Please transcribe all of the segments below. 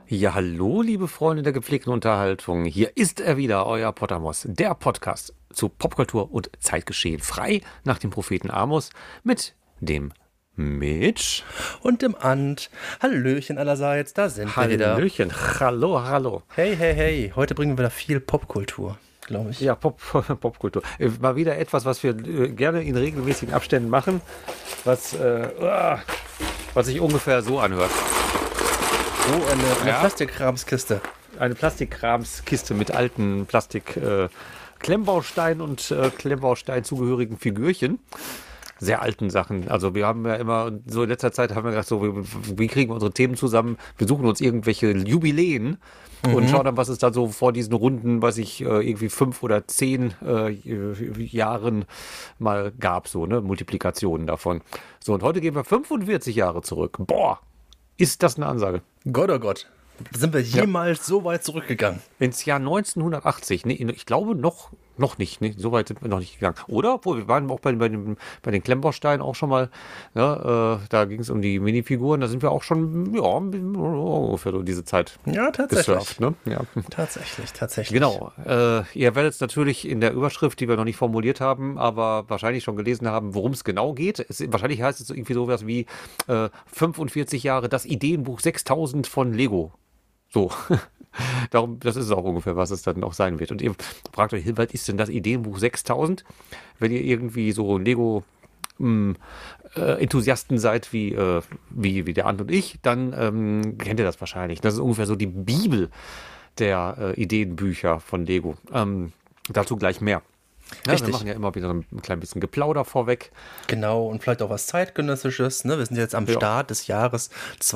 Ja, hallo, liebe Freunde der gepflegten Unterhaltung. Hier ist er wieder, euer Potamos, der Podcast zu Popkultur und Zeitgeschehen. Frei nach dem Propheten Amos mit dem Mitch. Und dem Ant. Hallöchen allerseits, da sind wir wieder. Hallöchen, hallo, hallo. Hey, hey, hey, heute bringen wir wieder viel Popkultur, glaube ich. Ja, Popkultur. Mal wieder etwas, was wir gerne in regelmäßigen Abständen machen, was sich ungefähr so anhört. Oh, eine Plastikkramskiste. Eine Plastikkramskiste mit alten Plastik-Klemmbausteinen und Klemmbaustein zugehörigen Figürchen. Sehr alten Sachen. Also wir haben ja immer, so in letzter Zeit haben wir gedacht, so, wie kriegen wir unsere Themen zusammen? Wir suchen uns irgendwelche Jubiläen und schauen dann, was es da so vor diesen Runden, was ich irgendwie 5 oder 10 Jahren mal gab, so, ne, Multiplikationen davon. So, und heute gehen wir 45 Jahre zurück. Boah, ist das eine Ansage? Gott, oh Gott. Sind wir jemals so weit zurückgegangen? Ins Jahr 1980. Nee, ich glaube noch nicht. Nee, so weit sind wir noch nicht gegangen. Oder? Obwohl, wir waren auch bei den Klemmbausteinen auch schon mal. Ne, da ging es um die Minifiguren. Da sind wir auch schon ungefähr so diese Zeit gesurft. Ne? Ja. Tatsächlich. Genau. Ihr werdet es natürlich in der Überschrift, die wir noch nicht formuliert haben, aber wahrscheinlich schon gelesen haben, worum es genau geht. Wahrscheinlich heißt es irgendwie sowas wie 45 Jahre das Ideenbuch 6000 von Lego. So, darum, das ist auch ungefähr, was es dann auch sein wird. Und ihr fragt euch, was ist denn das Ideenbuch 6000? Wenn ihr irgendwie so Lego-Enthusiasten seid wie der Ant und ich, dann kennt ihr das wahrscheinlich. Das ist ungefähr so die Bibel der Ideenbücher von Lego. Dazu gleich mehr. Ja, wir machen ja immer wieder ein klein bisschen Geplauder vorweg. Genau, und vielleicht auch was Zeitgenössisches. Ne? Wir sind jetzt am Start des Jahres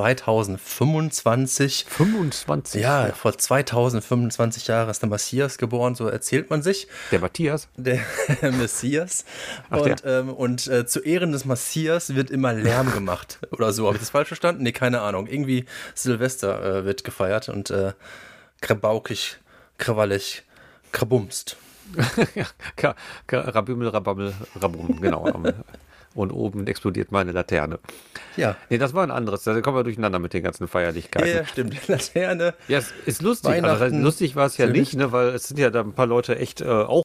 2025. 25? Ja, vor 2025 Jahren ist der Messias geboren, so erzählt man sich. Der Matthias? Der Messias. Ach, und zu Ehren des Messias wird immer Lärm gemacht. Oder so, habe ich das falsch verstanden? Nee, keine Ahnung. Irgendwie Silvester wird gefeiert und krabaukig, krawallig, krabumst. Rabümmel, Rabammel, Rabum, genau. Und oben explodiert meine Laterne. Ja. Nee, das war ein anderes. Da kommen wir durcheinander mit den ganzen Feierlichkeiten. Ja, stimmt. Die Laterne. Ja, es ist lustig. Also, das heißt, lustig war es ja nicht, ne, weil es sind ja da ein paar Leute echt auch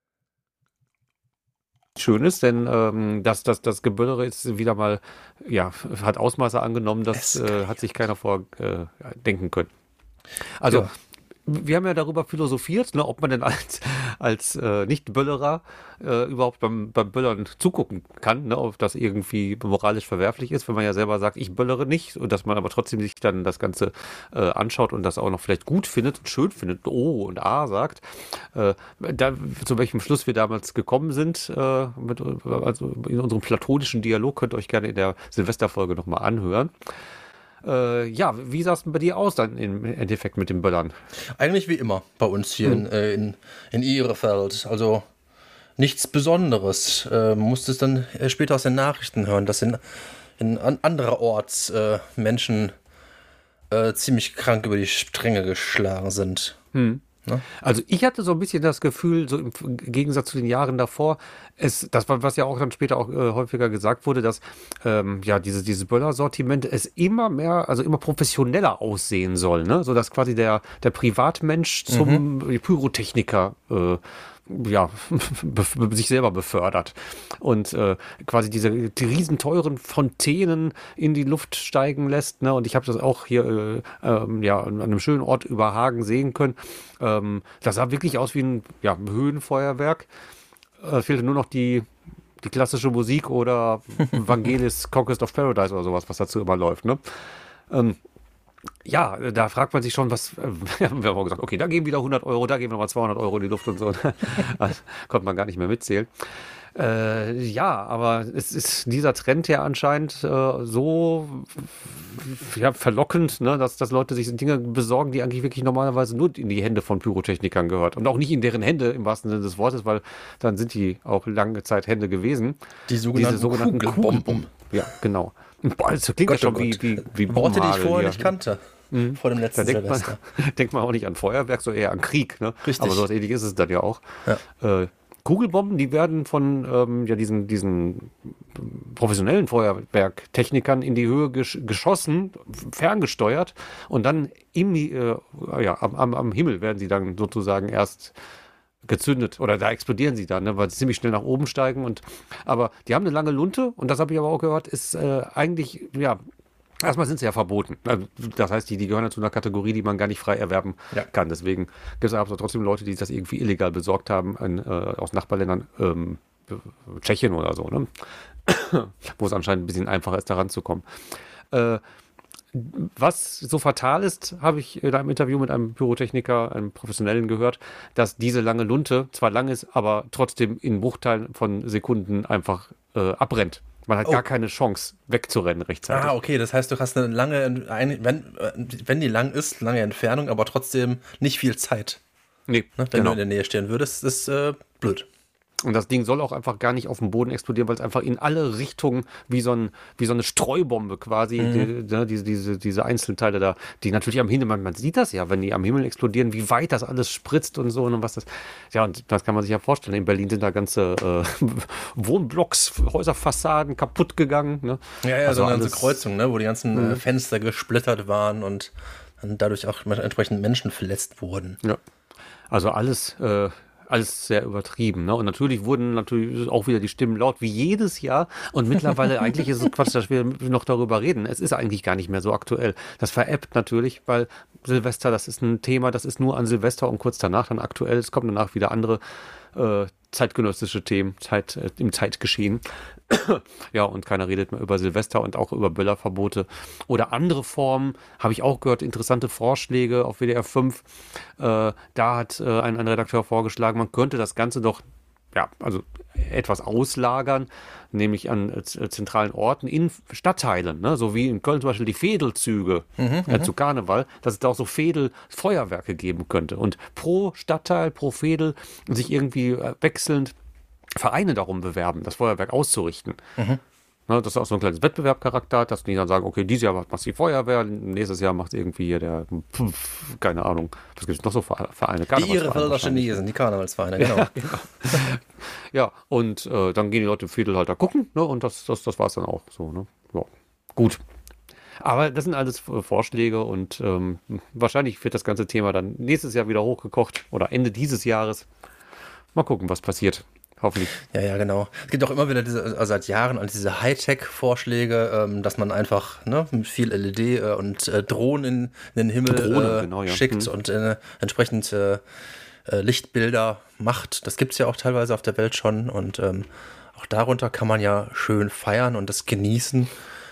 Schönes, denn das Geböllere ist wieder mal, ja, hat Ausmaße angenommen, das hat sich keiner denken können. Also, wir haben ja darüber philosophiert, ne, ob man denn als Nicht-Böllerer überhaupt beim Böllern zugucken kann, ne, ob das irgendwie moralisch verwerflich ist, wenn man ja selber sagt, ich böllere nicht, und dass man aber trotzdem sich dann das Ganze anschaut und das auch noch vielleicht gut findet und schön findet, O und A sagt. Zu welchem Schluss wir damals gekommen sind, also in unserem platonischen Dialog, könnt ihr euch gerne in der Silvesterfolge nochmal anhören. Wie sah es denn bei dir aus dann im Endeffekt mit dem Böllern? Eigentlich wie immer bei uns hier in Ihrefeld. Also nichts Besonderes. Musste es dann später aus den Nachrichten hören, dass in andererorts Menschen ziemlich krank über die Stränge geschlagen sind. Ne? Also ich hatte so ein bisschen das Gefühl, so im Gegensatz zu den Jahren davor, das war, was ja auch dann später auch häufiger gesagt wurde, dass dieses Böller-Sortiment es immer mehr, also immer professioneller aussehen soll, ne? So dass quasi der Privatmensch zum Pyrotechniker sich selber befördert und quasi die riesen teuren Fontänen in die Luft steigen lässt, ne? Und ich habe das auch hier an einem schönen Ort über Hagen sehen können. Das sah wirklich aus wie ein Höhenfeuerwerk. Fehlte nur noch die klassische Musik oder Vangelis Conquest of Paradise oder sowas, was dazu immer läuft, ne? Da fragt man sich schon, wir haben auch gesagt, okay, da gehen wieder 100 Euro, da gehen nochmal 200 Euro in die Luft und so. Das konnte man gar nicht mehr mitzählen. Aber es ist dieser Trend ja anscheinend so verlockend, ne, dass Leute sich Dinge besorgen, die eigentlich wirklich normalerweise nur in die Hände von Pyrotechnikern gehört. Und auch nicht in deren Hände im wahrsten Sinne des Wortes, weil dann sind die auch lange Zeit Hände gewesen. Diese sogenannten Kugelbomben. Ja, genau. Boah, das klingt ja schon wie Worte, die ich vorher nicht kannte. Vor dem letzten Silvester. Denkt man auch nicht an Feuerwerk, so eher an Krieg. Ne? Richtig. Aber so was ähnlich ist es dann ja auch. Ja. Kugelbomben, die werden von diesen professionellen Feuerwerktechnikern in die Höhe geschossen, ferngesteuert und dann am Himmel werden sie dann sozusagen erst gezündet oder da explodieren sie dann, ne, weil sie ziemlich schnell nach oben steigen. Aber die haben eine lange Lunte und das habe ich aber auch gehört, ist eigentlich, ja, erstmal sind sie ja verboten. Also, das heißt, die gehören ja zu einer Kategorie, die man gar nicht frei erwerben kann. Deswegen gibt es aber trotzdem Leute, die das irgendwie illegal besorgt haben aus Nachbarländern, Tschechien oder so, ne? Wo es anscheinend ein bisschen einfacher ist, da ranzukommen. Was so fatal ist, habe ich in einem Interview mit einem Pyrotechniker, einem Professionellen gehört, dass diese lange Lunte zwar lang ist, aber trotzdem in Bruchteilen von Sekunden einfach abbrennt. Man hat gar keine Chance, wegzurennen rechtzeitig. Ah, okay, das heißt, du hast eine lange, wenn die lang ist, lange Entfernung, aber trotzdem nicht viel Zeit. Nee, ne? Wenn du in der Nähe stehen würdest, ist blöd. Und das Ding soll auch einfach gar nicht auf dem Boden explodieren, weil es einfach in alle Richtungen wie so eine Streubombe quasi, diese einzelnen Teile da, die natürlich am Himmel, man sieht das ja, wenn die am Himmel explodieren, wie weit das alles spritzt und so und was das, ja, und das kann man sich ja vorstellen. In Berlin sind da ganze Wohnblocks, Häuserfassaden kaputt gegangen. Ne? Ja, also so eine ganze Kreuzung, ne, wo die ganzen Fenster gesplittert waren und dann dadurch auch entsprechend Menschen verletzt wurden. Ja, also alles sehr übertrieben. Ne? Und natürlich wurden auch wieder die Stimmen laut, wie jedes Jahr. Und mittlerweile eigentlich ist es Quatsch, dass wir noch darüber reden. Es ist eigentlich gar nicht mehr so aktuell. Das veräppt natürlich, weil Silvester, das ist ein Thema, das ist nur an Silvester und kurz danach dann aktuell. Es kommen danach wieder andere zeitgenössische Themen im Zeitgeschehen. Ja, und keiner redet mehr über Silvester und auch über Böllerverbote oder andere Formen. Habe ich auch gehört, interessante Vorschläge auf WDR 5. Da hat ein Redakteur vorgeschlagen, man könnte das Ganze doch etwas auslagern, nämlich an zentralen Orten in Stadtteilen, ne? So wie in Köln zum Beispiel die Vedelzüge zu Karneval, dass es da auch so Vedelfeuerwerke geben könnte und pro Stadtteil, pro Vedel sich irgendwie wechselnd Vereine darum bewerben, das Feuerwerk auszurichten. Ne, das ist auch so ein kleines Wettbewerbcharakter hat, dass die dann sagen, okay, dieses Jahr macht die Feuerwehr, nächstes Jahr macht irgendwie hier keine Ahnung, was gibt es noch so Vereine? Die Ehrenfelder Chinesen, die Karnevalsvereine, genau. Ja, und dann gehen die Leute im Viertel halt da gucken, ne, und das war es dann auch so. Ne? Ja, gut. Aber das sind alles Vorschläge und wahrscheinlich wird das ganze Thema dann nächstes Jahr wieder hochgekocht oder Ende dieses Jahres. Mal gucken, was passiert. Hoffentlich. Ja, genau. Es gibt auch immer wieder seit Jahren diese Hightech-Vorschläge, dass man einfach mit viel LED und Drohnen in den Himmel schickt und entsprechend Lichtbilder macht. Das gibt es ja auch teilweise auf der Welt schon und auch darunter kann man ja schön feiern und das genießen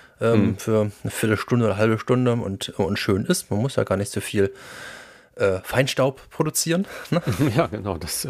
für eine Viertelstunde oder eine halbe Stunde und schön ist. Man muss ja gar nicht so viel Feinstaub produzieren. Ne? Ja, genau, das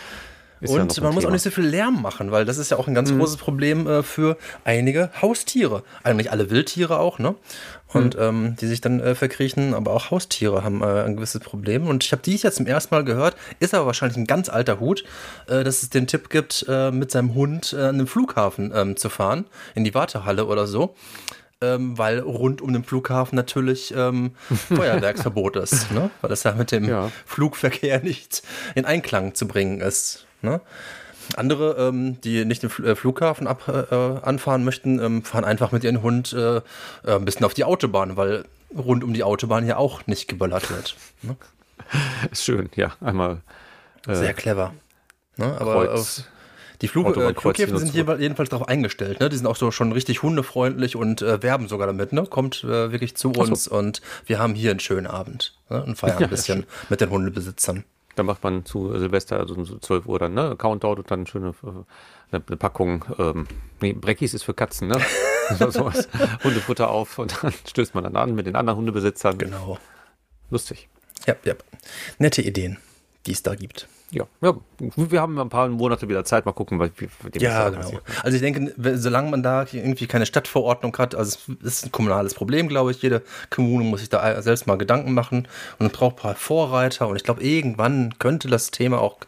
und man muss auch nicht so viel Lärm machen, weil das ist ja auch ein ganz großes Problem für einige Haustiere. Eigentlich alle Wildtiere auch, ne? Und die sich dann verkriechen, aber auch Haustiere haben ein gewisses Problem. Und ich habe dies jetzt zum ersten Mal gehört, ist aber wahrscheinlich ein ganz alter Hut, dass es den Tipp gibt, mit seinem Hund an einem Flughafen zu fahren, in die Wartehalle oder so. Weil rund um den Flughafen natürlich Feuerwerksverbot ist, ne? Weil das ja mit dem Flugverkehr nicht in Einklang zu bringen ist. Ne? Andere, die nicht den Flughafen anfahren möchten, fahren einfach mit ihrem Hund ein bisschen auf die Autobahn, weil rund um die Autobahn ja auch nicht geböllert wird. Ne? Ist schön, ja, einmal. Sehr clever. Ne? Aber die Flughäfen sind jedenfalls darauf eingestellt. Ne? Die sind auch so schon richtig hundefreundlich und werben sogar damit. Ne? Kommt wirklich zu uns und wir haben hier einen schönen Abend, ne? Und feiern ein bisschen mit den Hundebesitzern. Da macht man zu Silvester, also 12 Uhr dann, ne? Countdown und dann schöne eine Packung, Breckis ist für Katzen, ne? Sowas. Hundefutter auf und dann stößt man dann an mit den anderen Hundebesitzern. Genau. Lustig. Ja. Nette Ideen, die es da gibt. Ja, wir haben ein paar Monate wieder Zeit, mal gucken, was genau. Passiert. Also ich denke, solange man da irgendwie keine Stadtverordnung hat, also es ist ein kommunales Problem, glaube ich, jede Kommune muss sich da selbst mal Gedanken machen und braucht ein paar Vorreiter und ich glaube, irgendwann könnte das Thema auch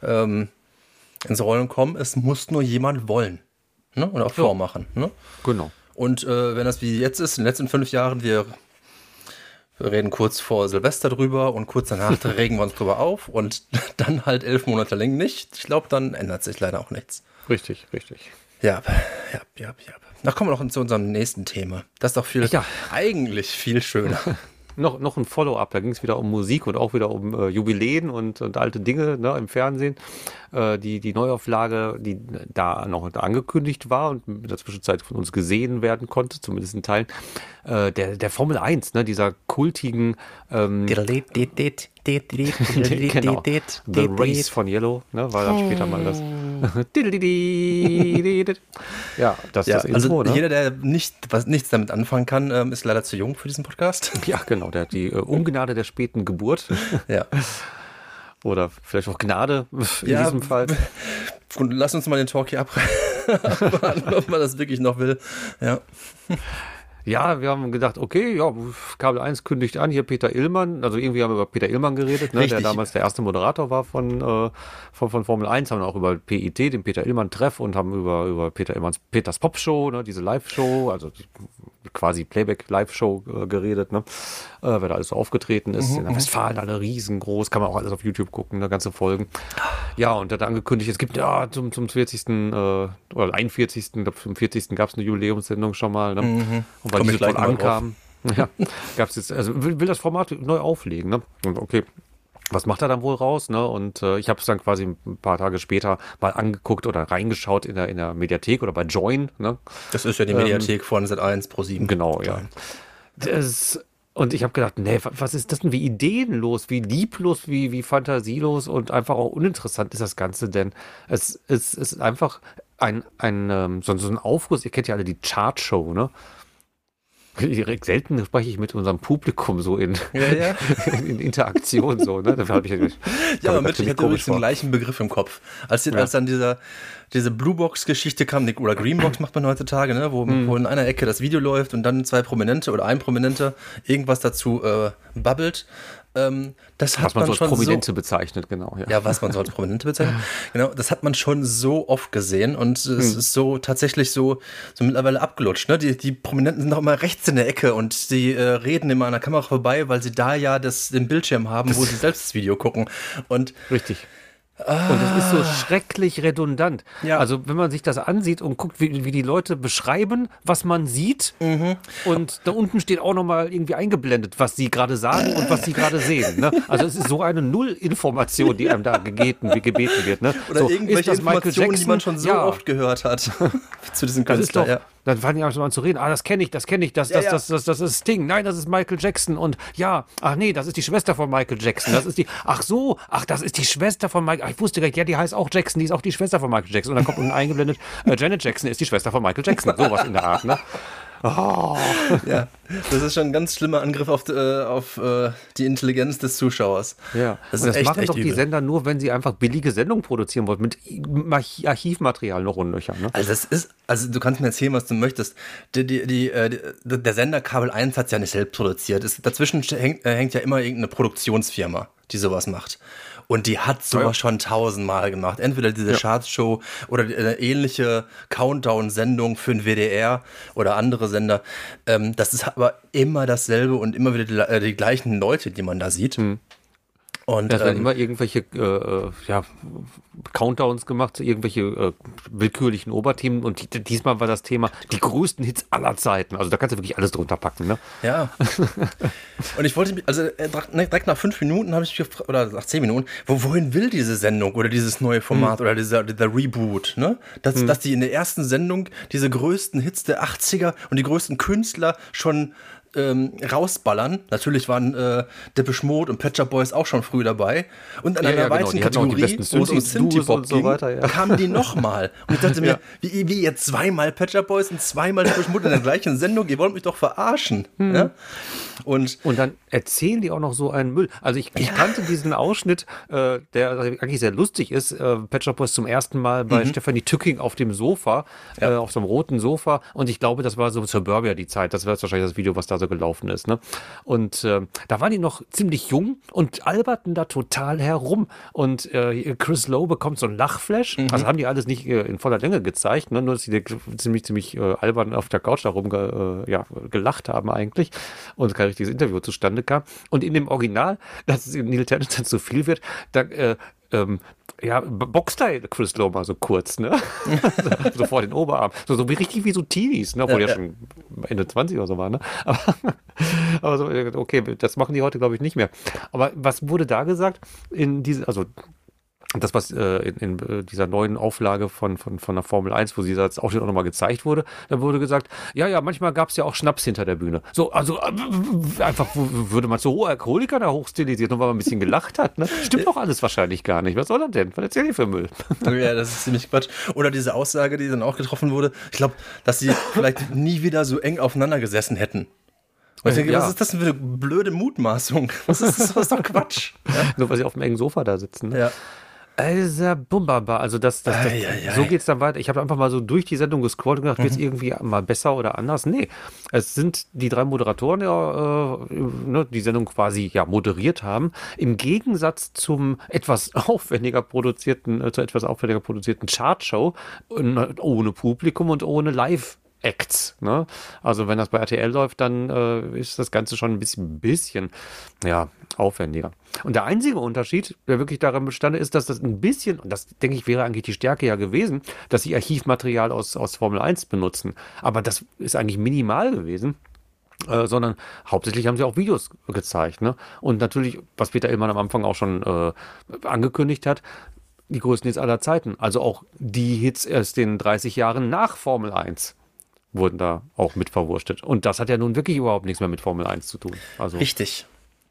ins Rollen kommen, es muss nur jemand wollen, ne? Und auch vormachen. Ne? Genau. Und wenn das wie jetzt ist, in den letzten 5 Jahren, wir Wir reden kurz vor Silvester drüber und kurz danach regen wir uns drüber auf und dann halt 11 Monate lang nicht. Ich glaube, dann ändert sich leider auch nichts. Richtig. Ja. Ach, kommen wir noch zu unserem nächsten Thema. Das ist doch eigentlich viel schöner. Noch ein Follow-up, da ging es wieder um Musik und auch wieder um Jubiläen und alte Dinge, ne, im Fernsehen. Die Neuauflage, die da noch angekündigt war und in der Zwischenzeit von uns gesehen werden konnte, zumindest in Teilen, der Formel 1, ne, dieser kultigen genau, The Race von Yellow, ne, war dann später mal das. Ja, das ist das Intro, also ne? Jeder, der nichts damit anfangen kann, ist leider zu jung für diesen Podcast. Ja, genau, der hat die Ungnade der späten Geburt. Ja. Oder vielleicht auch Gnade in diesem Fall. Und lass uns mal den Talk hier abwarten, ob man das wirklich noch will. Ja. Ja, wir haben gedacht, okay, ja, Kabel 1 kündigt an, hier Peter Illmann, also irgendwie haben wir über Peter Illmann geredet, ne, der damals der erste Moderator war von Formel 1, haben auch über PIT, den Peter Illmann-Treff und haben über Peters Pop-Show, ne, diese Live-Show, also quasi Playback-Live-Show geredet, ne, wer da alles so aufgetreten ist, in der Westfalenhalle, riesengroß, kann man auch alles auf YouTube gucken, ne, ganze Folgen. Ja, und hat angekündigt, es gibt ja zum 40. Oder 41. Ich glaube, zum 40. gab es eine Jubiläumssendung schon mal, ne, und weil die so toll ankam, ja, gab es jetzt, also will das Format neu auflegen, ne, und okay. Was macht er dann wohl raus? Ne? Und ich habe es dann quasi ein paar Tage später mal angeguckt oder reingeschaut in der Mediathek oder bei Join. Ne? Das ist ja die Mediathek von Sat1 Pro7. Genau, ja. Und ich habe gedacht, nee, was ist das denn? Wie ideenlos, wie lieblos, wie fantasielos und einfach auch uninteressant ist das Ganze, denn es ist einfach so ein Aufguss. Ihr kennt ja alle die Chartshow, ne? Selten spreche ich mit unserem Publikum so in Interaktion so, ne? Dafür habe ich ja, aber ich hatte übrigens den gleichen Begriff im Kopf. Als dann diese Bluebox-Geschichte kam, oder Greenbox macht man heutzutage, ne? Wo in einer Ecke das Video läuft und dann zwei Prominente oder ein Prominente irgendwas dazu babbelt. Das hat was man so als schon Prominente bezeichnet, genau. Ja, was man so als Prominente bezeichnet. Genau, das hat man schon so oft gesehen und es ist so tatsächlich so mittlerweile abgelutscht. Ne? Die Prominenten sind noch immer rechts in der Ecke und die reden immer an der Kamera vorbei, weil sie da ja den Bildschirm haben, wo sie selbst das Video gucken. Und richtig. Und es ist so schrecklich redundant. Ja. Also wenn man sich das ansieht und guckt, wie die Leute beschreiben, was man sieht, und da unten steht auch nochmal irgendwie eingeblendet, was sie gerade sagen und was sie gerade sehen. Ne? Also es ist so eine Nullinformation, die einem da gebeten wird. Ne? Oder so, irgendwelche Informationen, die man schon so oft gehört hat zu diesem Künstler. Das ist doch, dann fangen die auch schon an zu reden. Das kenne ich, das ist Sting. Nein, das ist Michael Jackson. Und ja, ach nee, das ist die Schwester von Michael Jackson. Das ist das ist die Schwester von Michael. Ich wusste gar nicht, ja, die heißt auch Jackson, die ist auch die Schwester von Michael Jackson. Und dann kommt unten eingeblendet, Janet Jackson ist die Schwester von Michael Jackson. Sowas in der Art, ne? Oh. Ja, das ist schon ein ganz schlimmer Angriff auf die Intelligenz des Zuschauers. Ja, das machen doch die Sender nur, wenn sie einfach billige Sendungen produzieren wollen, mit Archivmaterial noch und nöcher. Ne? Also du kannst mir erzählen, was du möchtest. Der Sender Kabel 1 hat es ja nicht selbst produziert. Dazwischen hängt ja immer irgendeine Produktionsfirma, die sowas macht. Und die hat sowas schon 1000-mal gemacht. Entweder diese Chartshow oder eine ähnliche Countdown-Sendung für den WDR oder andere Sender. Das ist aber immer dasselbe und immer wieder die gleichen Leute, die man da sieht. Und da werden immer irgendwelche Countdowns gemacht, irgendwelche willkürlichen Oberthemen. Und diesmal war das Thema die größten Hits aller Zeiten. Also da kannst du wirklich alles drunter packen, ne? Ja. Und ich wollte, direkt nach 5 Minuten habe ich mich gefragt, oder nach 10 Minuten, wohin will diese Sendung oder dieses neue Format oder dieser Reboot, ne? Dass die in der ersten Sendung diese größten Hits der 80er und die größten Künstler schon rausballern. Natürlich waren Depeche Mode und Pet Shop Boys auch schon früh dabei. Und in einer weiteren Kategorie, wo es um Synthie-Pop ging, kamen die nochmal. Und ich dachte mir, wie ihr zweimal Pet Shop Boys und zweimal Depeche Mode in der gleichen Sendung? Ihr wollt mich doch verarschen. Ja? Und dann erzählen die auch noch so einen Müll. Also ich kannte diesen Ausschnitt, der eigentlich sehr lustig ist. Pet Shop Boys zum ersten Mal bei Stefanie Tücking auf dem Sofa, auf so einem roten Sofa. Und ich glaube, das war so Suburbia die Zeit. Das war wahrscheinlich das Video, was da so gelaufen ist. Ne? Und da waren die noch ziemlich jung und alberten da total herum. Und Chris Lowe bekommt so ein Lachflash. Also haben die alles nicht in voller Länge gezeigt, ne? Nur dass die ziemlich albern auf der Couch da rum gelacht haben eigentlich und kein richtiges Interview zustande kam. Und in dem Original, dass es Neil Tennant dann zu viel wird, da boxt da Chris Lowe mal so kurz, ne? so vor den Oberarm. So wie richtig wie so Teenies, ne? Obwohl ja schon Ende 20 oder so war, ne? Aber so, okay, das machen die heute, glaube ich, nicht mehr. Aber was wurde da gesagt? Das, was in dieser neuen Auflage von der Formel 1, wo sie jetzt auch nochmal gezeigt wurde, da wurde gesagt, ja, manchmal gab es ja auch Schnaps hinter der Bühne. So, also einfach würde man so hohe Alkoholiker da hochstilisiert, nur weil man ein bisschen gelacht hat. Ne? Stimmt doch alles wahrscheinlich gar nicht. Was soll das denn? Was erzähl ich für Müll? Ja, das ist ziemlich Quatsch. Oder diese Aussage, die dann auch getroffen wurde, ich glaube, dass sie vielleicht nie wieder so eng aufeinander gesessen hätten. Und ich denke, was ist das denn für eine blöde Mutmaßung? Was ist das? Das ist doch Quatsch. Ja? Nur weil sie auf dem engen Sofa da sitzen. Ne? Ja. Also, bumbaba. Also so geht's dann weiter. Ich habe einfach mal so durch die Sendung gescrollt und gedacht, wird's irgendwie mal besser oder anders? Nee, es sind die 3 Moderatoren, die Sendung quasi moderiert haben. Im Gegensatz zum etwas aufwendiger produzierten Chartshow ohne Publikum und ohne Live-Acts. Ne? Also wenn das bei RTL läuft, dann ist das Ganze schon ein bisschen aufwendiger. Und der einzige Unterschied, der wirklich daran bestand, ist, dass das ein bisschen, und das denke ich wäre eigentlich die Stärke ja gewesen, dass sie Archivmaterial aus Formel 1 benutzen. Aber das ist eigentlich minimal gewesen. Sondern hauptsächlich haben sie auch Videos gezeigt. Ne? Und natürlich, was Peter Illmann am Anfang auch schon angekündigt hat, die größten Hits aller Zeiten. Also auch die Hits aus den 30 Jahren nach Formel 1 wurden da auch mit verwurstet. Und das hat ja nun wirklich überhaupt nichts mehr mit Formel 1 zu tun. Also Richtig.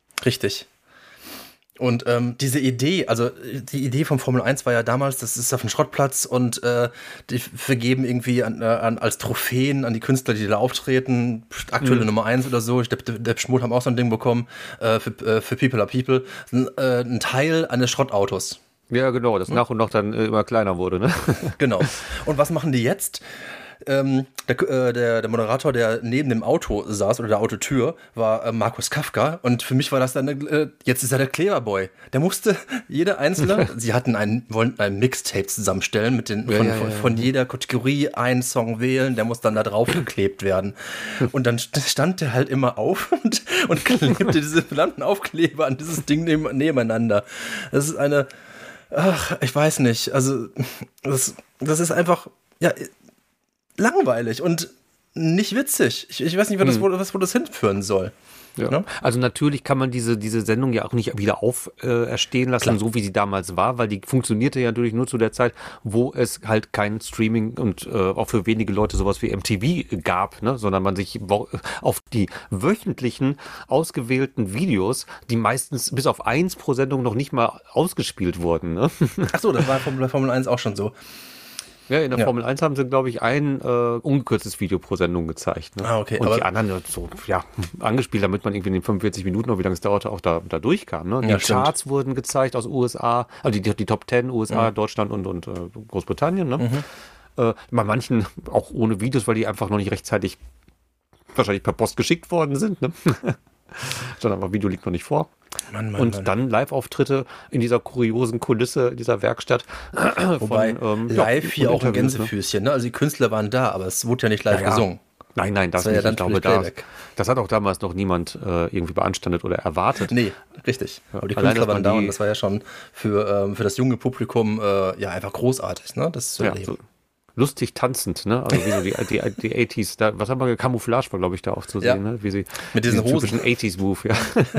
Und diese Idee, also die Idee von Formel 1 war ja damals, das ist auf dem Schrottplatz und die vergeben irgendwie als Trophäen an die Künstler, die da auftreten, aktuelle Nummer 1 oder so. Ich glaube, der Schmut haben auch so ein Ding bekommen, für People are People, ein Teil eines Schrottautos. Ja, genau, das nach und nach dann immer kleiner wurde, ne? Genau. Und was machen die jetzt? Der Moderator, der neben dem Auto saß oder der Autotür, war Markus Kafka und für mich war das dann, jetzt ist er der Cleverboy. Der musste jeder Einzelne, sie wollten ein Mixtape zusammenstellen von jeder Kategorie einen Song wählen, der muss dann da drauf geklebt werden. Und dann stand der halt immer auf und klebte diese verdammten Aufkleber an dieses Ding nebeneinander. Das ist ich weiß nicht, also das ist einfach, langweilig und nicht witzig. Ich weiß nicht, wo das hinführen soll. Ja. Ne? Also natürlich kann man diese Sendung ja auch nicht wieder auferstehen lassen, so wie sie damals war, weil die funktionierte ja natürlich nur zu der Zeit, wo es halt kein Streaming und auch für wenige Leute sowas wie MTV gab, ne? Sondern man sich auf die wöchentlichen ausgewählten Videos, die meistens bis auf 1 pro Sendung noch nicht mal ausgespielt wurden. Ne? Ach so, das war bei Formel 1 auch schon so. Ja, in der Formel 1 haben sie, glaube ich, ein ungekürztes Video pro Sendung gezeigt. Ne? Ah, okay. Und die anderen so, angespielt, damit man irgendwie in den 45 Minuten, oder wie lange es dauerte, auch da durchkam. Ne? Die Charts wurden gezeigt aus USA, also die Top 10 USA, Deutschland und Großbritannien. Ne? Bei manchen auch ohne Videos, weil die einfach noch nicht rechtzeitig wahrscheinlich per Post geschickt worden sind. Ne? Sondern aber Video liegt noch nicht vor. Mann. Dann Live-Auftritte in dieser kuriosen Kulisse dieser Werkstatt. Wobei live hier auch ein Gänsefüßchen. Ne? Also die Künstler waren da, aber es wurde ja nicht live gesungen. Nein, das nicht. Ich glaube, das hat auch damals noch niemand irgendwie beanstandet oder erwartet. Nee, richtig. Aber die Künstler waren da und das war ja schon für das junge Publikum einfach großartig, ne? Das zu erleben. So lustig tanzend, ne? Also wie so die 80s, da, was haben wir, Camouflage war, glaube ich, da auch zu sehen, ne? Wie sie mit diesen typischen 80s-Move,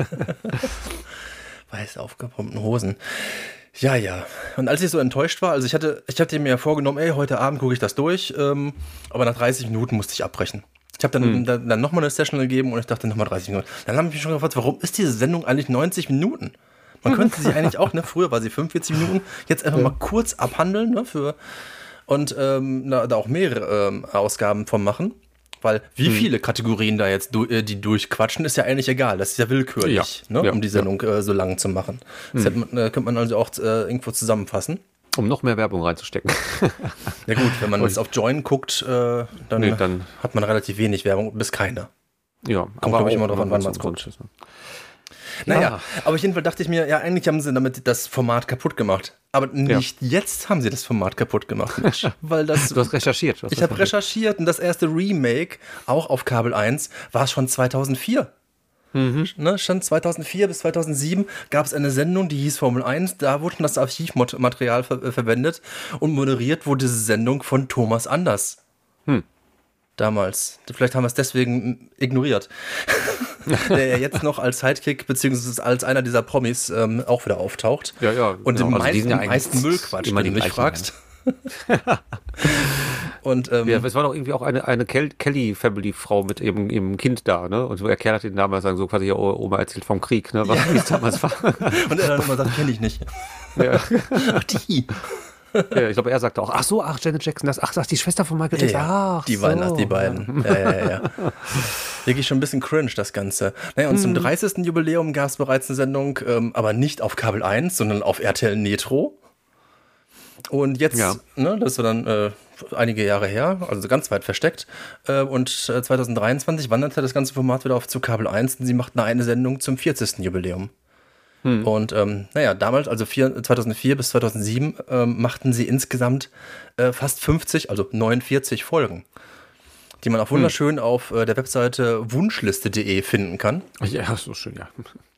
Weiß aufgepumpten Hosen. Ja. Und als ich so enttäuscht war, also ich hatte mir ja vorgenommen, heute Abend gucke ich das durch, aber nach 30 Minuten musste ich abbrechen. Ich habe dann nochmal eine Session gegeben und ich dachte nochmal 30 Minuten. Dann habe ich mich schon gefragt, warum ist diese Sendung eigentlich 90 Minuten? Man könnte sie eigentlich auch, früher war sie 45 Minuten, jetzt einfach mal kurz abhandeln, und da auch mehrere Ausgaben von machen. Weil wie viele Kategorien da jetzt die durchquatschen, ist ja eigentlich egal. Das ist ja willkürlich, um die Sendung so lang zu machen. Das könnte man also auch irgendwo zusammenfassen. Um noch mehr Werbung reinzustecken. Ja gut, wenn man jetzt auf Join guckt, dann hat man relativ wenig Werbung, bis keine. Ja, Kommt, aber glaube ich, auch, immer drauf an, wann man es guckt. Naja, aber auf jeden Fall dachte ich mir, ja, eigentlich haben sie damit das Format kaputt gemacht. Aber nicht jetzt haben sie das Format kaputt gemacht, Mensch. Weil das, Du hast recherchiert. ich habe recherchiert und das erste Remake, auch auf Kabel 1, war schon 2004. Ne, schon 2004 bis 2007 gab es eine Sendung, die hieß Formel 1. Da wurde das Archivmaterial verwendet und moderiert wurde diese Sendung von Thomas Anders. Damals. Vielleicht haben wir es deswegen ignoriert. Der ja jetzt noch als Sidekick beziehungsweise als einer dieser Promis auch wieder auftaucht. Ja, ja. Und genau. den meisten Müll quatscht, immer wenn du mich fragst. Und, ja, es war doch irgendwie auch eine Kelly-Family-Frau mit ihrem Kind da, ne? Und so erklärt den damals sagen, so quasi, ja, Oma erzählt vom Krieg, ne? Wie es damals war. Und er dann immer sagt, kenne ich nicht. Ja. Ach, die. Ja, ich glaube, er sagte auch, Janet Jackson, die Schwester von Michael Jackson. Ja, die waren die beiden. Ja. Wirklich schon ein bisschen cringe, das Ganze. Naja, und zum 30. Jubiläum gab es bereits eine Sendung, aber nicht auf Kabel 1, sondern auf RTL Nitro. Und jetzt, das war dann einige Jahre her, also ganz weit versteckt. Und 2023 wanderte das ganze Format wieder zu Kabel 1 und sie machten eine Sendung zum 40. Jubiläum. Und damals, also 2004 bis 2007, machten sie insgesamt fast 50, also 49 Folgen, die man auch wunderschön auf der Webseite wunschliste.de finden kann. Ja, so schön, ja.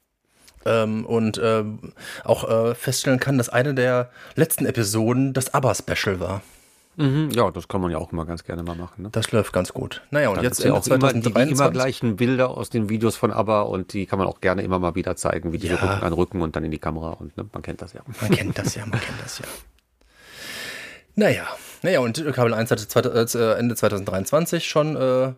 Auch feststellen kann, dass eine der letzten Episoden das ABBA-Special war. Ja, das kann man ja auch immer ganz gerne mal machen. Ne? Das läuft ganz gut. Naja, und dann jetzt ja auch 2023. die immer gleichen Bilder aus den Videos von ABBA und die kann man auch gerne immer mal wieder zeigen, wie die so Rücken an Rücken und dann in die Kamera und ne, man kennt das ja. Man kennt das ja. Naja, und Kabel 1 hatte Ende 2023 schon,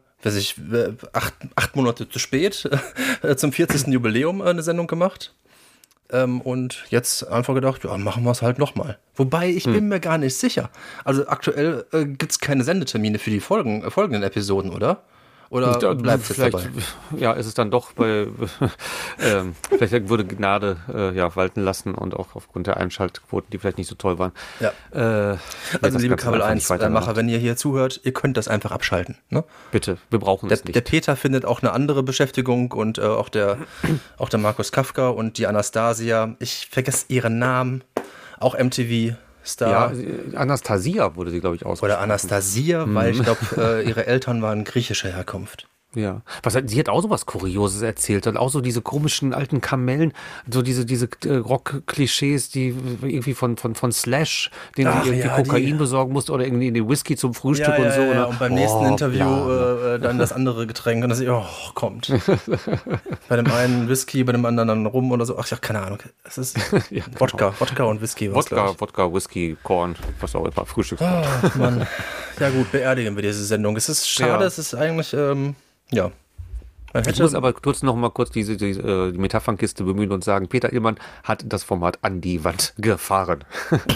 8 Monate zu spät, zum 40. Jubiläum eine Sendung gemacht. Und jetzt einfach gedacht, ja, machen wir es halt nochmal. Wobei, ich bin mir gar nicht sicher. Also aktuell gibt es keine Sendetermine für die folgenden Episoden, oder? Oder bleibt es dabei? Ja, ist es dann doch bei, vielleicht würde Gnade walten lassen und auch aufgrund der Einschaltquoten, die vielleicht nicht so toll waren. Ja. Also liebe Kabel 1-Macher, wenn ihr hier zuhört, ihr könnt das einfach abschalten. Ne? Bitte, wir brauchen es nicht. Der Peter findet auch eine andere Beschäftigung und auch der Markus Kafka und die Anastasia. Ich vergesse ihren Namen. Auch MTV. Star. Ja, Anastasia wurde sie, glaube ich, ausgesprochen. Oder Anastasia, weil ich glaube, ihre Eltern waren griechischer Herkunft. Ja. Sie hat auch so was Kurioses erzählt und auch so diese komischen alten Kamellen, so diese Rock-Klischees, die irgendwie von Slash, den sie irgendwie Kokain besorgen musste oder irgendwie den Whisky zum Frühstück und so. Ja. Und beim nächsten Interview dann das andere Getränk und das kommt. Bei dem einen Whisky, bei dem anderen dann Rum oder so. Ach ja, keine Ahnung. Es ist Wodka und Whisky. Wodka, Whisky, Korn, was auch immer, Frühstück. Oh, Mann. Ja gut, beerdigen wir diese Sendung. Es ist schade, es ist eigentlich... Ja. Ich muss aber noch mal kurz die Metaphernkiste bemühen und sagen, Peter Illmann hat das Format an die Wand gefahren.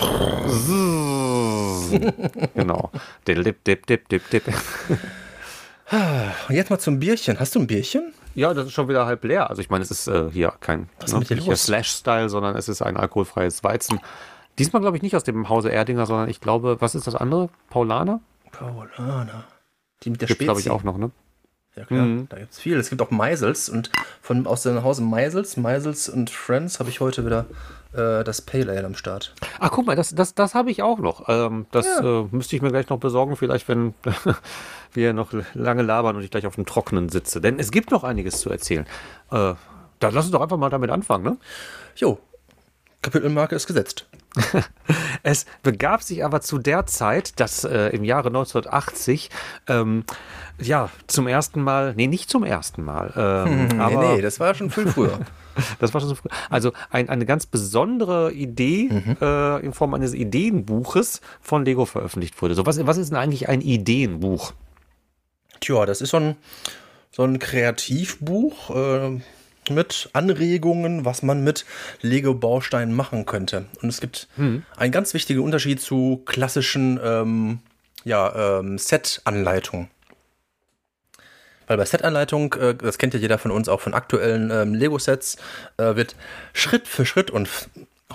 Genau. Dip. Und jetzt mal zum Bierchen. Hast du ein Bierchen? Ja, das ist schon wieder halb leer. Also ich meine, es ist hier kein Slash-Style, sondern es ist ein alkoholfreies Weizen. Diesmal glaube ich nicht aus dem Hause Erdinger, sondern ich glaube, was ist das andere? Paulaner? Die mit der Spezi. Glaube ich auch noch, ne? Ja klar, da gibt es viel. Es gibt auch Meisels und aus dem Hause Meisels und Friends habe ich heute wieder das Pale Ale am Start. Ach, guck mal, das habe ich auch noch. Müsste ich mir gleich noch besorgen, vielleicht, wenn wir noch lange labern und ich gleich auf dem Trockenen sitze. Denn es gibt noch einiges zu erzählen. Dann lass uns doch einfach mal damit anfangen, ne? Jo, Kapitelmarke ist gesetzt. Es begab sich aber zu der Zeit, dass im Jahre 1980 zum ersten Mal, nicht zum ersten Mal, aber das war schon viel früher. Das war schon so früh. Also eine ganz besondere Idee in Form eines Ideenbuches von Lego veröffentlicht wurde. So, was ist denn eigentlich ein Ideenbuch? Tja, das ist so ein Kreativbuch mit Anregungen, was man mit Lego-Bausteinen machen könnte. Und es gibt einen ganz wichtigen Unterschied zu klassischen Set-Anleitungen. Weil bei Set-Anleitung, das kennt ja jeder von uns auch von aktuellen Lego-Sets, wird Schritt für Schritt und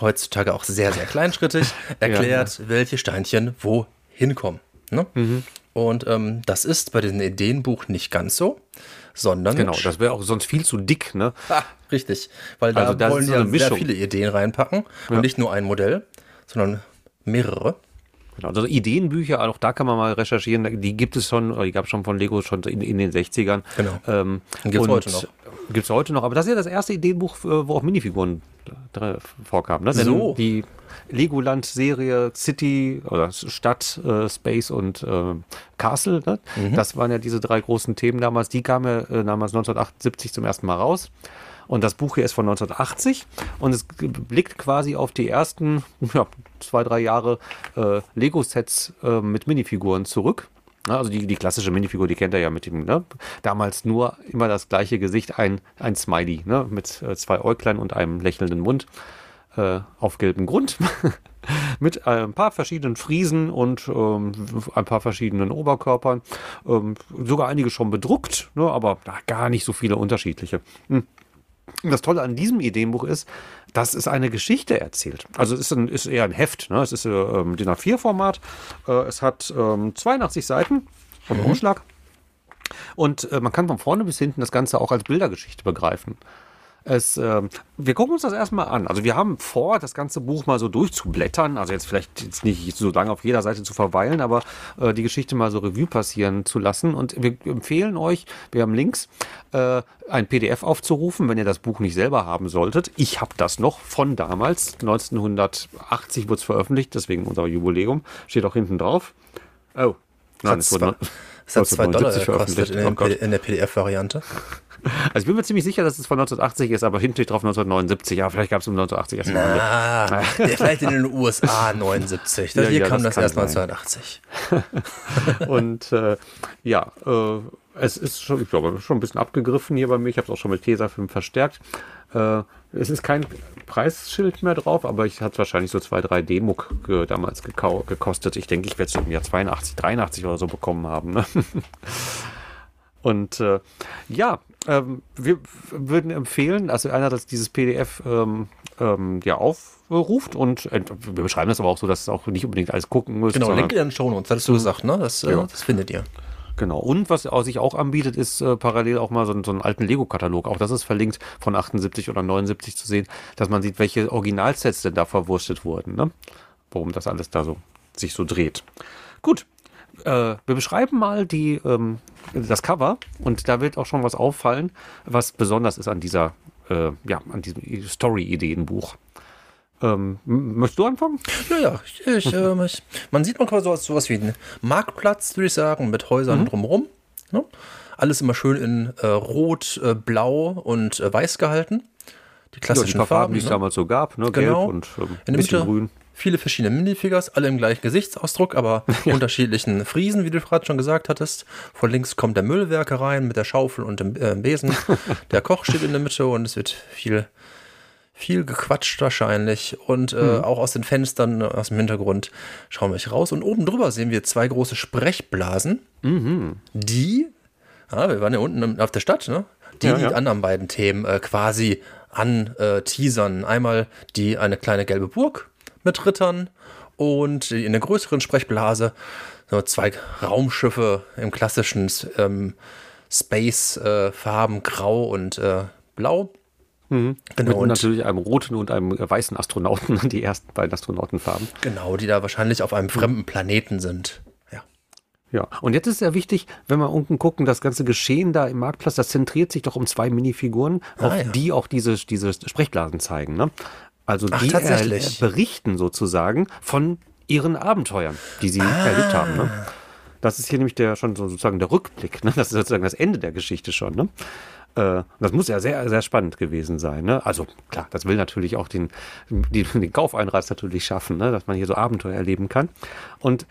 heutzutage auch sehr, sehr kleinschrittig erklärt, welche Steinchen wo hinkommen. Ne? Und das ist bei diesem Ideenbuch nicht ganz so, sondern... Genau, das wäre auch sonst viel zu dick, ne? Richtig, weil da Also wollen die ja sehr viele Ideen reinpacken und nicht nur ein Modell, sondern mehrere. Genau, also Ideenbücher, auch da kann man mal recherchieren, die gibt es schon, oder die gab es schon von Lego schon in den 60ern. Genau. Gibt es heute noch. Gibt es heute noch, aber das ist ja das erste Ideenbuch, wo auch Minifiguren vorkamen. Ne? So. Denn die Legoland-Serie City oder Stadt, Space und Castle, ne? Das waren ja diese 3 großen Themen damals. Die kamen ja damals 1978 zum ersten Mal raus. Und das Buch hier ist von 1980 und es blickt quasi auf die ersten 2, 3 Jahre Lego-Sets mit Minifiguren zurück. Ja, also die klassische Minifigur, die kennt ihr ja mit dem, ne? Damals nur immer das gleiche Gesicht, ein Smiley, ne? Mit 2 Äuglein und einem lächelnden Mund auf gelbem Grund. Mit ein paar verschiedenen Friesen und ein paar verschiedenen Oberkörpern. Sogar einige schon bedruckt, ne? Aber gar nicht so viele unterschiedliche. Das Tolle an diesem Ideenbuch ist, dass es eine Geschichte erzählt. Also es ist eher ein Heft. Ne? Es ist DIN A4-Format. Es hat 82 Seiten vom Umschlag. Und man kann von vorne bis hinten das Ganze auch als Bildergeschichte begreifen. Wir gucken uns das erstmal an. Also wir haben vor, das ganze Buch mal so durchzublättern. Also jetzt nicht so lange auf jeder Seite zu verweilen, aber die Geschichte mal so Revue passieren zu lassen. Und wir empfehlen euch, wir haben Links, ein PDF aufzurufen, wenn ihr das Buch nicht selber haben solltet. Ich habe das noch von damals. 1980 wurde es veröffentlicht, deswegen unser Jubiläum. Steht auch hinten drauf. Oh, nein, es hat $2 gekostet in der PDF-Variante. Also ich bin mir ziemlich sicher, dass es von 1980 ist, aber hinten steht drauf 1979. Ja, vielleicht gab es um 1980 erst vielleicht in den USA 79. Hier kam das erst 1980. Und es ist schon, ich glaube, schon ein bisschen abgegriffen hier bei mir. Ich habe es auch schon mit Tesafilm verstärkt. Es ist kein Preisschild mehr drauf, aber ich hatte wahrscheinlich so 2, 3 D-Muck damals gekostet. Ich denke, ich werde es im Jahr 82, 83 oder so bekommen haben. Ne? Und wir würden empfehlen, also einer, dass dieses PDF aufruft und wir beschreiben das aber auch so, dass es auch nicht unbedingt alles gucken müsst. Genau, Link in den Shownotes, hattest du gesagt, ne? Das findet ihr. Genau. Und was sich auch anbietet, ist parallel auch mal so einen alten Lego-Katalog. Auch das ist verlinkt von 78 oder 79 zu sehen, dass man sieht, welche Originalsets denn da verwurstet wurden. Ne? Warum das alles da so sich so dreht. Gut. Wir beschreiben mal das Cover und da wird auch schon was auffallen, was besonders ist an diesem Story-Ideenbuch. Möchtest du anfangen? Ja. Man sieht quasi sowas wie einen Marktplatz, würde ich sagen, mit Häusern drumherum. Ne? Alles immer schön in Rot, Blau und Weiß gehalten. Die klassischen Farben, die es damals so gab, ne? Genau. Gelb und ein bisschen grün. Viele verschiedene Minifigures, alle im gleichen Gesichtsausdruck, aber unterschiedlichen Friesen, wie du gerade schon gesagt hattest. Von links kommt der Müllwerker rein mit der Schaufel und dem Besen. Der Koch steht in der Mitte und es wird viel gequatscht wahrscheinlich. Und auch aus den Fenstern, aus dem Hintergrund schauen wir raus. Und oben drüber sehen wir 2 große Sprechblasen, die, wir waren ja unten auf der Stadt, ne? Die anderen beiden Themen quasi anteasern. Einmal eine kleine gelbe Burg mit Rittern und in der größeren Sprechblase 2 Raumschiffe im klassischen Space-Farben, Grau und Blau. Genau, und natürlich einem roten und einem weißen Astronauten, die ersten beiden Astronautenfarben. Genau, die da wahrscheinlich auf einem fremden Planeten sind. Ja, und jetzt ist sehr wichtig, wenn wir unten gucken, das ganze Geschehen da im Marktplatz, das zentriert sich doch um 2 Minifiguren, die auch diese Sprechblasen zeigen. Ne? Also die berichten sozusagen von ihren Abenteuern, die sie erlebt haben. Ne? Das ist hier nämlich schon sozusagen der Rückblick. Ne? Das ist sozusagen das Ende der Geschichte schon. Ne? Das muss ja sehr, sehr spannend gewesen sein. Ne? Also klar, das will natürlich auch den Kaufeinreiz natürlich schaffen, ne? Dass man hier so Abenteuer erleben kann. Und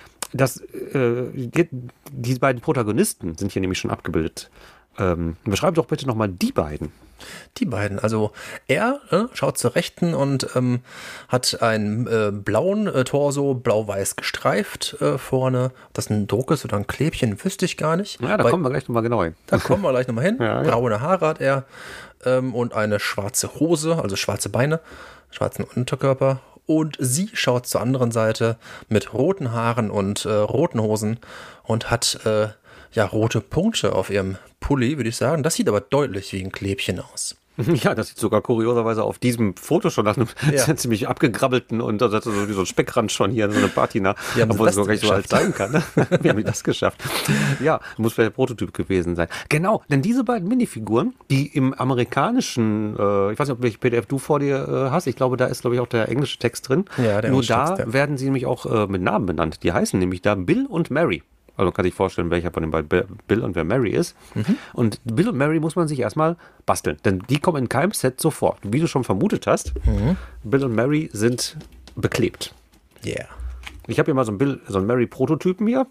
die beiden Protagonisten sind hier nämlich schon abgebildet. Beschreib doch bitte nochmal die beiden. Die beiden, also er schaut zur Rechten und hat einen blauen Torso, blau-weiß gestreift vorne. Ob das ein Druck ist oder ein Klebchen, wüsste ich gar nicht. Ja, da kommen wir gleich nochmal genau hin. Da kommen wir gleich nochmal hin. Braune Haare hat er und eine schwarze Hose, also schwarze Beine, schwarzen Unterkörper und sie schaut zur anderen Seite mit roten Haaren und roten Hosen und hat rote Punkte auf ihrem Pulli, würde ich sagen. Das sieht aber deutlich wie ein Klebchen aus. Ja, das sieht sogar kurioserweise auf diesem Foto schon nach einem ziemlich abgegrabbelten und das hat so wie so ein Speckrand schon hier, so eine Patina, obwohl es noch gar nicht so alt sein kann. Ne? Wie haben die das geschafft? Ja, muss vielleicht der Prototyp gewesen sein. Genau, denn diese beiden Minifiguren, die im amerikanischen, ich weiß nicht, ob welche PDF du vor dir hast, ich glaube, da ist, glaube ich, auch der englische Text drin. Ja, der Nur da Text, werden sie nämlich auch mit Namen benannt. Die heißen nämlich da Bill und Mary. Also man kann sich vorstellen, welcher von den beiden Bill und wer Mary ist. Und Bill und Mary muss man sich erstmal basteln, denn die kommen in keinem Set sofort. Wie du schon vermutet hast, Bill und Mary sind beklebt. Yeah. Ich habe hier mal so einen Mary-Prototypen hier.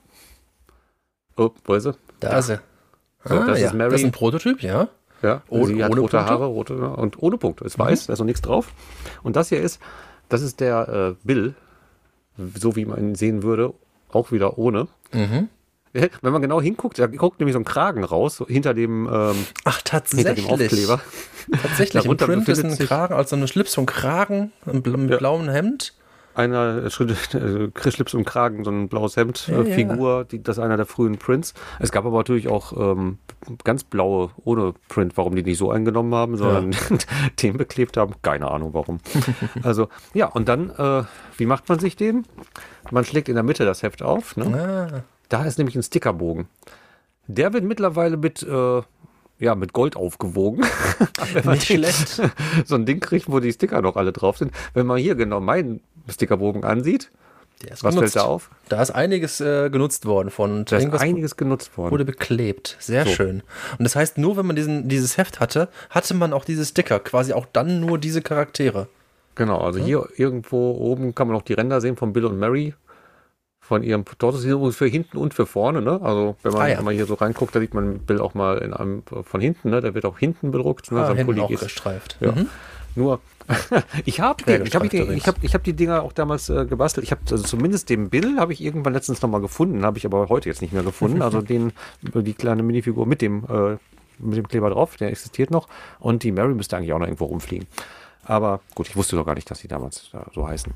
Oh, wo ist sie? Da ist sie. So, das ist Mary. Das ist ein Prototyp, ja. Ja, sie hat rote Haare, und ohne Punkte. Ist weiß, da ist noch nichts drauf. Und das hier ist der Bill, so wie man ihn sehen würde, auch wieder ohne. Wenn man genau hinguckt, da guckt nämlich so ein Kragen raus, hinter dem tatsächlich. Hinter dem Aufkleber. Tatsächlich, im Print ist ein Kragen, also eine Schlips und Kragen mit blauem Hemd. Einer Schlips und Kragen, so ein blaues Hemd, Figur, das ist einer der frühen Prints. Es gab aber natürlich auch ganz blaue ohne Print, warum die nicht so eingenommen haben, sondern den beklebt haben. Keine Ahnung warum. Also, ja, und dann, wie macht man sich den? Man schlägt in der Mitte das Heft auf. Ne? Da ist nämlich ein Stickerbogen. Der wird mittlerweile mit Gold aufgewogen. Wenn man nicht schlecht. So ein Ding kriegt, wo die Sticker noch alle drauf sind. Wenn man hier genau meinen Stickerbogen ansieht, was fällt da auf? Da ist einiges genutzt worden von. Da ist einiges genutzt worden. Wurde beklebt. Sehr schön. Und das heißt, nur wenn man dieses Heft hatte man auch diese Sticker. Quasi auch dann nur diese Charaktere. Genau, also hier irgendwo oben kann man noch die Ränder sehen von Bill und Mary. Von ihrem Torso, übrigens für hinten und für vorne, ne? Also wenn man hier so reinguckt, da sieht man Bill auch mal in einem von hinten, ne? Der wird auch hinten bedruckt, ne? Hinten auch gestreift. Ja. Nur ich habe die Dinger auch damals gebastelt. Ich habe also zumindest den Bill habe ich irgendwann letztens noch mal gefunden, habe ich aber heute jetzt nicht mehr gefunden. Also die kleine Minifigur mit dem Kleber drauf, der existiert noch, und die Mary müsste eigentlich auch noch irgendwo rumfliegen. Aber gut, ich wusste doch gar nicht, dass die damals so heißen.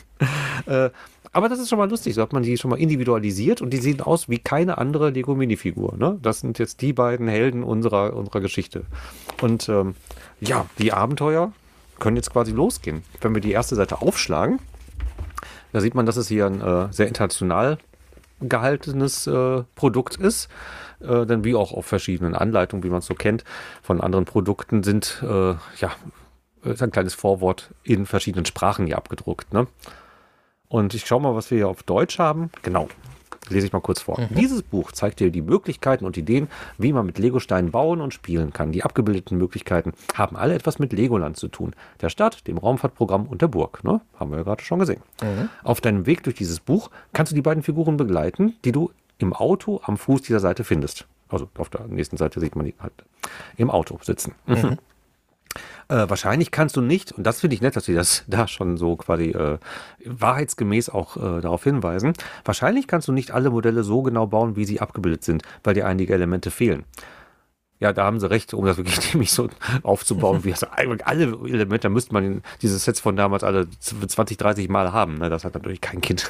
Aber das ist schon mal lustig, so hat man die schon mal individualisiert und die sehen aus wie keine andere Lego-Minifigur. Ne? Das sind jetzt die beiden Helden unserer Geschichte. Und die Abenteuer können jetzt quasi losgehen. Wenn wir die erste Seite aufschlagen, da sieht man, dass es hier ein sehr international gehaltenes Produkt ist. Denn wie auch auf verschiedenen Anleitungen, wie man es so kennt, von anderen Produkten ist ein kleines Vorwort in verschiedenen Sprachen hier abgedruckt. Ne? Und ich schaue mal, was wir hier auf Deutsch haben. Genau, lese ich mal kurz vor. Dieses Buch zeigt dir die Möglichkeiten und Ideen, wie man mit Legosteinen bauen und spielen kann. Die abgebildeten Möglichkeiten haben alle etwas mit Legoland zu tun. Der Stadt, dem Raumfahrtprogramm und der Burg. Ne? Haben wir ja gerade schon gesehen. Auf deinem Weg durch dieses Buch kannst du die beiden Figuren begleiten, die du im Auto am Fuß dieser Seite findest. Also auf der nächsten Seite sieht man die halt im Auto sitzen. Wahrscheinlich kannst du nicht, und das finde ich nett, dass sie das da schon so quasi wahrheitsgemäß auch darauf hinweisen, wahrscheinlich kannst du nicht alle Modelle so genau bauen, wie sie abgebildet sind, weil dir einige Elemente fehlen. Ja, da haben sie recht, um das wirklich nämlich so aufzubauen, wie alle Elemente, da müsste man diese Sets von damals alle 20, 30 Mal haben. Ne? Das hat natürlich kein Kind.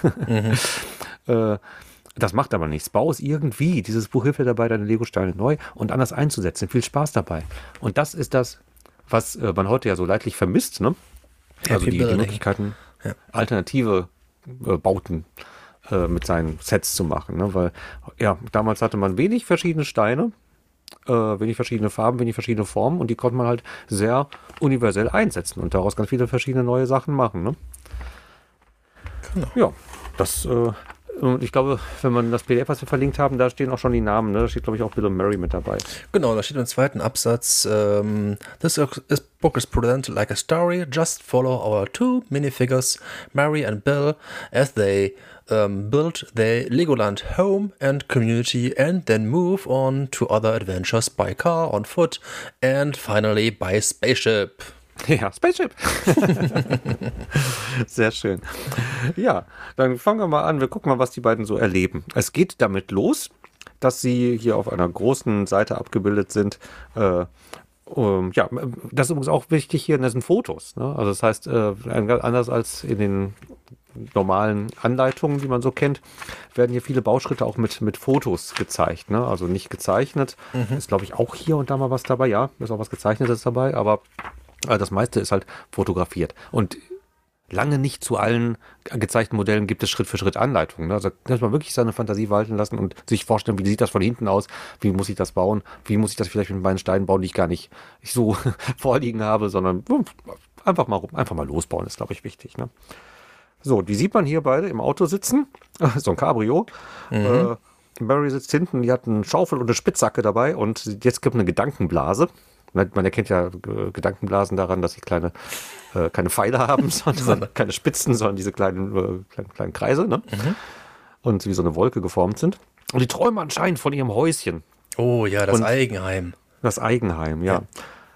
Das macht aber nichts. Bau es irgendwie. Dieses Buch hilft dir dabei, deine Lego-Steine neu und anders einzusetzen. Viel Spaß dabei. Und das ist das, was man heute ja so leidlich vermisst, ne? Also die Möglichkeiten, alternative Bauten mit seinen Sets zu machen, ne? Weil damals hatte man wenig verschiedene Steine, wenig verschiedene Farben, wenig verschiedene Formen, und die konnte man halt sehr universell einsetzen und daraus ganz viele verschiedene neue Sachen machen, ne? Genau. Ja, das und ich glaube, wenn man das PDF, was wir verlinkt haben, da stehen auch schon die Namen. Ne? Da steht, glaube ich, auch Bill und Mary mit dabei. Genau, da steht im zweiten Absatz, this book is presented like a story. Just follow our two minifigures, Mary and Bill, as they build their Legoland home and community and then move on to other adventures by car, on foot and finally by spaceship. Ja, Spaceship. Sehr schön. Ja, dann fangen wir mal an. Wir gucken mal, was die beiden so erleben. Es geht damit los, dass sie hier auf einer großen Seite abgebildet sind, Ja, das ist übrigens auch wichtig hier, das sind Fotos. Ne? Also das heißt, anders als in den normalen Anleitungen, die man so kennt, werden hier viele Bauschritte auch mit Fotos gezeigt. Ne? Also nicht gezeichnet. Ist, glaube ich, auch hier und da mal was dabei. Ja, ist auch was Gezeichnetes dabei, aber das meiste ist halt fotografiert. Und lange nicht zu allen gezeichneten Modellen gibt es Schritt für Schritt Anleitungen. Ne? Also muss man wirklich seine Fantasie walten lassen und sich vorstellen, wie sieht das von hinten aus, wie muss ich das bauen, wie muss ich das vielleicht mit meinen Steinen bauen, die ich gar nicht so vorliegen habe, sondern einfach mal losbauen, ist, glaube ich, wichtig. Ne? So, die sieht man hier beide im Auto sitzen, so ein Cabrio. Mary sitzt hinten, die hat eine Schaufel und eine Spitzhacke dabei und jetzt gibt eine Gedankenblase. Man erkennt ja Gedankenblasen daran, dass sie keine Pfeile haben, sondern keine Spitzen, sondern diese kleinen Kreise, ne? Und wie so eine Wolke geformt sind. Und die träumen anscheinend von ihrem Häuschen. Oh ja, das Eigenheim. Das Eigenheim, ja.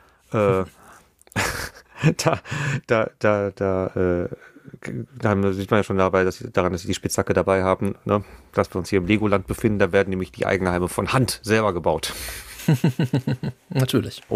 Da sieht man ja schon dabei, dass sie die Spitzhacke dabei haben, ne? Dass wir uns hier im Legoland befinden. Da werden nämlich die Eigenheime von Hand selber gebaut. Natürlich.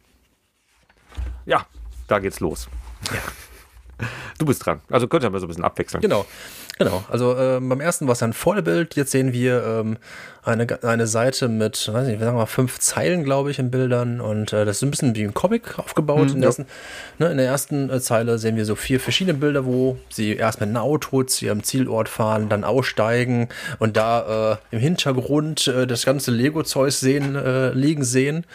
Ja, da geht's los. Ja. Du bist dran. Also könnt ihr mal so ein bisschen abwechseln. Genau. Also beim ersten war es ein Vollbild. Jetzt sehen wir eine Seite mit, weiß nicht, sagen wir mal 5 Zeilen, glaube ich, in Bildern. Und das ist ein bisschen wie ein Comic aufgebaut. In der ersten Zeile sehen wir so 4 verschiedene Bilder, wo sie erst mit einem Auto zu ihrem Zielort fahren, dann aussteigen und da im Hintergrund das ganze Lego-Zeug liegen sehen.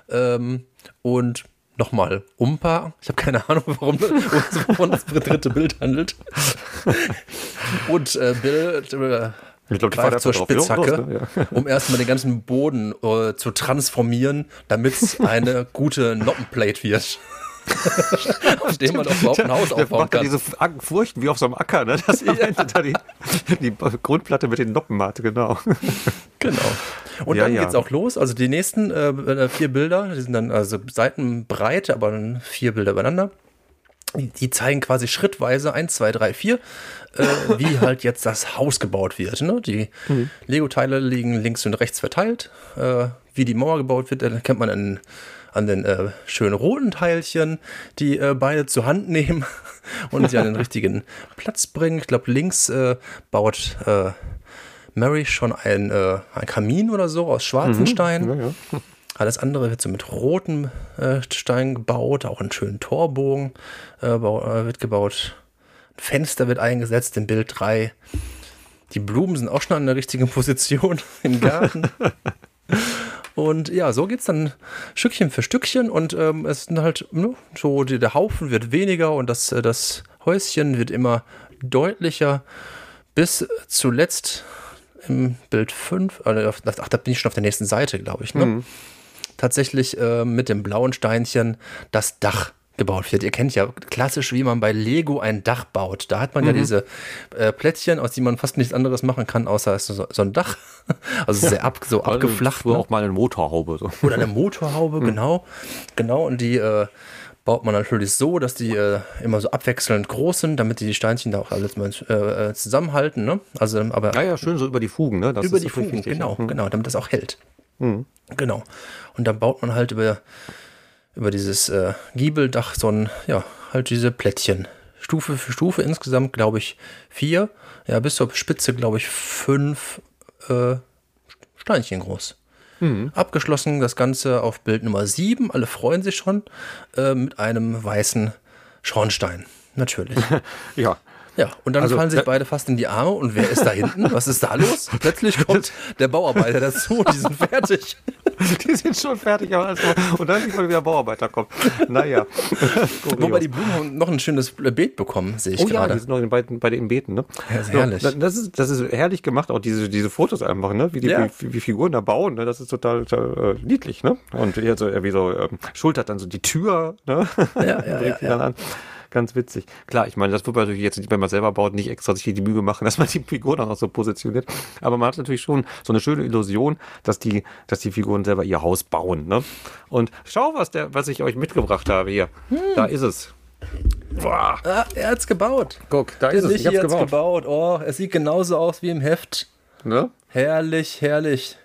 Und nochmal Umpa. Ich habe keine Ahnung, wovon das dritte Bild handelt. Und Bill greift zur Spitzhacke, um erstmal den ganzen Boden zu transformieren, damit es eine gute Noppenplate wird. Auf dem man auch überhaupt ein Haus aufbauen kann. Diese Furchen wie auf so einem Acker, ne? Das da die Grundplatte mit den Noppen hat, genau. Genau. Und dann geht's auch los. Also die nächsten 4 Bilder, die sind dann also Seitenbreite, aber dann 4 Bilder übereinander. Die zeigen quasi schrittweise 1, 2, 3, 4, wie halt jetzt das Haus gebaut wird. Ne? Die Lego-Teile liegen links und rechts verteilt. Wie die Mauer gebaut wird, erkennt man an den schönen roten Teilchen, die beide zur Hand nehmen und sie an den richtigen Platz bringen. Ich glaube, links baut Mary schon ein Kamin oder so aus schwarzen Steinen. Ja. Alles andere wird so mit rotem Stein gebaut, auch einen schönen Torbogen wird gebaut. Ein Fenster wird eingesetzt in Bild 3. Die Blumen sind auch schon an der richtigen Position im Garten. Und ja, so geht es dann Stückchen für Stückchen und es sind halt so, der Haufen wird weniger und das Häuschen wird immer deutlicher, bis zuletzt im Bild 5, da bin ich schon auf der nächsten Seite, glaube ich, ne? Tatsächlich mit dem blauen Steinchen das Dach gebaut wird. Ihr kennt ja klassisch, wie man bei Lego ein Dach baut. Da hat man ja diese Plättchen, aus denen man fast nichts anderes machen kann, außer so ein Dach. Also sehr abgeflacht. Oder auch mal eine Motorhaube. So. Oder eine Motorhaube, genau. Und die baut man natürlich so, dass die immer so abwechselnd groß sind, damit die Steinchen da auch alles mal zusammenhalten. Ne? Also, aber ja, schön so über die Fugen. Ne? Das über die Fugen, wichtig, genau, damit das auch hält. Genau. Und dann baut man halt über dieses Giebeldach halt diese Plättchen. Stufe für Stufe insgesamt, glaube ich, 4. Ja, bis zur Spitze, glaube ich, 5 Steinchen groß. Abgeschlossen das Ganze auf Bild Nummer 7. Alle freuen sich schon mit einem weißen Schornstein. Natürlich. Ja. Ja, und dann fallen sich beide fast in die Arme. Und wer ist da hinten? Was ist da los? Plötzlich kommt der Bauarbeiter dazu und die sind fertig. Die sind schon fertig, und dann sieht man, wie der Bauarbeiter kommt. Naja. Wobei die Blumen noch ein schönes Beet bekommen, sehe ich gerade. Ja, die sind noch bei den Beeten, ne? Ja, ist herrlich. Das ist herrlich gemacht, auch diese Fotos einfach, ne? Wie Figuren da bauen, ne? Das ist total niedlich, ne? Und wie so schultert dann so die Tür, ne? Ja. Dann an. Ganz witzig. Klar, ich meine, das wird man natürlich jetzt, wenn man selber baut, nicht extra sich die Mühe machen, dass man die Figuren auch noch so positioniert. Aber man hat natürlich schon so eine schöne Illusion, dass die Figuren selber ihr Haus bauen. Ne? Und schau, was ich euch mitgebracht habe hier. Da ist es. Boah. Ah, er hat's gebaut. Guck, da ist es. Ich hab's gebaut. Oh, es sieht genauso aus wie im Heft. Ne? Herrlich.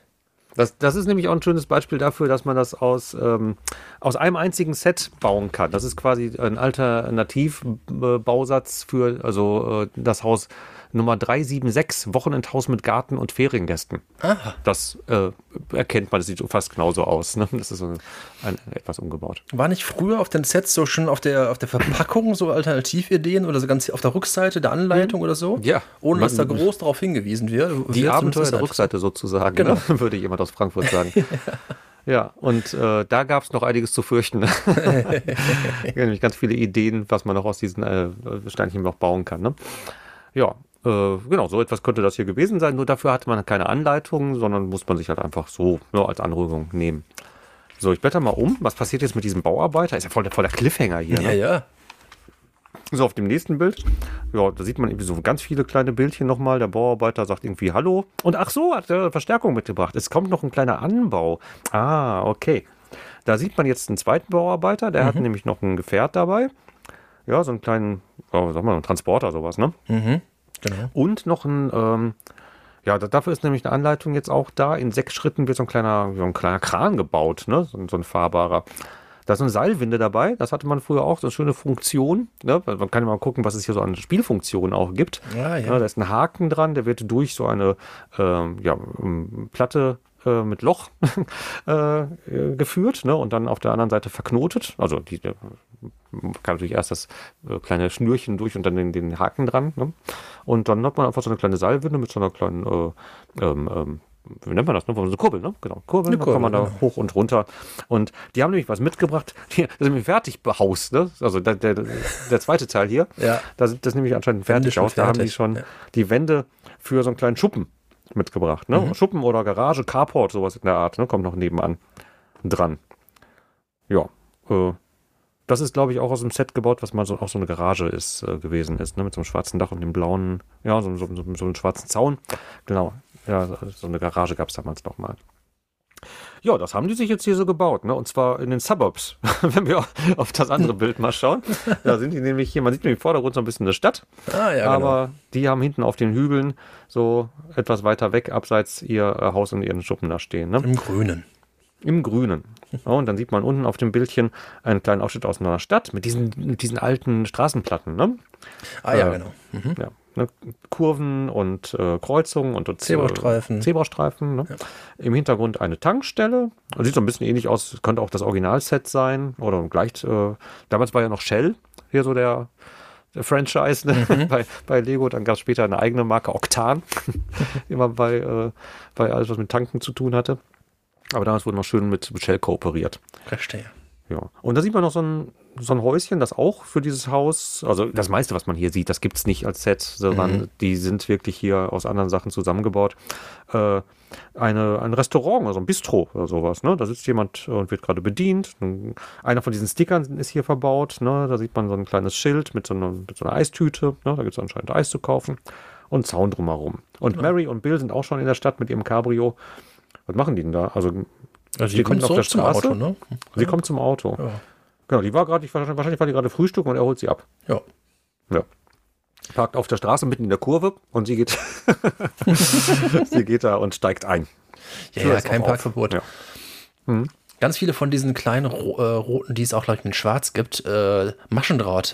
Das ist nämlich auch ein schönes Beispiel dafür, dass man das aus einem einzigen Set bauen kann. Das ist quasi ein Alternativbausatz für das Haus Nummer 376, Wochenendhaus mit Garten und Feriengästen. Aha. Das erkennt man, das sieht fast genauso aus. Ne? Das ist etwas umgebaut. War nicht früher auf den Sets so schon auf der Verpackung so Alternativideen oder so ganz auf der Rückseite der Anleitung oder so? Ja. Ohne dass da groß darauf hingewiesen wird. Die Abenteuer der Rückseite sozusagen, genau. Ne? Würde jemand aus Frankfurt sagen. Ja, und da gab es noch einiges zu fürchten. Nämlich ganz viele Ideen, was man noch aus diesen Steinchen noch bauen kann. Ne? Ja, genau, so etwas könnte das hier gewesen sein. Nur dafür hatte man keine Anleitung, sondern muss man sich halt einfach so als Anregung nehmen. So, ich blätter mal um. Was passiert jetzt mit diesem Bauarbeiter? Ist ja voll der Cliffhanger hier. Ne? Ja. So, auf dem nächsten Bild, ja, da sieht man irgendwie so ganz viele kleine Bildchen nochmal. Der Bauarbeiter sagt irgendwie Hallo. Und ach so, hat er Verstärkung mitgebracht. Es kommt noch ein kleiner Anbau. Ah, okay. Da sieht man jetzt einen zweiten Bauarbeiter. Der hat nämlich noch ein Gefährt dabei. Ja, so einen kleinen, einen Transporter, sowas, ne? Mhm, genau. Und noch ein, dafür ist nämlich eine Anleitung jetzt auch da. In 6 Schritten wird so ein kleiner Kran gebaut, ne? So ein fahrbarer. Da ist eine Seilwinde dabei, das hatte man früher auch, so eine schöne Funktion. Ne? Man kann ja mal gucken, was es hier so an Spielfunktionen auch gibt. Ja. Da ist ein Haken dran, der wird durch so eine Platte mit Loch geführt, ne? Und dann auf der anderen Seite verknotet. Also man kann natürlich erst das kleine Schnürchen durch und dann den Haken dran. Ne? Und dann hat man einfach so eine kleine Seilwinde mit so einer kleinen wie nennt man das? Ne? So eine Kurbel, ne? Genau, Kurbel, dann kann man da hoch und runter. Und die haben nämlich was mitgebracht. Das ist nämlich fertig behaust, ne? Also der zweite Teil hier, das ist nämlich anscheinend fertig aus. Da haben die schon die Wände für so einen kleinen Schuppen mitgebracht, ne? Mhm. Schuppen oder Garage, Carport, sowas in der Art, ne? Kommt noch nebenan dran. Ja, das ist, glaube ich, auch aus dem Set gebaut, was mal so eine Garage gewesen ist, ne? Mit so einem schwarzen Dach und dem blauen, ja, so einem schwarzen Zaun. Genau. Ja, so eine Garage gab es damals noch mal. Ja, das haben die sich jetzt hier so gebaut, ne? Und zwar in den Suburbs. Wenn wir auf das andere Bild mal schauen. Da sind die nämlich hier, man sieht nämlich im Vordergrund so ein bisschen eine Stadt. Ah, ja, aber genau. Die haben hinten auf den Hügeln so etwas weiter weg, abseits ihr Haus und ihren Schuppen da stehen. Ne? Im Grünen. Im Grünen. Ja, und dann sieht man unten auf dem Bildchen einen kleinen Ausschnitt aus einer Stadt mit diesen alten Straßenplatten. Ne? Ah ja, genau. Mhm. Ja, ne? Kurven und Kreuzungen und Zebrastreifen. Ne? Ja. Im Hintergrund eine Tankstelle. Das sieht so ein bisschen ähnlich aus, könnte auch das Originalset sein. Oder gleich, damals war ja noch Shell, hier so der Franchise, ne? bei Lego. Dann gab es später eine eigene Marke, Octan. Immer bei alles, was mit Tanken zu tun hatte. Aber damals wurde noch schön mit Shell kooperiert. Verstehe. Ja. Und da sieht man noch so ein Häuschen, das auch für dieses Haus, also das meiste, was man hier sieht, das gibt es nicht als Set, sondern die sind wirklich hier aus anderen Sachen zusammengebaut. Ein Restaurant, also ein Bistro oder sowas, ne? Da sitzt jemand und wird gerade bedient. Einer von diesen Stickern ist hier verbaut, ne? Da sieht man so ein kleines Schild mit so einer Eistüte, ne? Da gibt es anscheinend Eis zu kaufen und Zaun drumherum. Und ja. Mary und Bill sind auch schon in der Stadt mit ihrem Cabrio. Was machen die denn da? Also sie kommt auf der Straße. Zum Auto, ne? Sie kommt zum Auto. Ja. Genau, die war gerade, wahrscheinlich war die gerade Frühstück und er holt sie ab. Ja. Parkt auf der Straße mitten in der Kurve und sie geht, sie geht da und steigt ein. Ja, kein Parkverbot. Ja. Ganz viele von diesen kleinen roten, die es auch gleich in Schwarz gibt, Maschendraht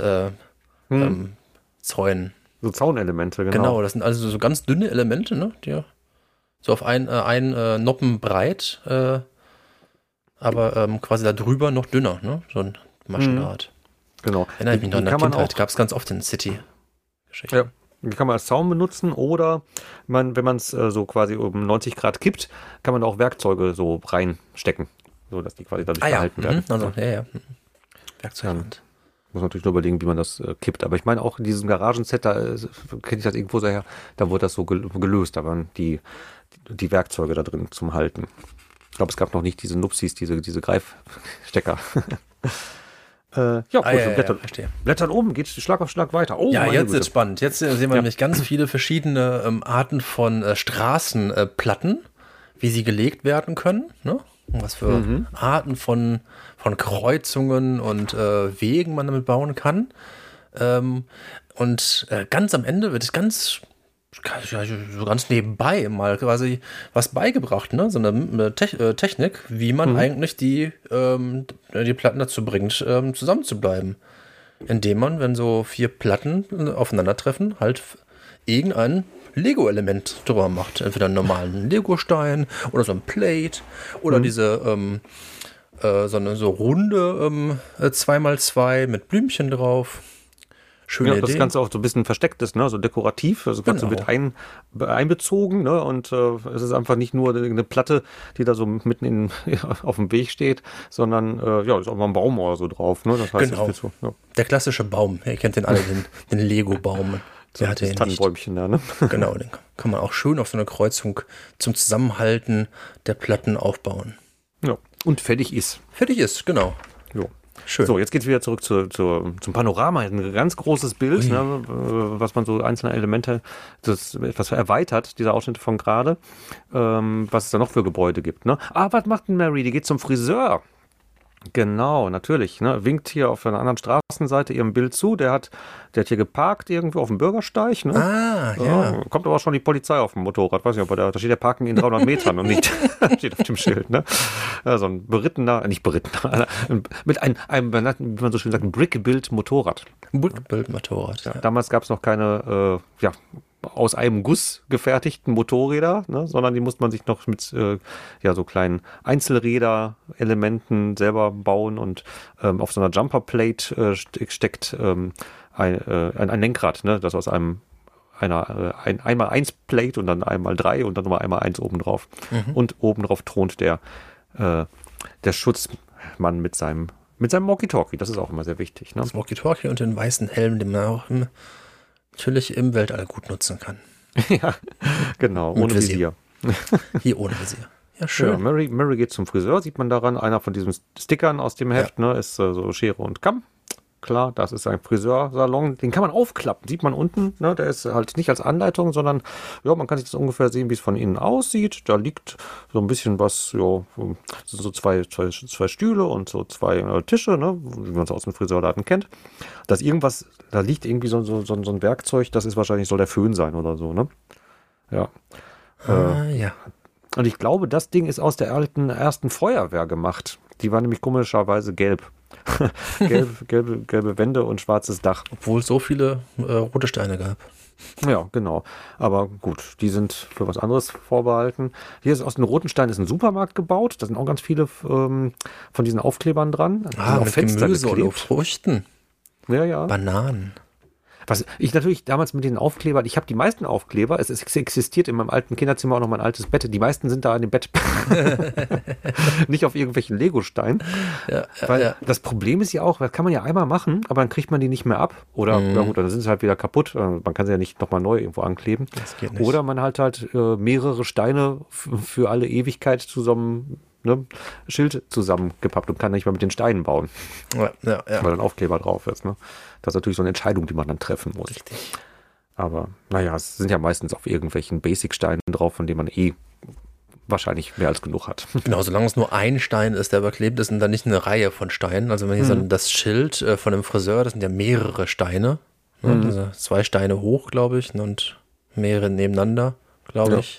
Zäunen. So Zaunelemente, genau. Genau, das sind also so ganz dünne Elemente, ne? Die so auf ein Noppen breit, aber quasi da drüber noch dünner, ne? So ein Maschendraht. Genau. Erinnere ich mich noch in der Kindheit, gab es ganz oft in City-Geschichten. Ja, die kann man als Zaun benutzen oder wenn man es so quasi um 90 Grad kippt, kann man auch Werkzeuge so reinstecken, so dass die quasi dadurch gehalten werden. Also, Werkzeughand. Muss natürlich nur überlegen, wie man das kippt. Aber ich meine auch in diesem Garagenset, da kenne ich das irgendwo so her, da wurde das so gelöst. Da waren die Werkzeuge da drin zum Halten. Ich glaube, es gab noch nicht diese Nupsis, diese Greifstecker. Blättern oben, geht Schlag auf Schlag weiter. Oh, ja, jetzt ist spannend. Jetzt sehen wir nämlich ganz viele verschiedene Arten von Straßenplatten, wie sie gelegt werden können. Ne? Was für Arten von Kreuzungen und Wegen man damit bauen kann. Und ganz am Ende wird es ganz so ganz nebenbei mal quasi was beigebracht, ne? So eine Technik, wie man eigentlich die Platten dazu bringt, zusammen zu bleiben. Indem man, wenn so 4 Platten aufeinandertreffen, halt irgendein Lego-Element drüber macht. Entweder einen normalen Lego-Stein oder so ein Plate oder diese so runde 2x2 mit Blümchen drauf. Schöne Idee. Das Ganze auch so ein bisschen versteckt ist, ne? So dekorativ. Also das Ganze wird einbezogen, ne? Und es ist einfach nicht nur eine Platte, die da so mitten auf dem Weg steht, sondern ist auch mal ein Baum oder so drauf. Ne? Das heißt, genau. So, ja. Der klassische Baum. Ihr kennt den alle, den Lego-Baum. Der hat das Tannenbäumchen da, ne? Genau, den kann man auch schön auf so einer Kreuzung zum Zusammenhalten der Platten aufbauen. Ja, und fertig ist. Fertig ist, genau. Jo. Schön. So, jetzt geht es wieder zurück zum Panorama. Ein ganz großes Bild, ne, was man so einzelne Elemente, das etwas erweitert, dieser Ausschnitt von gerade, was es da noch für Gebäude gibt. Ne? Was macht denn Mary? Die geht zum Friseur. Genau, natürlich. Ne? Winkt hier auf einer anderen Straßenseite ihrem Bild zu. Der hat hier geparkt irgendwo auf dem Bürgersteig. Ne? Ja. Kommt aber schon die Polizei auf dem Motorrad. Weiß nicht, ob da steht der Parken in 300 Metern und nicht steht auf dem Schild. Ne? Ja, so ein nicht berittener, mit einem, wie man so schön sagt, ein Brickbuild-Motorrad. Brickbuild-Motorrad. Ja. Damals gab es noch keine, aus einem Guss gefertigten Motorräder, ne, sondern die musste man sich noch mit so kleinen Einzelräder-Elementen selber bauen und auf so einer Jumperplate steckt ein Lenkrad, ne, das aus einem einmal 1 Plate und dann einmal 3 und dann nochmal einmal 1 obendrauf. Und obendrauf thront der Schutzmann mit seinem Walkie-Talkie. Das ist auch immer sehr wichtig. Ne? Das Walkie-Talkie und den weißen Helm, den man auch natürlich im Weltall gut nutzen kann. Ja, genau, ohne Visier. Hier ohne Visier. Ja, schön. Ja, Mary geht zum Friseur, sieht man daran. Einer von diesen Stickern aus dem Heft, ne, ist so Schere und Kamm. Klar, das ist ein Friseursalon. Den kann man aufklappen, sieht man unten. Ne, der ist halt nicht als Anleitung, sondern man kann sich das ungefähr sehen, wie es von innen aussieht. Da liegt so ein bisschen was, so zwei Stühle und so 2 Tische, ne, wie man es aus dem Friseurladen kennt. Da liegt irgendwie so ein Werkzeug, das ist wahrscheinlich, soll der Föhn sein oder so, ne? Ja. Ja. Und ich glaube, das Ding ist aus der ersten Feuerwehr gemacht. Die war nämlich komischerweise gelb. gelbe Wände und schwarzes Dach. Obwohl es so viele rote Steine gab. Ja, genau. Aber gut, die sind für was anderes vorbehalten. Hier ist aus den roten Steinen ist ein Supermarkt gebaut. Da sind auch ganz viele von diesen Aufklebern dran. Mit Gemüse und Früchten. Ja. Bananen. Was ich natürlich damals mit den Aufklebern, ich habe die meisten Aufkleber, es existiert in meinem alten Kinderzimmer auch noch mein altes Bett, die meisten sind da an dem Bett. Nicht auf irgendwelchen Legosteinen. Weil das Problem ist ja auch, das kann man ja einmal machen, aber dann kriegt man die nicht mehr ab. Oder, dann sind sie halt wieder kaputt. Man kann sie ja nicht nochmal neu irgendwo ankleben. Das geht nicht. Oder man halt mehrere Steine für alle Ewigkeit zusammen, ne, Schild zusammengepappt und kann nicht mehr mit den Steinen bauen. Ja. Weil dann Aufkleber drauf ist, ne? Das ist natürlich so eine Entscheidung, die man dann treffen muss. Richtig. Aber es sind ja meistens auf irgendwelchen Basic-Steinen drauf, von denen man wahrscheinlich mehr als genug hat. Genau, solange es nur ein Stein ist, der überklebt ist und dann nicht eine Reihe von Steinen. Also wenn hier das Schild von dem Friseur, das sind ja mehrere Steine. Ne? Also 2 Steine hoch, glaube ich, und mehrere nebeneinander, glaube ich.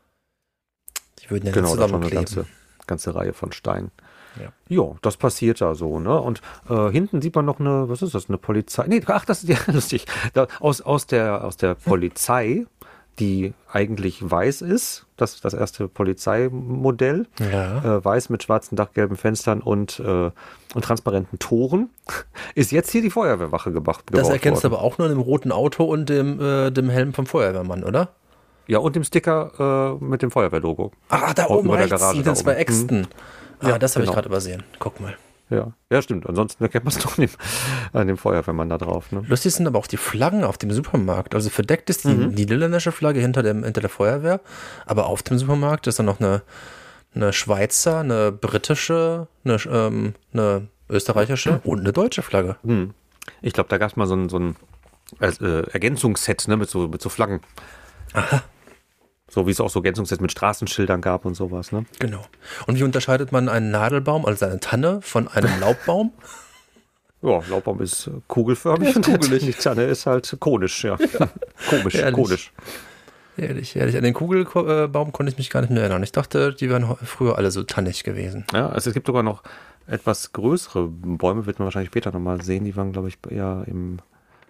Die würden ja nicht zusammenkleben. Eine ganze Reihe von Steinen. Ja, das passiert da so, ne? Und hinten sieht man noch was ist das, eine Polizei? Nee, das ist ja lustig. Aus der Polizei, die eigentlich weiß ist, das erste Polizeimodell, weiß mit schwarzen Dachgelben Fenstern und transparenten Toren, ist jetzt hier die Feuerwehrwache gebaut worden. Das erkennst du aber auch nur in dem roten Auto und dem Helm vom Feuerwehrmann, oder? Ja, und dem Sticker mit dem Feuerwehrlogo. Da oben rechts sind 2 Äxten. Das habe ich gerade übersehen. Guck mal. Ja, stimmt. Ansonsten erkennt man es doch an dem Feuerwehrmann da drauf. Ne? Lustig sind aber auch die Flaggen auf dem Supermarkt. Also verdeckt ist die niederländische Flagge hinter der Feuerwehr, aber auf dem Supermarkt ist dann noch eine Schweizer, eine britische, eine österreichische und eine deutsche Flagge. Ich glaube, da gab es mal so ein Ergänzungsset, ne, mit so Flaggen. Aha. So wie es auch so Ergänzungssets mit Straßenschildern gab und sowas, ne? Genau. Und wie unterscheidet man einen Nadelbaum, also eine Tanne, von einem Laubbaum? Ja, Laubbaum ist kugelförmig und kugelig. Die Tanne ist halt konisch, ja. Konisch. Ehrlich. An den Kugelbaum konnte ich mich gar nicht mehr erinnern. Ich dachte, die wären früher alle so tannig gewesen. Ja, also es gibt sogar noch etwas größere Bäume, wird man wahrscheinlich später nochmal sehen. Die waren, glaube ich, eher im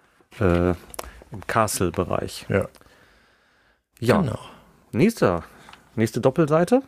Castle-Bereich. Ja. Genau. Nächste Doppelseite.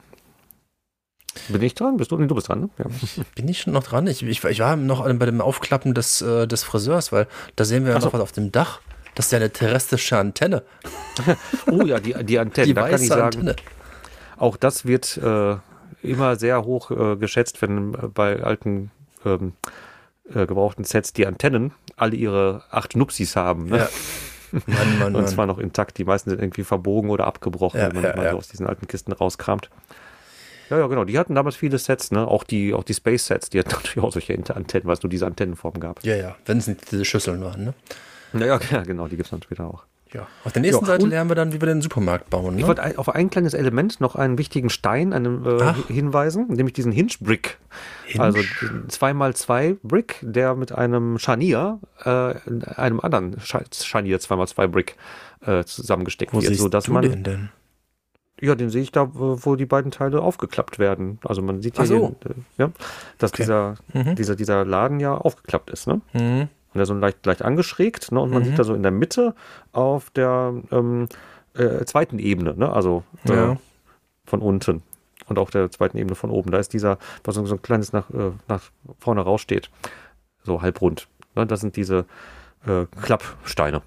Bin ich dran? Bist du? Nee, du bist dran, ne? Ja. Bin ich schon noch dran? Ich war noch bei dem Aufklappen des Friseurs, weil da sehen wir ja noch was auf dem Dach. Das ist ja eine terrestrische Antenne. Oh ja, die Antenne. Die da kann ich weiße sagen, Antenne. auch das wird immer sehr hoch geschätzt, wenn bei alten gebrauchten Sets die Antennen alle ihre 8 Nupsis haben. Ne? Ja. Mann. Und zwar noch intakt. Die meisten sind irgendwie verbogen oder abgebrochen, wenn man mal so aus diesen alten Kisten rauskramt. Ja, genau. Die hatten damals viele Sets, ne? Auch die Space-Sets, die hatten natürlich auch solche Antennen, weil es nur diese Antennenform gab. Ja. Wenn es nicht diese Schüsseln waren, ne? Ja, genau. Die gibt es dann später auch. Ja. Auf der nächsten Seite lernen wir dann, wie wir den Supermarkt bauen. Ne? Ich wollte auf ein kleines Element noch einen wichtigen Stein hinweisen, nämlich diesen Hinge-Brick. Also 2x2 Brick, der mit einem Scharnier, einem anderen Scharnier 2x2 Brick zusammengesteckt wird. Wo siehst du den denn? Ja, den sehe ich da, wo die beiden Teile aufgeklappt werden. Also man sieht ja, hier, dass dieser Laden ja aufgeklappt ist, ne? Mhm. Und der so leicht angeschrägt, ne? Und man sieht da so in der Mitte auf der zweiten Ebene, ne? Also von unten und auf der zweiten Ebene von oben. Da ist dieser, was so ein kleines nach vorne raussteht, so halbrund. Ne? Das sind diese Klappsteine.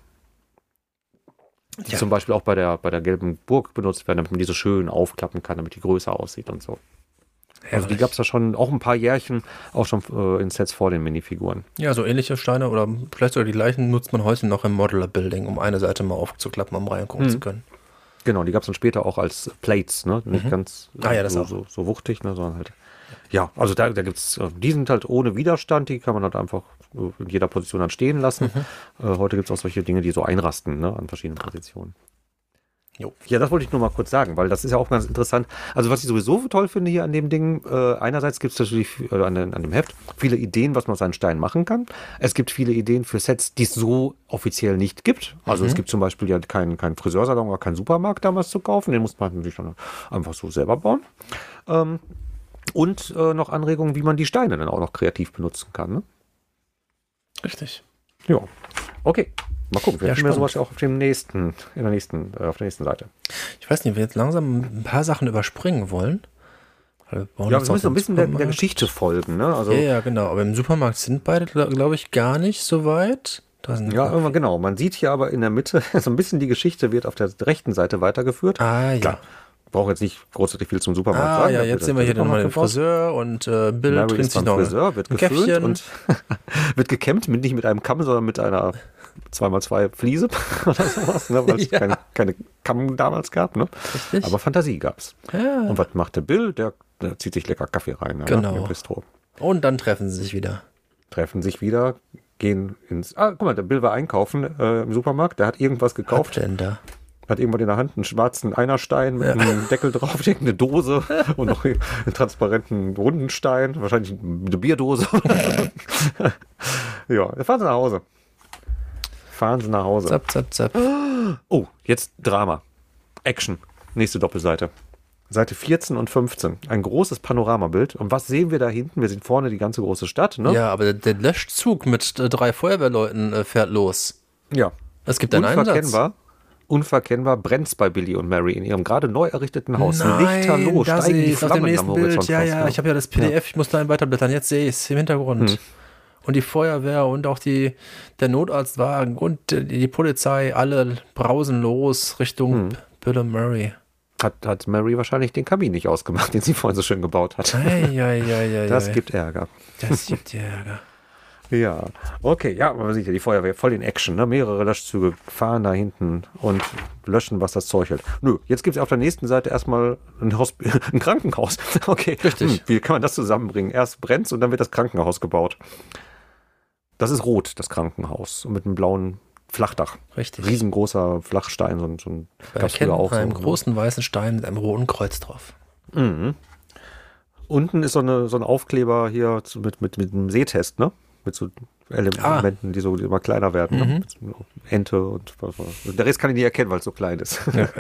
Die zum Beispiel auch bei der gelben Burg benutzt werden, damit man diese schön aufklappen kann, damit die größer aussieht und so. Also die gab es da schon auch ein paar Jährchen, auch schon in Sets vor den Minifiguren. Ja, so ähnliche Steine oder vielleicht sogar die gleichen nutzt man heute noch im Modular Building, um eine Seite mal aufzuklappen, um reingucken zu können. Genau, die gab es dann später auch als Plates, ne? Nicht ganz so wuchtig, ne? Sondern halt. Ja, also da gibt es, die sind halt ohne Widerstand, die kann man halt einfach in jeder Position dann stehen lassen. Heute gibt es auch solche Dinge, die so einrasten, ne? An verschiedenen Positionen. Jo. Ja, das wollte ich nur mal kurz sagen, weil das ist ja auch ganz interessant. Also was ich sowieso toll finde hier an dem Ding, einerseits gibt es natürlich an dem Heft viele Ideen, was man aus einem Stein machen kann. Es gibt viele Ideen für Sets, die es so offiziell nicht gibt. Also es gibt zum Beispiel ja keinen Friseursalon oder keinen Supermarkt damals zu kaufen. Den muss man natürlich dann einfach so selber bauen. Und noch Anregungen, wie man die Steine dann auch noch kreativ benutzen kann. Ne? Richtig. Ja, okay. Mal gucken, wir Ja, haben sowas ja auch auf der nächsten Seite. Ich weiß nicht, wir jetzt langsam ein paar Sachen überspringen wollen. Wir müssen so ein bisschen der Geschichte folgen. Ne? Also, ja, genau. Aber im Supermarkt sind beide, glaube ich, gar nicht so weit. Genau. Man sieht hier aber in der Mitte, so ein bisschen die Geschichte wird auf der rechten Seite weitergeführt. Ah, Klar. Brauche jetzt nicht großartig viel zum Supermarkt sagen. Ja, jetzt sehen wir hier nochmal den Friseur und Bill trinkt sich noch Friseur, wird gefüllt und wird gekämmt, nicht mit einem Kamm, sondern mit einer 2x2 Fliese oder sowas, ne, weil es keine Kamm damals gab. Ne? Richtig. Aber Fantasie gab's. Ja. Und was macht der Bill? Der zieht sich lecker Kaffee rein. Genau. Im Bistro. Und dann treffen sie sich wieder. Gehen ins... guck mal, der Bill war einkaufen im Supermarkt, der hat irgendwas gekauft. Was denn da? Hat irgendwann in der Hand einen schwarzen Einerstein mit einem Deckel drauf, eine Dose und noch einen transparenten runden Stein, wahrscheinlich eine Bierdose. Ja, fahren Sie nach Hause. Zap. Oh, jetzt Drama. Action. Nächste Doppelseite. Seite 14 und 15. Ein großes Panoramabild. Und was sehen wir da hinten? Wir sehen vorne die ganze große Stadt. Ne? Ja, aber der Löschzug mit 3 Feuerwehrleuten fährt los. Ja. Es gibt einen Einsatz. Unverkennbar brennt's bei Billy und Mary in ihrem gerade neu errichteten Haus. Nein, Lichterloh, da steigen sehe die ich auf dem Flammen nächsten am Bild. Horizont Ja, raus. ich habe ja das PDF, ich muss da weiterblättern. Jetzt sehe ich es im Hintergrund. Und die Feuerwehr und auch der Notarztwagen und die Polizei, alle brausen los Richtung Bill und Mary. Hat Mary wahrscheinlich den Kamin nicht ausgemacht, den sie vorhin so schön gebaut hat. Das gibt Ärger. Ja, okay, ja, man sieht ja die Feuerwehr voll in Action, ne? Mehrere Löschzüge fahren da hinten und löschen, was das Zeug hält. Nö, jetzt gibt es auf der nächsten Seite erstmal ein Krankenhaus. Okay, richtig. Wie kann man das zusammenbringen? Erst brennt's und dann wird das Krankenhaus gebaut. Das ist rot, das Krankenhaus, mit einem blauen Flachdach. Richtig. Riesengroßer Flachstein, so ein gab's früher auch. Einem großen weißen Stein mit einem roten Kreuz drauf. Mhm. Unten ist so ein Aufkleber hier mit einem Sehtest, ne? Mit so Elementen, die immer kleiner werden. Ne? Ente und der Rest kann ich nicht erkennen, weil es so klein ist.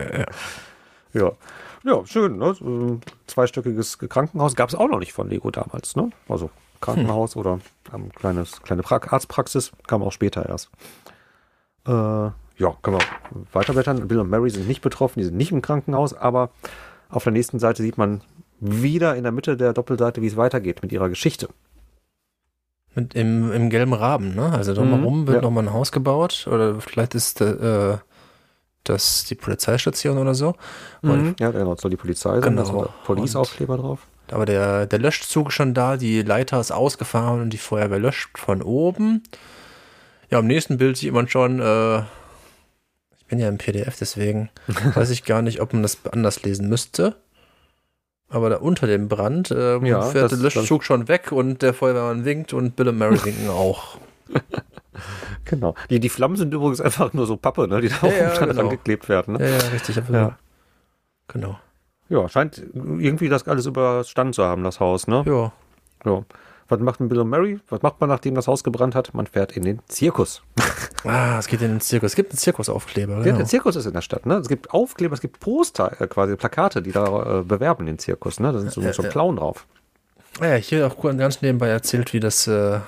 Ja, schön. Ne? So ein zweistöckiges Krankenhaus gab es auch noch nicht von Lego damals. Ne? Also Krankenhaus oder kleine Arztpraxis kam auch später erst. Können wir weiterblättern. Bill und Mary sind nicht betroffen, die sind nicht im Krankenhaus, aber auf der nächsten Seite sieht man wieder in der Mitte der Doppelseite, wie es weitergeht mit ihrer Geschichte. Mit im gelben Rahmen, ne? Also drumherum wird nochmal ein Haus gebaut oder vielleicht ist das die Polizeistation oder so. Ja, genau, soll die Polizei sein, da ist der Police-Aufkleber drauf. Aber der Löschzug ist schon da, die Leiter ist ausgefahren und die Feuerwehr löscht von oben. Ja, am nächsten Bild sieht man schon, ich bin ja im PDF, deswegen weiß ich gar nicht, ob man das anders lesen müsste. Aber da unter dem Brand fährt der Löschzug schon weg und der Feuerwehrmann winkt und Bill und Mary winken auch. Genau. Die Flammen sind übrigens einfach nur so Pappe, ne, die da auf dem Stand angeklebt werden. Ne? Ja, richtig. Genau. Ja, scheint irgendwie das alles überstanden zu haben, das Haus, ne? Ja. Was macht denn Bill und Mary? Was macht man, nachdem das Haus gebrannt hat? Man fährt in den Zirkus. Es geht in den Zirkus. Es gibt einen Zirkusaufkleber. Genau. Der Zirkus ist in der Stadt, ne? Es gibt Aufkleber, es gibt Poster, quasi Plakate, die da bewerben den Zirkus, ne? Da sind so ein Clown drauf. Ja, hier auch ganz nebenbei erzählt, wie das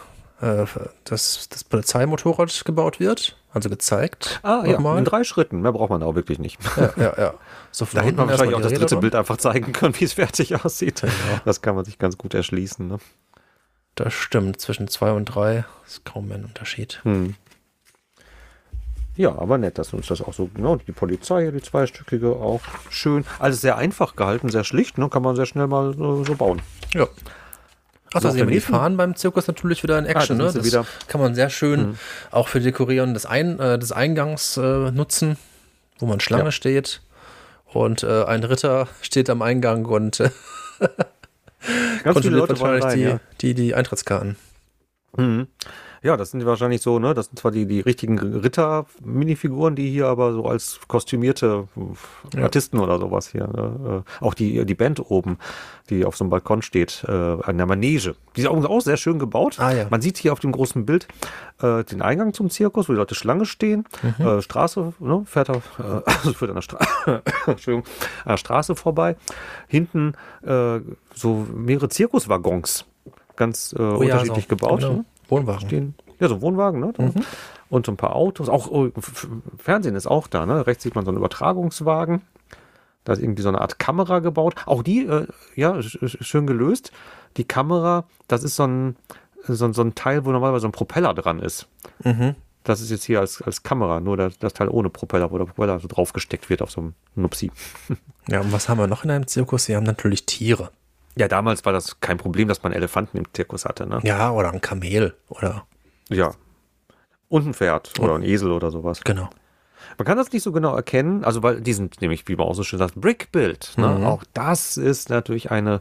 Polizeimotorrad gebaut wird, also gezeigt. In 3 Schritten, mehr braucht man auch wirklich nicht. Ja. So da hätte man wahrscheinlich auch das dritte Bild einfach zeigen können, wie es fertig aussieht. Ja. Das kann man sich ganz gut erschließen. Ne? Das stimmt, zwischen 2 und 3 ist kaum ein Unterschied. Ja, aber nett, dass uns das auch so, ne? Die Polizei, die zweistöckige, auch schön. Alles sehr einfach gehalten, sehr schlicht, ne? Kann man sehr schnell mal so bauen. Ja. Die fahren beim Zirkus natürlich wieder in Action. Ne? Das kann man sehr schön auch für Dekorieren des Eingangs nutzen, wo man Schlange steht und ein Ritter steht am Eingang und kontrolliert wahrscheinlich die Eintrittskarten. Ja, das sind wahrscheinlich so, ne? Das sind zwar die richtigen Ritter-Minifiguren, die hier aber so als kostümierte Artisten oder sowas hier. Ne? Auch die Band oben, die auf so einem Balkon steht, an der Manege. Die ist auch sehr schön gebaut. Man sieht hier auf dem großen Bild den Eingang zum Zirkus, wo die Leute Schlange stehen. Straße, ne? Führt an der Straße vorbei. Hinten so mehrere Zirkuswaggons. Ganz unterschiedlich gebaut. Genau. Ne? Wohnwagen. So Wohnwagen, ne? Und so ein paar Autos. Auch Fernsehen ist auch da, ne? Rechts sieht man so einen Übertragungswagen. Da ist irgendwie so eine Art Kamera gebaut. Auch die, schön gelöst. Die Kamera, das ist so ein Teil, wo normalerweise so ein Propeller dran ist. Das ist jetzt hier als Kamera, nur das Teil ohne Propeller, wo der Propeller so draufgesteckt wird auf so einem Nupsi. Ja, und was haben wir noch in einem Zirkus? Wir haben natürlich Tiere. Ja, damals war das kein Problem, dass man Elefanten im Zirkus hatte, ne? Ja, oder ein Kamel, oder? Ja. Und ein Pferd oder ein Esel oder sowas. Genau. Man kann das nicht so genau erkennen, also weil die sind nämlich, wie man auch so schön sagt, Brick-Build. Ne? Auch das ist natürlich eine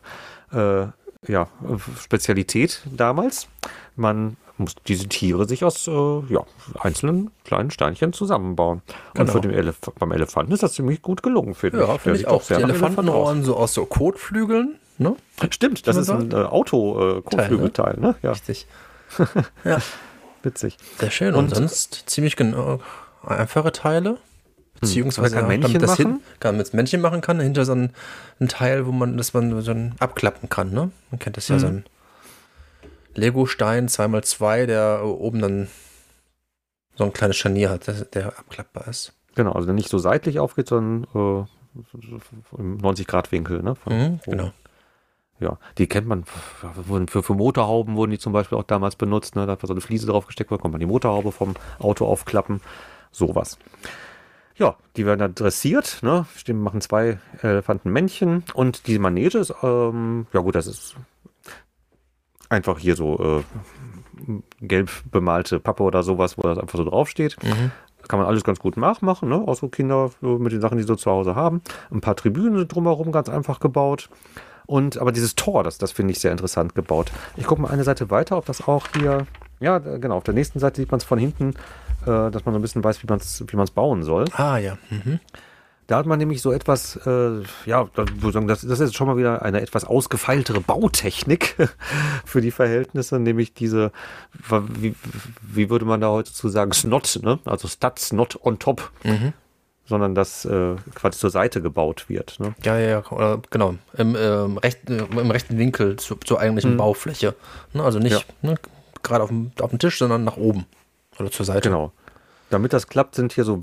Spezialität damals. Man muss diese Tiere sich aus einzelnen kleinen Steinchen zusammenbauen. Genau. Und beim Elefanten ist das ziemlich gut gelungen, finde ich. Ja, finde ich auch. Die Elefantenohren so aus so Kotflügeln. Ne? Stimmt, das ist ein Auto-Kotflügelteil. Ne? Ja. Richtig. Ja. Witzig. Sehr schön. Und sonst ziemlich einfache Teile. Beziehungsweise kann Männchen machen. Kann man jetzt Männchen machen kann. Dahinter so ein Teil, dass man so ein abklappen kann. Ne? Man kennt das ja, so ein Lego-Stein 2x2, der oben dann so ein kleines Scharnier hat, der abklappbar ist. Genau, also nicht so seitlich aufgeht, sondern im 90-Grad-Winkel. Ne? Genau. Ja, die kennt man, für Motorhauben wurden die zum Beispiel auch damals benutzt, ne? Da hat so eine Fliese draufgesteckt, da konnte man die Motorhaube vom Auto aufklappen, sowas. Ja, die werden dann dressiert, ne? Machen 2 Elefantenmännchen und die Manege ist, das ist einfach hier so gelb bemalte Pappe oder sowas, wo das einfach so draufsteht. Kann man alles ganz gut nachmachen, ne? Auch so Kinder mit den Sachen, die sie zu Hause haben. Ein paar Tribünen sind drumherum ganz einfach gebaut. Aber dieses Tor, das finde ich sehr interessant gebaut. Ich gucke mal eine Seite weiter, ob das auch hier, ja, genau, auf der nächsten Seite sieht man es von hinten, dass man so ein bisschen weiß, wie man es bauen soll. Ja. Da hat man nämlich so etwas, das ist jetzt schon mal wieder eine etwas ausgefeiltere Bautechnik für die Verhältnisse, nämlich diese, wie würde man da heute zu sagen, Snot, ne? Also Studs not on top, sondern das quasi zur Seite gebaut wird. Ne? Ja, genau. Im rechten Winkel zur eigentlichen Baufläche. Ne? Also nicht gerade auf dem Tisch, sondern nach oben oder zur Seite. Genau. Damit das klappt, sind hier so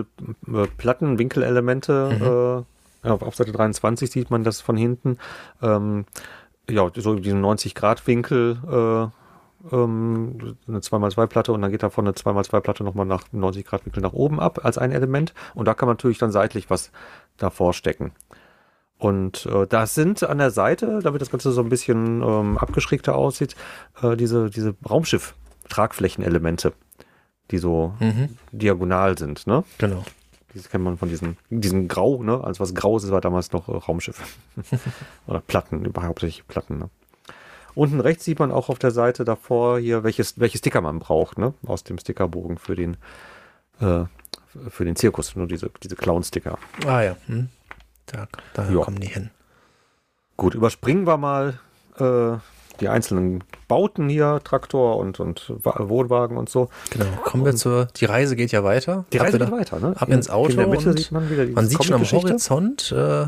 Winkelelemente. Auf Seite 23 sieht man das von hinten. So diesen 90-Grad-Winkel, eine 2x2-Platte und dann geht da von eine 2x2-Platte nochmal nach 90-Grad-Winkel nach oben ab als ein Element. Und da kann man natürlich dann seitlich was davor stecken. Und das sind an der Seite, damit das Ganze so ein bisschen abgeschrägter aussieht, diese Raumschiff-Tragflächenelemente, die so diagonal sind, ne? Genau. Das kennt man von diesen Grau, ne? Als was Graues ist, war damals noch Raumschiff. Oder Platten, hauptsächlich Platten, ne? Unten rechts sieht man auch auf der Seite davor hier, welche Sticker man braucht, ne? Aus dem Stickerbogen für den Zirkus, nur diese Clown-Sticker. Ah ja. Da kommen die hin. Gut, überspringen wir mal die einzelnen Bauten hier, Traktor und Wohnwagen und so. Genau, kommen wir die Reise geht ja weiter. Die Reise geht weiter, ne? Ab ins Auto. In der Mitte sieht man wieder man sieht schon am Horizont,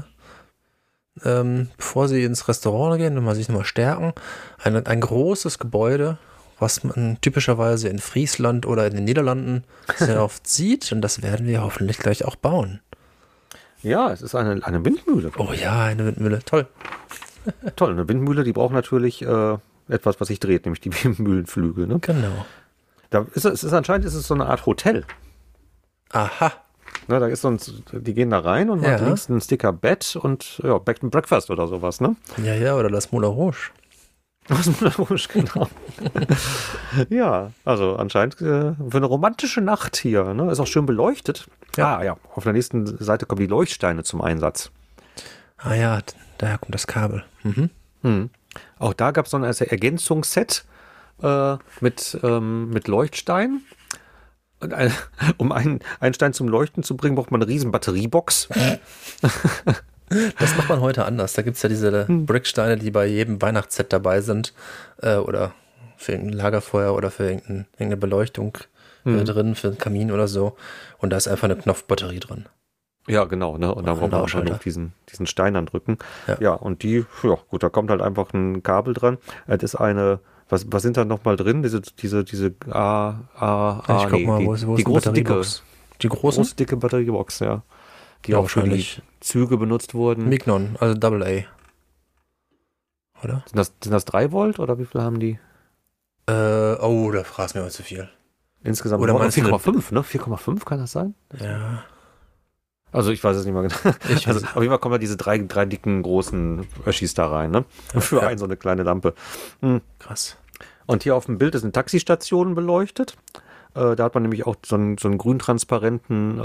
bevor sie ins Restaurant gehen und man sich nochmal stärken, ein großes Gebäude, was man typischerweise in Friesland oder in den Niederlanden sehr oft sieht, und das werden wir hoffentlich gleich auch bauen. Ja, es ist eine Windmühle. Oh ja, eine Windmühle, toll. Toll, eine Windmühle, die braucht natürlich etwas, was sich dreht, nämlich die Windmühlenflügel. Ne? Genau. Anscheinend ist es so eine Art Hotel. Aha. Ne, die gehen da rein und man hat links einen Sticker Bed und Bed and Breakfast oder sowas, ne? Ja, oder das Moulin Rouge. Das Moulin Rouge, genau. Ja, also anscheinend für eine romantische Nacht hier, ne? Ist auch schön beleuchtet. Ja. Auf der nächsten Seite kommen die Leuchtsteine zum Einsatz. Ah ja, daher kommt das Kabel. Auch da gab es so ein Ergänzungsset mit Leuchtstein. Und um einen Stein zum Leuchten zu bringen, braucht man eine riesen Batteriebox. Das macht man heute anders. Da gibt es ja diese Bricksteine, die bei jedem Weihnachtsset dabei sind. Oder für irgendein Lagerfeuer oder für irgendeine Beleuchtung drin, für einen Kamin oder so. Und da ist einfach eine Knopfbatterie drin. Ja, genau, ne? Und dann braucht man einfach nur diesen Stein dann drücken. Ja, und gut, da kommt halt einfach ein Kabel dran. Das ist was sind da nochmal drin? Diese guck mal, wo ist die große Batteriebox? Die große dicke Batteriebox, ja. Die auch für die Züge benutzt wurden. Mignon, also AA. Oder? Sind das 3 Volt oder wie viel haben die? Da fragst du mir mal zu viel. Insgesamt 4,5, ne? 4,5 kann das sein? Ja. Also ich weiß es nicht mehr genau. Auf jeden Fall kommen da diese drei dicken großen Öschis da rein, ne? Für so eine kleine Lampe. Krass. Und hier auf dem Bild ist eine Station beleuchtet. Da hat man nämlich auch so einen grün-transparenten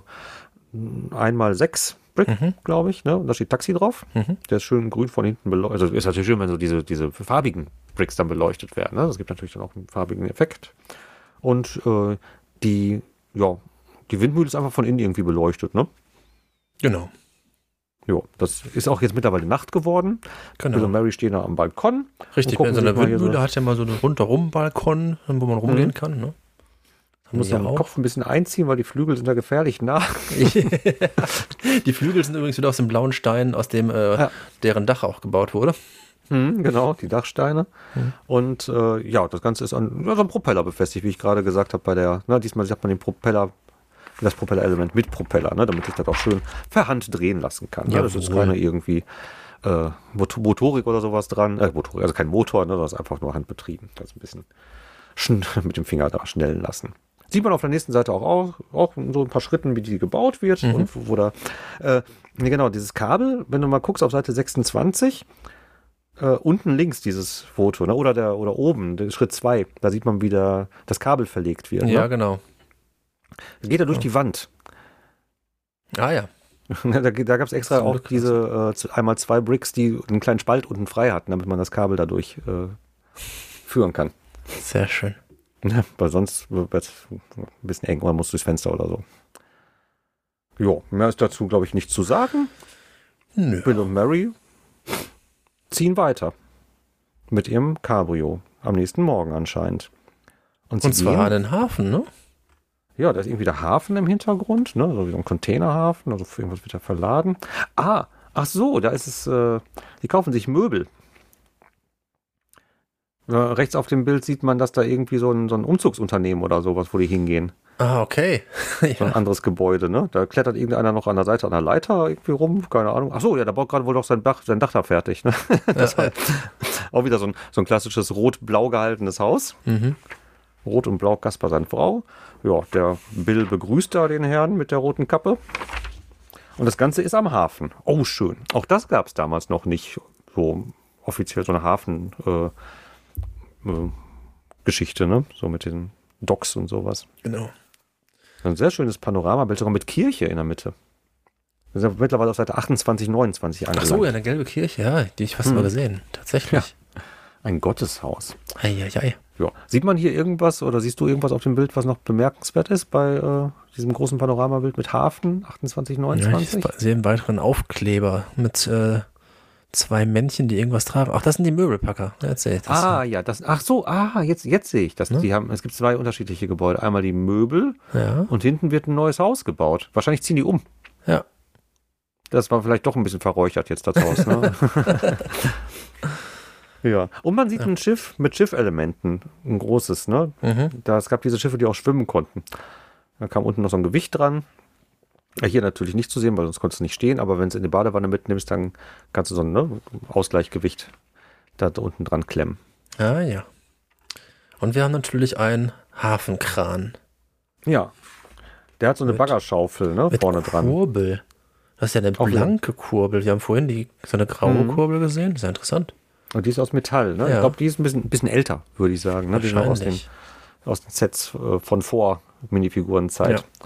1x6 Brick, glaube ich, ne? Und da steht Taxi drauf. Der ist schön grün von hinten beleuchtet. Also ist natürlich schön, wenn so diese farbigen Bricks dann beleuchtet werden. Ne? Das gibt natürlich dann auch einen farbigen Effekt. Und die Windmühle ist einfach von innen irgendwie beleuchtet, ne? Genau. Ja, das ist auch jetzt mittlerweile Nacht geworden. Genau. Bill und Mary stehen da am Balkon. Richtig, so eine Windmühle hat ja mal so einen rundherum Balkon, wo man rumgehen kann, ne? Man muss den Kopf ein bisschen einziehen, weil die Flügel sind da gefährlich nah. Die Flügel sind übrigens wieder aus dem blauen Stein, aus dem deren Dach auch gebaut wurde. Genau, die Dachsteine. Und das Ganze ist an so einem Propeller befestigt, wie ich gerade gesagt habe. Diesmal hat man das Propellerelement mit Propeller, ne, damit sich das auch schön per Hand drehen lassen kann. Ne? Das ist keine irgendwie Motorik oder sowas dran. Motorik, also kein Motor, ne, das ist einfach nur handbetrieben. Das ein bisschen mit dem Finger da schnellen lassen. Sieht man auf der nächsten Seite auch so ein paar Schritten, wie die gebaut wird. Und wo da, genau, dieses Kabel, wenn du mal guckst auf Seite 26, unten links dieses Foto, ne, oder oben, Schritt 2, da sieht man, wie das Kabel verlegt wird. Ja, ne? genau. Das geht ja durch die Wand. Ah ja. Da gab es extra auch diese einmal 2 Bricks, die einen kleinen Spalt unten frei hatten, damit man das Kabel dadurch führen kann. Sehr schön. Ja, weil sonst wird es ein bisschen eng oder muss durchs Fenster oder so. Jo, mehr ist dazu, glaube ich, nicht zu sagen. Nö. Bill und Mary ziehen weiter mit ihrem Cabrio am nächsten Morgen anscheinend. Und zwar an den Hafen, ne? Ja, da ist irgendwie der Hafen im Hintergrund, ne? So wie so ein Containerhafen, also für irgendwas wird da verladen. Ach so, da ist es, die kaufen sich Möbel. Rechts auf dem Bild sieht man, dass da irgendwie so ein Umzugsunternehmen oder sowas, wo die hingehen. Ah, okay. So ein anderes Gebäude, ne? Da klettert irgendeiner noch an der Seite an der Leiter irgendwie rum, keine Ahnung. Ach so, ja, da baut gerade wohl noch sein Dach da fertig, ne? Das war auch wieder so ein klassisches rot-blau gehaltenes Haus. Mhm. Rot und blau Kaspar seine Frau. Ja, der Bill begrüßt da den Herrn mit der roten Kappe. Und das Ganze ist am Hafen. Oh, schön. Auch das gab es damals noch nicht so offiziell, so eine Hafen-Geschichte, ne? So mit den Docks und sowas. Genau. Ein sehr schönes Panoramabild, sogar mit Kirche in der Mitte. Wir sind mittlerweile auf Seite 28, 29 angelangt. Ach so, ja, eine gelbe Kirche, ja, die ich fast mal gesehen. Tatsächlich. Ja. Ein Gotteshaus. Eieiei. Ja. Sieht man hier irgendwas oder siehst du irgendwas auf dem Bild, was noch bemerkenswert ist bei diesem großen Panoramabild mit Hafen 28, 29? Ja, ich sehe einen weiteren Aufkleber mit 2 Männchen, die irgendwas tragen. Ach, das sind die Möbelpacker. Jetzt sehe ich das. Ja, jetzt sehe ich das. Ne? Es gibt 2 unterschiedliche Gebäude. Einmal die Möbel und hinten wird ein neues Haus gebaut. Wahrscheinlich ziehen die um. Ja. Das war vielleicht doch ein bisschen verräuchert jetzt, das Haus. Ne? Ja. Und man sieht ein Schiff mit Schiffelementen. Ein großes, ne? Mhm. Es gab diese Schiffe, die auch schwimmen konnten. Da kam unten noch so ein Gewicht dran. Hier natürlich nicht zu sehen, weil sonst konntest du nicht stehen, aber wenn du es in die Badewanne mitnimmst, dann kannst du so ein Ausgleichgewicht da unten dran klemmen. Ah, ja. Und wir haben natürlich einen Hafenkran. Ja. Der hat so eine Baggerschaufel, ne, mit vorne dran. Kurbel. Das ist ja eine blanke Kurbel. Wir haben vorhin so eine graue Kurbel gesehen. Sehr interessant. Und die ist aus Metall, ne? Ja. Ich glaube, die ist ein bisschen älter, würde ich sagen. Ne? Die sind aus den Sets von vor Minifigurenzeit. Ja.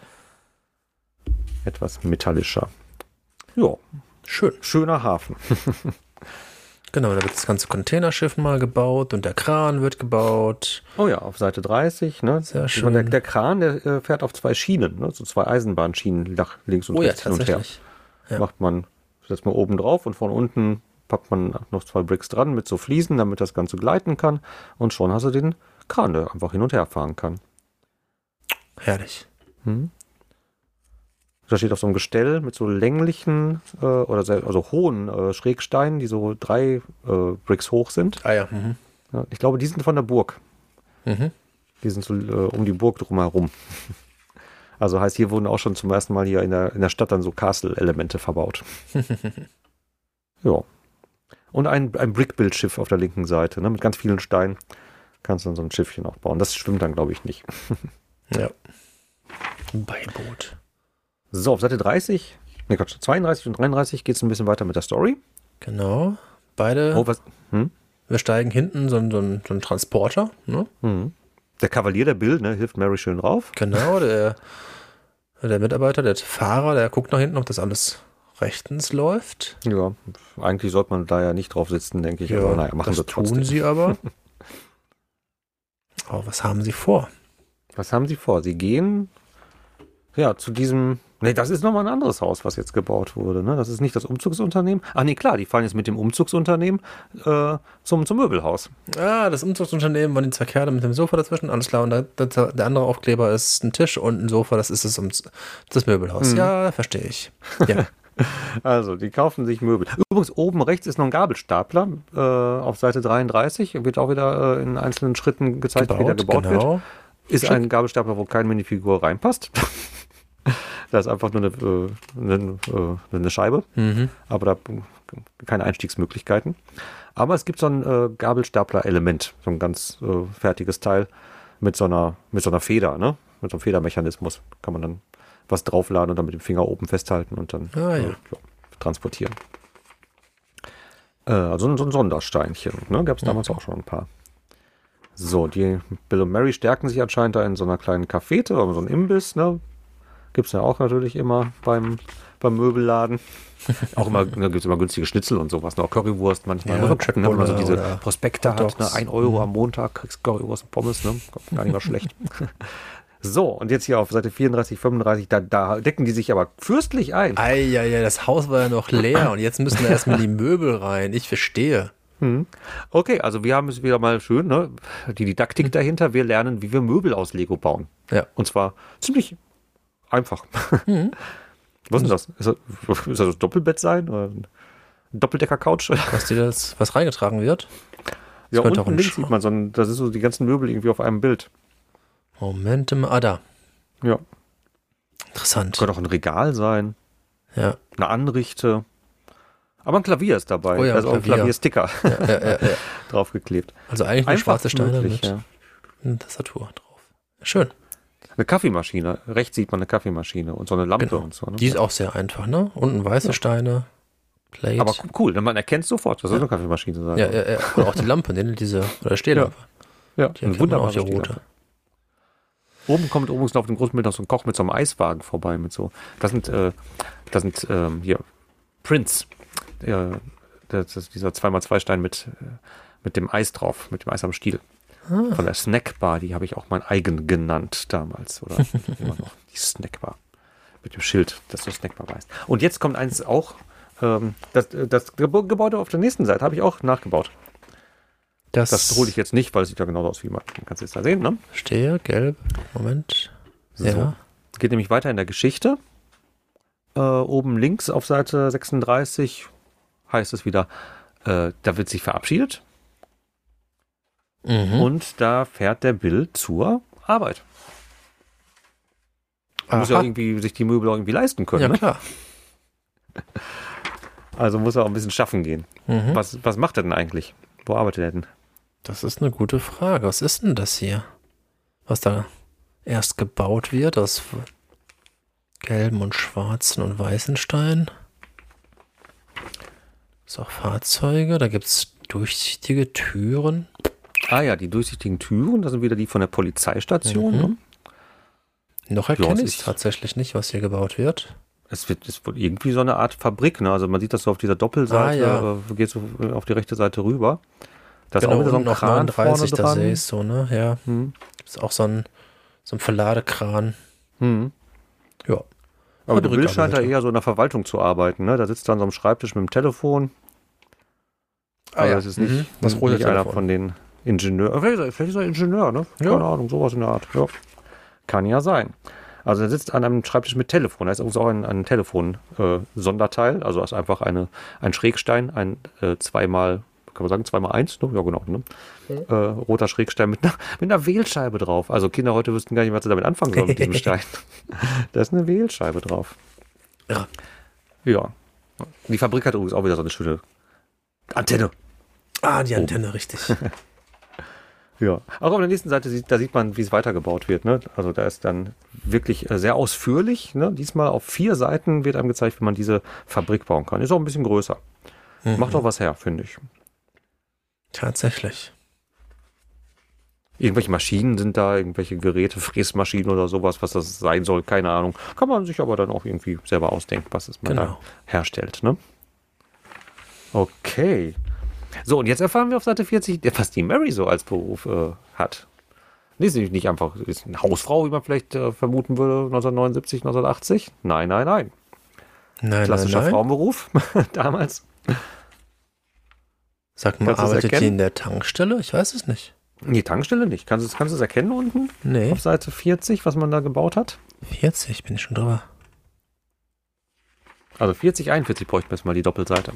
Etwas metallischer. Ja. Schön. Schöner Hafen. Genau, da wird das ganze Containerschiff mal gebaut und der Kran wird gebaut. Oh ja, auf Seite 30. Ne? Sehr schön. Der Kran, der fährt auf 2 Schienen, ne? So 2 Eisenbahnschienen nach links und rechts hin und her. Ja. Setzt man oben drauf und von unten packt man noch 2 Bricks dran mit so Fliesen, damit das Ganze gleiten kann. Und schon hast du den Kran, der einfach hin und her fahren kann. Herrlich. Da steht auf so einem Gestell mit so länglichen also hohen Schrägsteinen, die so 3 Bricks hoch sind. Ah ja. Ja, ich glaube, die sind von der Burg. Die sind so um die Burg drumherum. Also heißt, hier wurden auch schon zum ersten Mal hier in der Stadt dann so Castle-Elemente verbaut. Ja. Und ein Brickbuild-Schiff auf der linken Seite, ne, mit ganz vielen Steinen. Kannst du dann so ein Schiffchen auch bauen. Das schwimmt dann, glaube ich, nicht. Ja. Beiboot. So, auf Seite 32 und 33 geht es ein bisschen weiter mit der Story. Genau. Beide. Oh, was? Wir steigen hinten so einen Transporter. Ne? Der Kavalier, der Bill, ne, hilft Mary schön rauf. Genau, der Mitarbeiter, der Fahrer, der guckt nach hinten, ob das alles rechtens läuft. Ja, eigentlich sollte man da ja nicht drauf sitzen, denke ich. Ja, aber naja, machen das sie trotzdem. Tun sie aber. Aber was haben sie vor? Was haben sie vor? Sie gehen zu diesem. Nee, das ist nochmal ein anderes Haus, was jetzt gebaut wurde. Ne? Das ist nicht das Umzugsunternehmen. Ach nee, klar, die fahren jetzt mit dem Umzugsunternehmen zum Möbelhaus. Ah, das Umzugsunternehmen waren die 2 Kerle mit dem Sofa dazwischen. Alles klar. Und der andere Aufkleber ist ein Tisch und ein Sofa. Das ist das Möbelhaus. Ja, verstehe ich. Ja. Also, die kaufen sich Möbel. Übrigens, oben rechts ist noch ein Gabelstapler auf Seite 33. Wird auch wieder in einzelnen Schritten gezeigt, wie der gebaut wird. Ist ein Gabelstapler, wo keine Minifigur reinpasst. Da ist einfach nur eine Scheibe, aber da keine Einstiegsmöglichkeiten. Aber es gibt so ein Gabelstapler-Element, so ein ganz fertiges Teil mit so einer Feder, ne? Mit so einem Federmechanismus kann man dann was draufladen und dann mit dem Finger oben festhalten und dann transportieren. Also so ein Sondersteinchen, ne? Gab es damals auch schon ein paar. So, die Bill und Mary stärken sich anscheinend da in so einer kleinen Cafete oder so ein Imbiss, ne? Gibt es ja auch natürlich immer beim Möbelladen. Auch immer, da gibt es immer günstige Schnitzel und sowas, noch Currywurst manchmal. Ja, Mal gucken, wenn man so diese Prospekte hat, Hotdogs. ne? 1 Euro am Montag kriegst du Currywurst und Pommes, ne? Gar nicht mal schlecht. So, und jetzt hier auf Seite 34, 35, da decken die sich aber fürstlich ein. Eieiei, das Haus war ja noch leer und jetzt müssen da erstmal die Möbel rein. Ich verstehe. Okay, also wir haben es wieder mal schön, ne? Die Didaktik dahinter. Wir lernen, wie wir Möbel aus Lego bauen. Ja. Und zwar ziemlich einfach. Was ist denn das? Ist das Doppelbett sein? Oder ein Doppeldecker-Couch? Was reingetragen wird? Ja, könnte auch unten ein links sieht man das ist so die ganzen Möbel irgendwie auf einem Bild. Moment, da. Ja. Interessant. Könnte auch ein Regal sein. Ja. Eine Anrichte. Aber ein Klavier ist dabei. Oh ja, da ist auch ein Klaviersticker Ja. draufgeklebt. Also eigentlich nur Einfach schwarze Steine möglich, mit einer Tastatur drauf. Schön. Eine Kaffeemaschine. Rechts sieht man eine Kaffeemaschine und so eine Lampe und so. Ne? Die ist auch sehr einfach, ne? Unten weiße Steine, Plate. Aber cool, man erkennt sofort, dass das eine Kaffeemaschine sein soll. Ja. Und auch die Lampe, diese Stehlampe. Ja, Die erkennt man auch, die rote. Oben kommt übrigens auf dem großen Bild noch so ein Koch mit so einem Eiswagen vorbei. Das sind hier Prints. Das ist dieser 2x2 Stein mit dem Eis drauf, mit dem Eis am Stiel. Von der Snackbar, die habe ich auch mein eigen genannt damals. Oder immer noch, die Snackbar. Mit dem Schild, dass du Snackbar weißt. Und jetzt kommt eins auch, das Gebäude auf der nächsten Seite habe ich auch nachgebaut. Das hole ich jetzt nicht, weil es sieht ja genauso aus wie man. Kannst du jetzt da sehen, ne? Stehe, gelb. Moment. So. Ja. Es geht nämlich weiter in der Geschichte. Oben links auf Seite 36 heißt es wieder, da wird sich verabschiedet. Und da fährt der Bill zur Arbeit. Muss ja irgendwie sich die Möbel auch irgendwie leisten können. Ja, ne? klar. Also muss er auch ein bisschen schaffen gehen. Was macht er denn eigentlich? Wo arbeitet er denn? Das ist eine gute Frage. Was ist denn das hier? Was da erst gebaut wird aus gelben und schwarzen und weißen Steinen? Ist auch Fahrzeuge. Da gibt es durchsichtige Türen. Ah ja, die durchsichtigen Türen, das sind wieder die von der Polizeistation. Ne? Noch erkenne ich tatsächlich nicht, was hier gebaut wird. Es ist wohl irgendwie so eine Art Fabrik, ne? Also man sieht das so auf dieser Doppelseite, geht so auf die rechte Seite rüber. Da ist auch wieder so ein Kran vorne dran. Da sehe ich so, ne? Ja. Ist auch so ein Verladekran. Ja. Aber der Bill scheint da eher so in der Verwaltung zu arbeiten, ne? Da sitzt dann so am Schreibtisch mit dem Telefon. Aber das ist nicht, das nicht einer von den Ingenieuren. Vielleicht ist er Ingenieur, ne? Ja. Keine Ahnung, sowas in der Art. Ja. Kann ja sein. Also er sitzt an einem Schreibtisch mit Telefon. Da ist übrigens auch ein Telefon-Sonderteil. Also ist einfach ein Schrägstein, ein 2x, kann man sagen, 2x1, ne? Ja genau. Ne? Roter Schrägstein mit einer Wählscheibe drauf. Also Kinder heute wüssten gar nicht, was sie damit anfangen sollen mit diesem Stein. Da ist eine Wählscheibe drauf. Ja. Die Fabrik hat übrigens auch wieder so eine schöne Antenne. Ah, die Antenne, richtig. Ja, auch auf der nächsten Seite sieht man, wie es weitergebaut wird. Ne? Also da ist dann wirklich sehr ausführlich. Ne? Diesmal auf 4 Seiten wird einem gezeigt, wie man diese Fabrik bauen kann. Ist auch ein bisschen größer. Macht auch was her, finde ich. Tatsächlich. Irgendwelche Maschinen sind da, irgendwelche Geräte, Fräsmaschinen oder sowas, was das sein soll, keine Ahnung. Kann man sich aber dann auch irgendwie selber ausdenken, was es man da herstellt. Ne? Okay. So, und jetzt erfahren wir auf Seite 40, was die Mary so als Beruf hat. Die ist nämlich nicht einfach ist eine Hausfrau, wie man vielleicht vermuten würde, 1979, 1980. Nein. Klassischer Frauenberuf damals. Sag mal, arbeitet die in der Tankstelle? Ich weiß es nicht. Nee, Tankstelle nicht. Kannst du es erkennen unten? Nee. Auf Seite 40, was man da gebaut hat? 40, bin ich schon drüber. Also 40, 41 bräuchten wir jetzt mal die Doppelseite.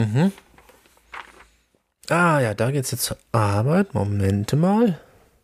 Ah ja, da geht's jetzt zur Arbeit. Moment mal.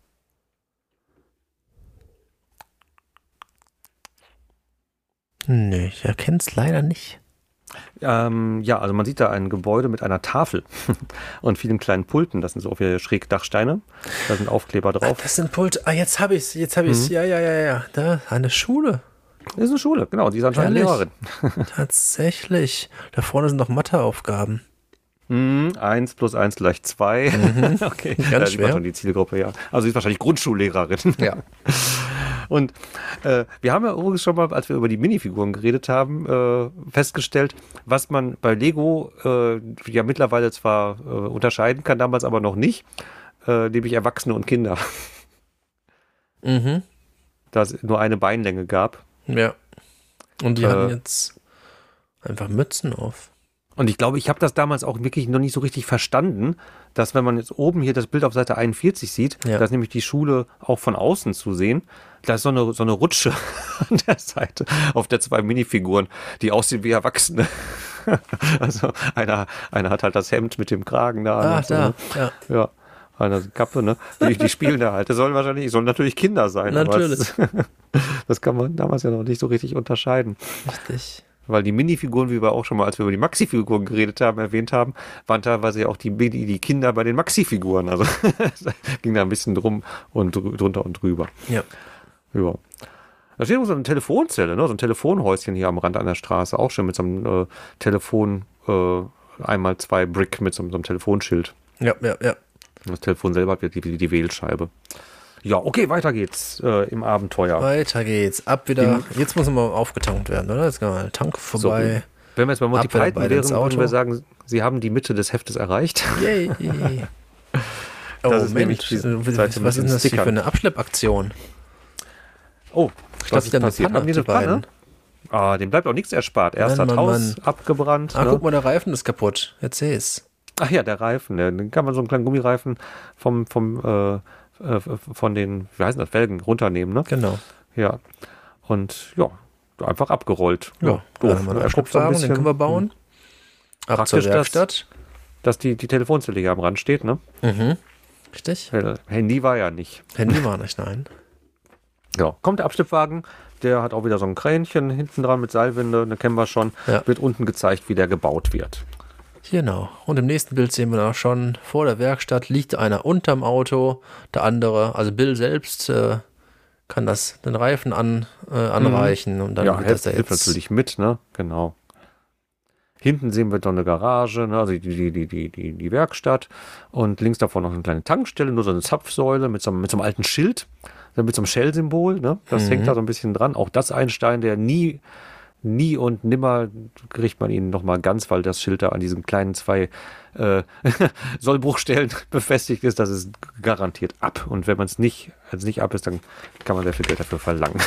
Nee, ich erkenne es leider nicht. Ja, also man sieht da ein Gebäude mit einer Tafel und vielen kleinen Pulten. Das sind so Schrägdachsteine. Da sind Aufkleber drauf. Das sind Pulte. Ah, jetzt habe ich's. Ja. Da, eine Schule. Das ist eine Schule, genau. Die ist anscheinend Lehrerin. Tatsächlich. Da vorne sind noch Matheaufgaben. 1 + 1 = 2. Okay, ganz da sieht man schwer. schon die Zielgruppe, ja. Also sie ist wahrscheinlich Grundschullehrerin. Ja. Und wir haben ja übrigens schon mal, als wir über die Minifiguren geredet haben, festgestellt, was man bei Lego ja mittlerweile zwar unterscheiden kann, damals aber noch nicht, nämlich Erwachsene und Kinder. da es nur eine Beinlänge gab. Ja. Und die hatten jetzt einfach Mützen auf. Und ich glaube, ich habe das damals auch wirklich noch nicht so richtig verstanden, dass wenn man jetzt oben hier das Bild auf Seite 41 sieht, da ist nämlich die Schule auch von außen zu sehen. Da ist so eine Rutsche an der Seite auf der 2 Minifiguren, die aussehen wie Erwachsene. Also einer hat halt das Hemd mit dem Kragen da. Ah, da, so, ja. Eine Kappe, ne? Die spielen da halt. Das sollen natürlich Kinder sein. Natürlich. Das kann man damals ja noch nicht so richtig unterscheiden. Richtig. Weil die Minifiguren, wie wir auch schon mal, als wir über die Maxi-Figuren geredet haben, erwähnt haben, waren teilweise ja auch die Kinder bei den Maxi-Figuren. Also ging da ein bisschen drum und drunter und drüber. Ja. Ja. Da steht so eine Telefonzelle, ne? So ein Telefonhäuschen hier am Rand an der Straße, auch schon mit so einem Telefon, 1x2 Brick mit so einem Telefonschild. Ja. Das Telefon selber hat die Wählscheibe. Ja, okay, weiter geht's im Abenteuer. Weiter geht's. Ab wieder. Jetzt muss mal aufgetankt werden, oder? Jetzt kann mal der Tank vorbei. So, wenn wir jetzt bei Monty Python wären, würden wir sagen, Sie haben die Mitte des Heftes erreicht. Yay. Oh, Mensch. Was ist denn das hier für eine Abschleppaktion? Oh, was ist denn passiert? Haben die eine Panne? Ah, dem bleibt auch nichts erspart. Erst hat Haus abgebrannt. Ah, guck mal, der Reifen ist kaputt. Jetzt seh ich's. Ach ja, der Reifen. Dann kann man so einen kleinen Gummireifen von den, wie heißen das, Felgen runternehmen, ne? Genau. Ja. Und ja, einfach abgerollt. Ja, doof. Den können wir bauen. Ab zur Werkstatt. Dass die Telefonzelle hier am Rand steht, ne? Mhm. Richtig. Handy war ja nicht. Handy war nicht, nein. Ja, kommt der Abschleppwagen, der hat auch wieder so ein Kränchen hinten dran mit Seilwinde, den kennen wir schon. Ja. Wird unten gezeigt, wie der gebaut wird. Genau. Und im nächsten Bild sehen wir auch schon, vor der Werkstatt liegt einer unterm Auto, der andere, also Bill selbst, kann den Reifen anreichen und dann wird das da jetzt natürlich mit, ne? Genau. Hinten sehen wir doch eine Garage, ne? Also die Werkstatt und links davon noch eine kleine Tankstelle, nur so eine Zapfsäule mit so einem alten Schild, mit so einem Shell-Symbol, ne? Das hängt da so ein bisschen dran. Auch das ein Stein, der nie und nimmer kriegt man ihn nochmal ganz, weil das Schild da an diesen kleinen 2 Sollbruchstellen befestigt ist. Das ist garantiert ab. Und wenn es nicht ab ist, dann kann man sehr viel Geld dafür verlangen.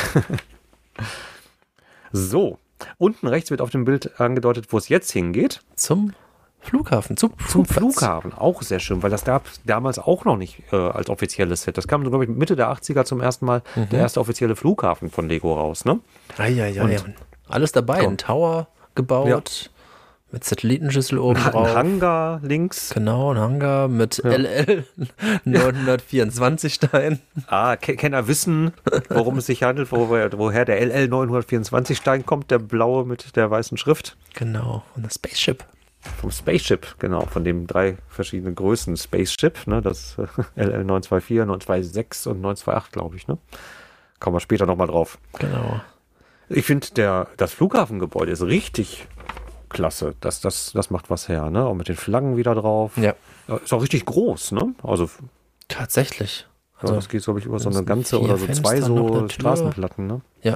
So, unten rechts wird auf dem Bild angedeutet, wo es jetzt hingeht. Zum Flughafen, zum Flughafen, auch sehr schön, weil das gab damals auch noch nicht als offizielles Set. Das kam, glaube ich, Mitte der 80er zum ersten Mal der erste offizielle Flughafen von Lego raus, ne? Ja. Alles dabei, ein Tower gebaut, mit Satellitenschüssel oben drauf. Ein Hangar links. Genau, ein Hangar mit LL 924 Stein. Kenner wissen, worum es sich handelt, woher der LL 924 Stein kommt, der blaue mit der weißen Schrift. Genau, und das Spaceship. Vom Spaceship, genau, von den 3 verschiedenen Größen Spaceship, ne, das LL 924, 926 und 928, glaube ich, ne. Kommen wir später nochmal drauf. Genau. Ich finde, das Flughafengebäude ist richtig klasse. Das macht was her, ne? Auch mit den Flaggen wieder drauf. Ja. Ist auch richtig groß, ne? Also tatsächlich. Also das geht, glaube ich, über so eine ganze oder so Fenster, 2 so Straßenplatten, ne? Ja.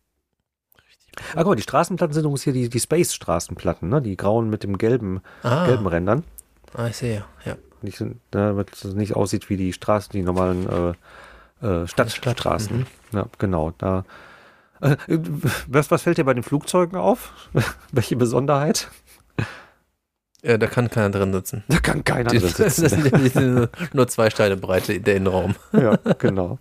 Guck mal, die Straßenplatten sind übrigens hier die Space-Straßenplatten, ne? Die grauen mit dem gelben Rändern. Ich sehe, ja. Damit es nicht aussieht wie die normalen Stadtstraßen. Ja, genau. Da. Was fällt dir bei den Flugzeugen auf? Welche Besonderheit? Ja, da kann keiner drin sitzen. Da kann keiner drin sitzen. Das sind nur 2 Steine Breite in der Innenraum. Ja, genau.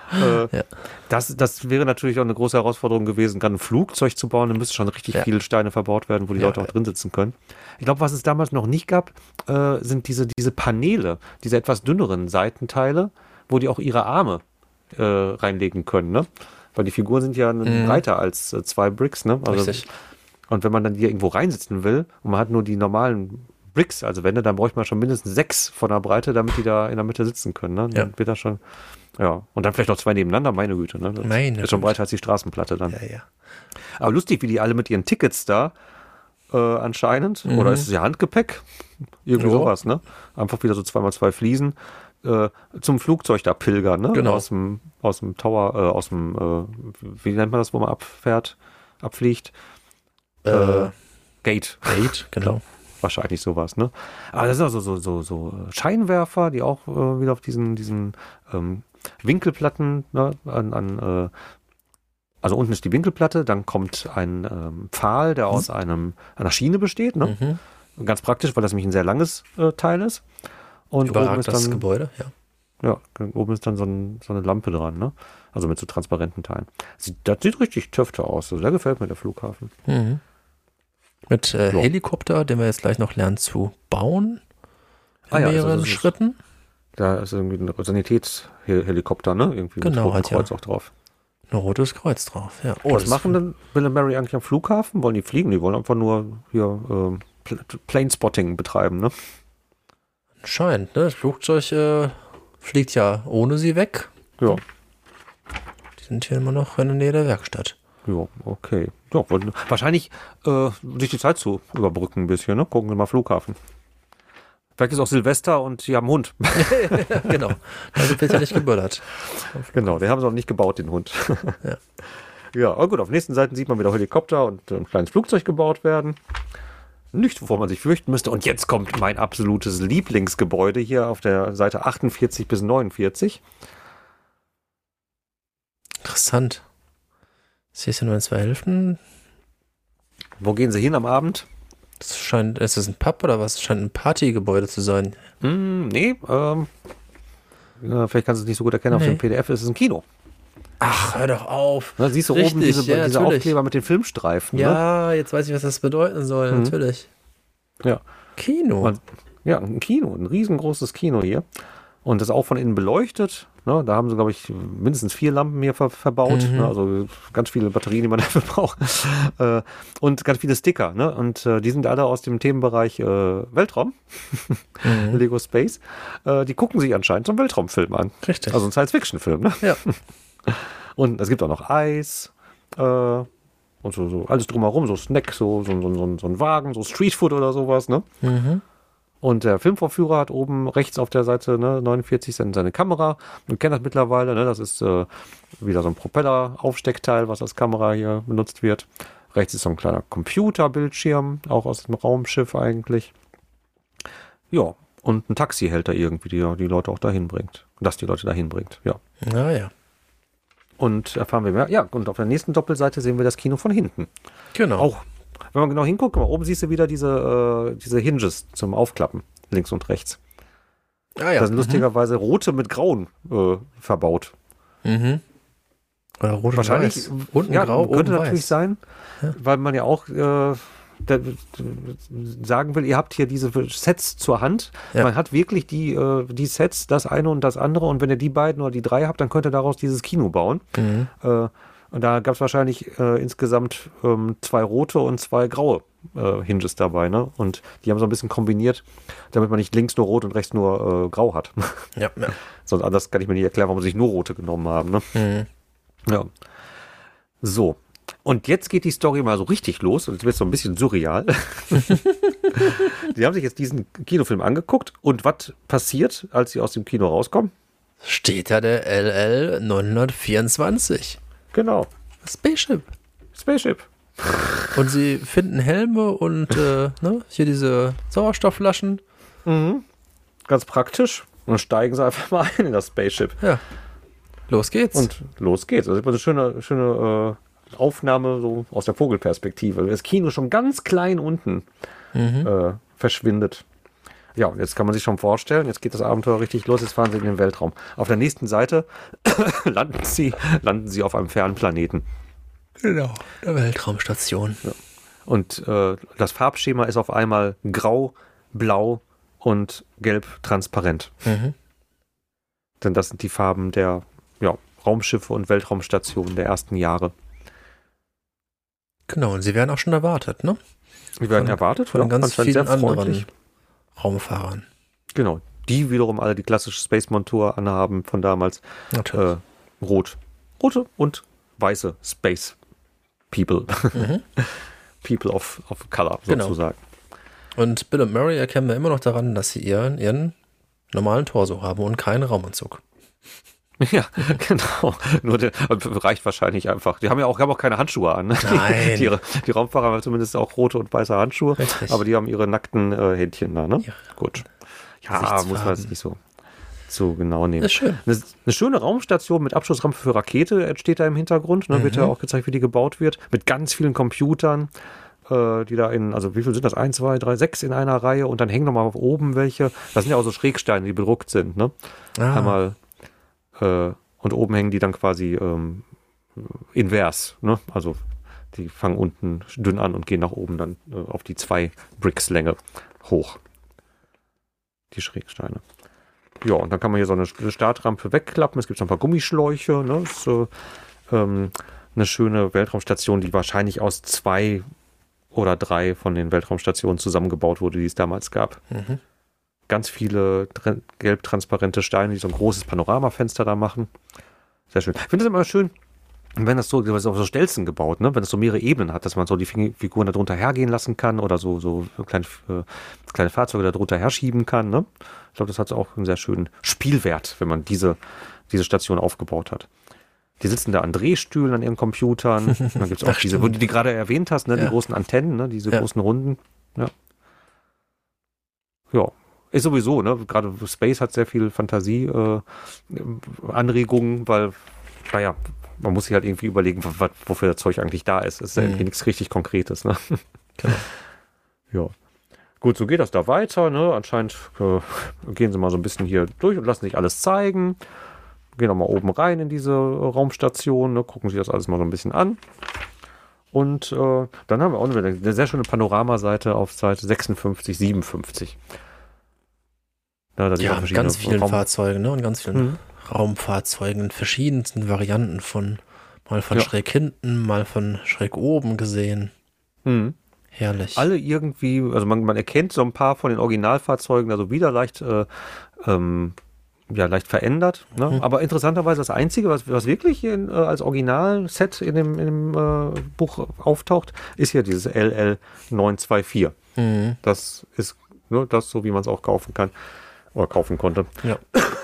Das wäre natürlich auch eine große Herausforderung gewesen, gerade ein Flugzeug zu bauen. Da müssten schon richtig viele Steine verbaut werden, wo die Leute auch drin sitzen können. Ich glaube, was es damals noch nicht gab, sind diese Paneele, diese etwas dünneren Seitenteile, wo die auch ihre Arme reinlegen können, ne? Weil die Figuren sind ja breiter als 2 Bricks, ne? Also, richtig. Und wenn man dann hier irgendwo reinsitzen will und man hat nur die normalen Bricks, also Wände, dann bräuchte man schon mindestens 6 von der Breite, damit die da in der Mitte sitzen können, ne? Dann wird das schon, und dann vielleicht noch 2 nebeneinander, meine Güte, ne? Das ist schon breiter als die Straßenplatte dann. Ja. Aber lustig, wie die alle mit ihren Tickets da anscheinend, oder ist es ja Handgepäck? Irgendwie sowas, ne? Einfach wieder so 2x2 Fliesen. Zum Flugzeug da pilgern, ne? Genau. Aus dem Tower, wie nennt man das, wo man abfliegt? Gate, genau. Wahrscheinlich sowas, ne? Aber das sind also so Scheinwerfer, die auch wieder auf diesen Winkelplatten, ne, an Also unten ist die Winkelplatte, dann kommt ein Pfahl, der aus einer Schiene besteht. Ne? Ganz praktisch, weil das nämlich ein sehr langes Teil ist. Und oben ist das dann, Gebäude, ja. Ja, oben ist dann so eine Lampe dran, ne? Also mit so transparenten Teilen. Das sieht richtig töfte aus. Also, der gefällt mir, der Flughafen. Mit Helikopter, den wir jetzt gleich noch lernen zu bauen. In mehreren Schritten. Da ist irgendwie ein Sanitätshelikopter, ne? Irgendwie genau, mit rotem Kreuz auch drauf. Ein rotes Kreuz drauf, ja. Was machen denn Bill und Mary eigentlich am Flughafen? Wollen die fliegen? Die wollen einfach nur hier Planespotting betreiben, ne? Scheint, ne? Das Flugzeug fliegt ja ohne sie weg. Ja. Die sind hier immer noch in der Nähe der Werkstatt. Ja, okay. Ja, wahrscheinlich sich die Zeit zu überbrücken ein bisschen, ne? Gucken wir mal Flughafen. Vielleicht ist auch Silvester und die haben einen Hund. Genau. Also wird ja nicht geböllert. Genau, den haben sie auch nicht gebaut, den Hund. Ja. Ja, aber gut, auf den nächsten Seiten sieht man wieder Helikopter und ein kleines Flugzeug gebaut werden. Nicht, wovor man sich fürchten müsste. Und jetzt kommt mein absolutes Lieblingsgebäude hier auf der Seite 48 bis 49. Interessant. Das ist ja nur in 2 Hälften. Wo gehen sie hin am Abend? Ist das ein Pub oder was? Das scheint ein Partygebäude zu sein. Nee, vielleicht kannst du es nicht so gut erkennen. Auf dem PDF ist es ein Kino. Ach, hör doch auf. Na, siehst du Richtig, oben diese Aufkleber mit den Filmstreifen? Ja, jetzt weiß ich, was das bedeuten soll. Natürlich. Ja. Kino. Ja, ein Kino, ein riesengroßes Kino hier. Und das ist auch von innen beleuchtet. Ne? Da haben sie, glaube ich, mindestens 4 Lampen hier verbaut. Ne? Also ganz viele Batterien, die man dafür braucht. Und ganz viele Sticker. Ne? Und die sind alle aus dem Themenbereich Weltraum. Lego Space. Die gucken sich anscheinend so einen Weltraumfilm an. Richtig. Also ein Science-Fiction-Film. Ne? Ja. Und es gibt auch noch Eis. Und so alles drumherum. So Snack, so ein Wagen, so Streetfood oder sowas. Ne? Und der Filmvorführer hat oben rechts auf der Seite 49 seine Kamera. Wir kennen das mittlerweile. Ne? Das ist wieder so ein Propeller-Aufsteckteil, was als Kamera hier benutzt wird. Rechts ist so ein kleiner Computerbildschirm, auch aus dem Raumschiff eigentlich. Ja, und ein Taxi hält da irgendwie, die Leute auch dahin bringt. Das die Leute dahin bringt, ja. Ja. Und erfahren wir mehr. Ja, und auf der nächsten Doppelseite sehen wir das Kino von hinten. Genau. Auch, wenn man genau hinguckt, oben siehst du wieder diese Hinges zum Aufklappen, links und rechts. Ah ja. Da sind lustigerweise rote mit grauen verbaut. Oder rot Wahrscheinlich, und weiß. Unten grau, könnte oben natürlich weiß. sein, weil man ja auch sagen will, ihr habt hier diese Sets zur Hand. Ja. Man hat wirklich die Sets, das eine und das andere. Und wenn ihr die beiden oder die 3 habt, dann könnt ihr daraus dieses Kino bauen. Und da gab es wahrscheinlich insgesamt 2 rote und 2 graue Hinges dabei. Ne? Und die haben so ein bisschen kombiniert, damit man nicht links nur rot und rechts nur grau hat. Ja. Sonst anders kann ich mir nicht erklären, warum sie sich nur rote genommen haben. Ne? Ja. So. Und jetzt geht die Story mal so richtig los und jetzt wird es so ein bisschen surreal. Die haben sich jetzt diesen Kinofilm angeguckt und was passiert, als sie aus dem Kino rauskommen? Steht da der LL 924. Genau. Spaceship. Und sie finden Helme und hier diese Sauerstoffflaschen. Ganz praktisch. Und dann steigen sie einfach mal ein in das Spaceship. Ja. Los geht's. Und los geht's. Das ist eine schöne Aufnahme so aus der Vogelperspektive. Das Kino schon ganz klein unten verschwindet. Ja, und jetzt kann man sich schon vorstellen, jetzt geht das Abenteuer richtig los, jetzt fahren sie in den Weltraum. Auf der nächsten Seite landen sie auf einem fernen Planeten. Genau, der Weltraumstation. Ja. Und das Farbschema ist auf einmal grau, blau und gelb transparent. Denn das sind die Farben der Raumschiffe und Weltraumstationen der ersten Jahre. Genau, und sie werden auch schon erwartet, ne? Sie werden erwartet von ganz vielen sehr anderen freundlich. Raumfahrern. Genau, die wiederum alle die klassische Space-Montur anhaben von damals. Natürlich. Rote und weiße Space People. People of Color sozusagen. Und Bill und Mary erkennen wir immer noch daran, dass sie ihren normalen Torso haben und keinen Raumanzug. Ja, genau. Nur reicht wahrscheinlich einfach. Die haben ja auch keine Handschuhe an. Ne? Nein. Die Raumfahrer haben zumindest auch rote und weiße Handschuhe. Richtig. Aber die haben ihre nackten Händchen da, ne? Ja. Gut. Ja, muss man jetzt nicht so so genau nehmen. Das ist schön. Eine schöne Raumstation mit Abschussrampe für Rakete steht da im Hintergrund. Ne? Wird ja auch gezeigt, wie die gebaut wird. Mit ganz vielen Computern, die da also wie viel sind das? 1, 2, 3, 6 in einer Reihe. Und dann hängen nochmal oben welche. Das sind ja auch so Schrägsteine, die bedruckt sind. Ne? Einmal und oben hängen die dann quasi invers. Ne? Also die fangen unten dünn an und gehen nach oben dann auf die 2 Bricks-Länge hoch. Die Schrägsteine. Ja, und dann kann man hier so eine Startrampe wegklappen. Es gibt so ein paar Gummischläuche. Ne? Das ist eine schöne Weltraumstation, die wahrscheinlich aus 2 oder 3 von den Weltraumstationen zusammengebaut wurde, die es damals gab. Ganz viele gelb-transparente Steine, die so ein großes Panoramafenster da machen. Sehr schön. Ich finde es immer schön, wenn das so Stelzen gebaut, ne? Wenn es so mehrere Ebenen hat, dass man so die Figuren da drunter hergehen lassen kann oder so kleine Fahrzeuge da drunter herschieben kann. Ne? Ich glaube, das hat auch einen sehr schönen Spielwert, wenn man diese Station aufgebaut hat. Die sitzen da an Drehstühlen an ihren Computern. Und dann gibt es auch diese, wo du die gerade erwähnt hast, ne? Die großen Antennen, ne? Diese großen Runden. Ja. Ist sowieso, ne? Gerade Space hat sehr viel Fantasie, Anregungen, weil, naja, man muss sich halt irgendwie überlegen, wofür das Zeug eigentlich da ist. Es ist ja irgendwie nichts richtig Konkretes, ne? Genau. Ja. Gut, so geht das da weiter, ne? Anscheinend gehen sie mal so ein bisschen hier durch und lassen sich alles zeigen. Gehen auch mal oben rein in diese Raumstation, ne? Gucken sich das alles mal so ein bisschen an. Und dann haben wir auch eine sehr schöne Panoramaseite auf Seite 56, 57. Ja, mit ganz vielen Fahrzeugen, ne? Und ganz vielen Raumfahrzeugen in verschiedensten Varianten mal von schräg hinten, mal von schräg oben gesehen. Herrlich. Alle irgendwie, also man erkennt so ein paar von den Originalfahrzeugen, also wieder leicht verändert. Ne? Aber interessanterweise das Einzige, was wirklich als Originalset in dem Buch auftaucht, ist ja dieses LL924. Das ist nur das, so wie man es auch kaufen kann oder kaufen konnte. Ja.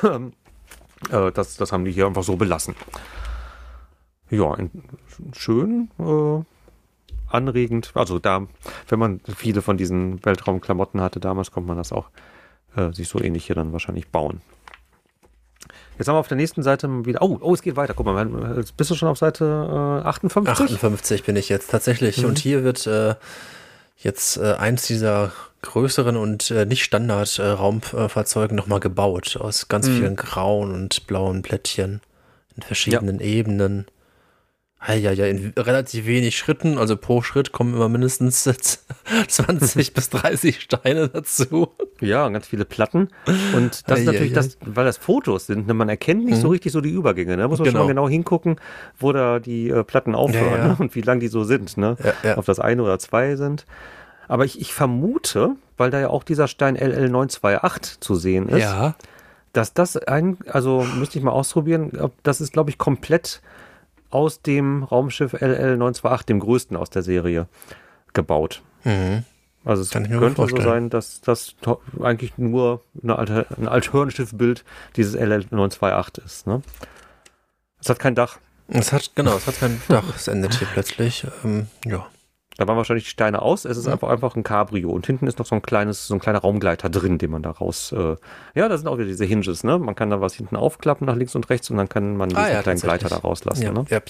Das haben die hier einfach so belassen. Ja, schön, anregend. Also da, wenn man viele von diesen Weltraumklamotten hatte damals, konnte man das auch sich so ähnlich hier dann wahrscheinlich bauen. Jetzt haben wir auf der nächsten Seite wieder, es geht weiter. Guck mal, jetzt bist du schon auf Seite 58? 58 bin ich jetzt tatsächlich. Und hier wird jetzt eins dieser größeren und nicht Standard-Raumfahrzeugen nochmal gebaut. Aus ganz vielen grauen und blauen Plättchen in verschiedenen Ebenen. In relativ wenig Schritten, also pro Schritt kommen immer mindestens 20 bis 30 Steine dazu. Ja, ganz viele Platten. Und das ist natürlich weil das Fotos sind, ne? Man erkennt nicht so richtig so die Übergänge. Da muss man schon mal genau hingucken, wo da die Platten aufhören ne? Und wie lang die so sind. Ne? Ob das 1 oder 2 sind. Aber ich vermute, weil da ja auch dieser Stein LL928 zu sehen ist, dass das also müsste ich mal ausprobieren, das ist, glaube ich, komplett aus dem Raumschiff LL928, dem größten aus der Serie, gebaut. Also es könnte so sein, dass das eigentlich nur ein Alternativbild dieses LL928 ist. Ne? Es hat kein Dach. Es hat kein Dach. Es endet hier plötzlich. Da waren wahrscheinlich die Steine aus. Es ist einfach ein Cabrio. Und hinten ist noch so ein kleiner Raumgleiter drin, den man da raus... da sind auch wieder diese Hinges, ne? Man kann da was hinten aufklappen nach links und rechts und dann kann man diesen kleinen Gleiter da rauslassen. Ja, ne? Ja.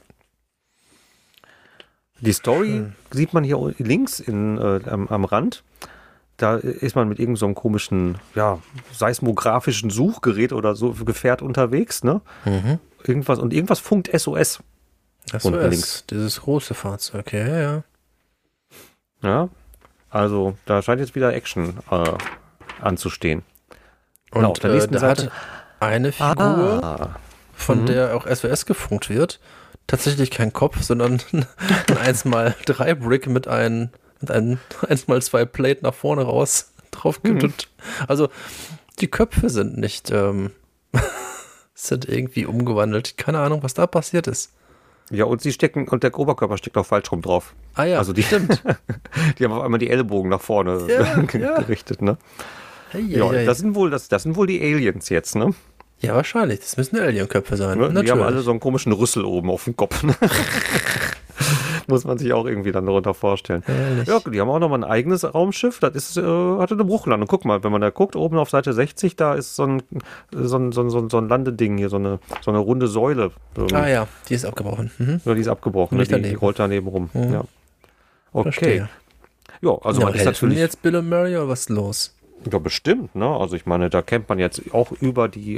Die Story sieht man hier links am Rand. Da ist man mit irgend so einem komischen, seismografischen Suchgerät oder so Gefährt unterwegs, ne? Irgendwas funkt SOS. SOS, dieses große Fahrzeug, ja. Ja, also da scheint jetzt wieder Action anzustehen. Und auf der nächsten Seite hat eine Figur, von der auch SOS gefunkt wird, tatsächlich kein Kopf, sondern ein 1x3 Brick mit einem 1x2 Plate nach vorne raus drauf gibt. Also die Köpfe sind nicht sind irgendwie umgewandelt. Keine Ahnung, was da passiert ist. Ja, und der Oberkörper steckt auch falsch rum drauf. Also stimmt. Die haben auf einmal die Ellbogen nach vorne gerichtet, ne? Das sind wohl die Aliens jetzt, ne? Ja, wahrscheinlich. Das müssen Alien-Köpfe sein. Die haben alle so einen komischen Rüssel oben auf dem Kopf. Ne? Muss man sich auch irgendwie dann darunter vorstellen. Ehrlich. Ja, die haben auch nochmal ein eigenes Raumschiff. Das ist, hatte eine Bruchlandung. Guck mal, wenn man da guckt, oben auf Seite 60, da ist so ein Landeding hier, so eine runde Säule. Ja, die ist abgebrochen. Ja, die ist abgebrochen. Nicht Die rollt daneben rum. Mhm. Ja. Okay. Verstehe. Ja, also man ist natürlich jetzt Bill und Murray oder was ist los? Ja, bestimmt, ne? Also ich meine, da kennt man jetzt auch über die,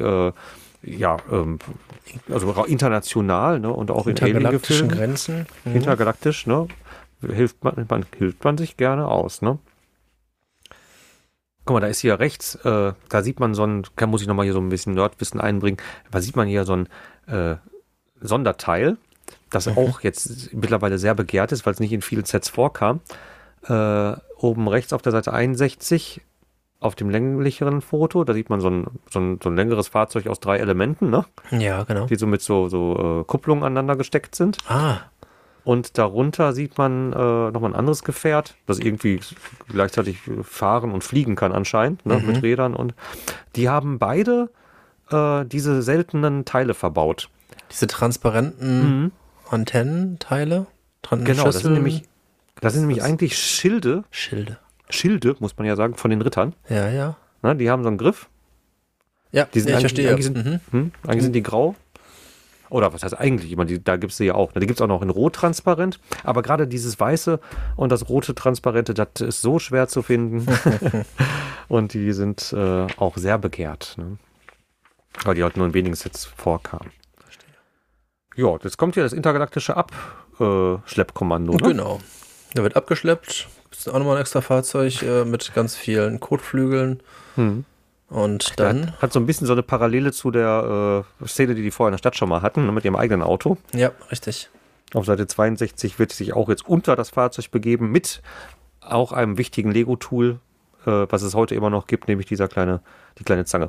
also international, ne? Und auch in intergalaktischen Alien-Gefilmen. Grenzen. Intergalaktisch, ne? Hilft man sich gerne aus, ne? Guck mal, da ist hier rechts, da sieht man muss ich nochmal hier so ein bisschen Nerdwissen einbringen, da sieht man hier so ein Sonderteil, das auch jetzt mittlerweile sehr begehrt ist, weil es nicht in vielen Sets vorkam. Oben rechts auf der Seite 61 auf dem länglicheren Foto, da sieht man so ein längeres Fahrzeug aus 3 Elementen, ne? Ja, genau. Die so mit so Kupplungen aneinander gesteckt sind. Und darunter sieht man nochmal ein anderes Gefährt, das irgendwie gleichzeitig fahren und fliegen kann anscheinend, ne? Mit Rädern. Und die haben beide diese seltenen Teile verbaut. Diese transparenten Antennenteile? Genau, das sind nämlich eigentlich Schilde, muss man ja sagen, von den Rittern. Ja. Na, die haben so einen Griff. Ja, die sind ich verstehe. Eigentlich sind die grau. Oder was heißt eigentlich? Ich meine, da gibt es sie ja auch. Die gibt es auch noch in Rot transparent. Aber gerade dieses Weiße und das rote Transparente, das ist so schwer zu finden. Und die sind auch sehr begehrt. Ne? Weil die halt nur in wenigen Sets vorkamen. Verstehe. Ja, jetzt kommt hier das intergalaktische Abschleppkommando. Ne? Genau. Der wird abgeschleppt. Ist auch nochmal ein extra Fahrzeug mit ganz vielen Kotflügeln. Und dann hat so ein bisschen so eine Parallele zu der Szene, die vorher in der Stadt schon mal hatten, ne, mit ihrem eigenen Auto. Ja, richtig. Auf Seite 62 wird sich auch jetzt unter das Fahrzeug begeben, mit auch einem wichtigen Lego-Tool, was es heute immer noch gibt, nämlich die kleine Zange.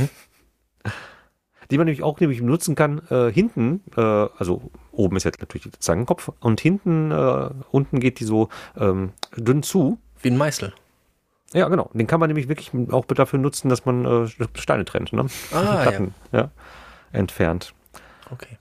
Die man nämlich auch nutzen kann, hinten, also oben ist jetzt natürlich der Zangenkopf und hinten, unten geht die so dünn zu. Wie ein Meißel. Ja, genau. Den kann man nämlich wirklich auch dafür nutzen, dass man Steine trennt, ne? Platten, ja. Entfernt. Okay.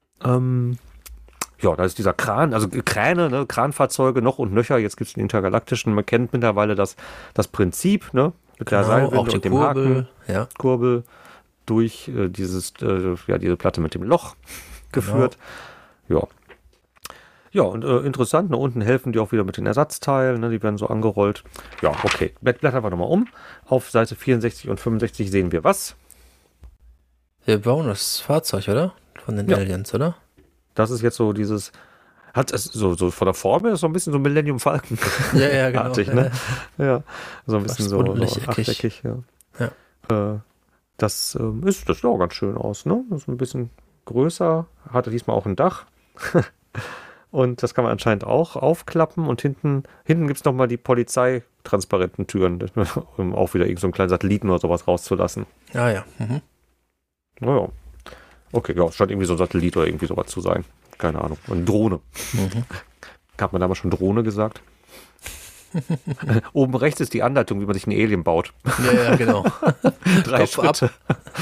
Ja, da ist dieser Kran, also Kräne, ne? Kranfahrzeuge noch und nöcher. Jetzt gibt es den intergalaktischen. Man kennt mittlerweile das Prinzip, ne? Mit der Seilwinde auch die und dem Kurbel, Haken. Kurbel durch diese Platte mit dem Loch geführt. Ja. Ja, und interessant, unten helfen die auch wieder mit den Ersatzteilen, ne, die werden so angerollt. Ja, okay, blättern wir nochmal um. Auf Seite 64 und 65 sehen wir was? Wir bauen das Fahrzeug, oder? Von den Aliens, oder? Das ist jetzt so dieses, hat es so von der Form her ist so ein bisschen so Millennium Falcon. Ja, genau. Artig, ne? Ja, so ein bisschen so achteckig. Ja. Das sieht auch ganz schön aus, ne? Das ist ein bisschen größer, hatte diesmal auch ein Dach. Und das kann man anscheinend auch aufklappen. Und hinten gibt es nochmal die polizeitransparenten Türen, um auch wieder irgend so einen kleinen Satelliten oder sowas rauszulassen. Ja. Naja. Okay, ja, es scheint irgendwie so ein Satellit oder irgendwie sowas zu sein. Keine Ahnung. Und eine Drohne. Hat man damals schon Drohne gesagt? Oben rechts ist die Anleitung, wie man sich einen Alien baut. Ja, genau. 3 Schritte.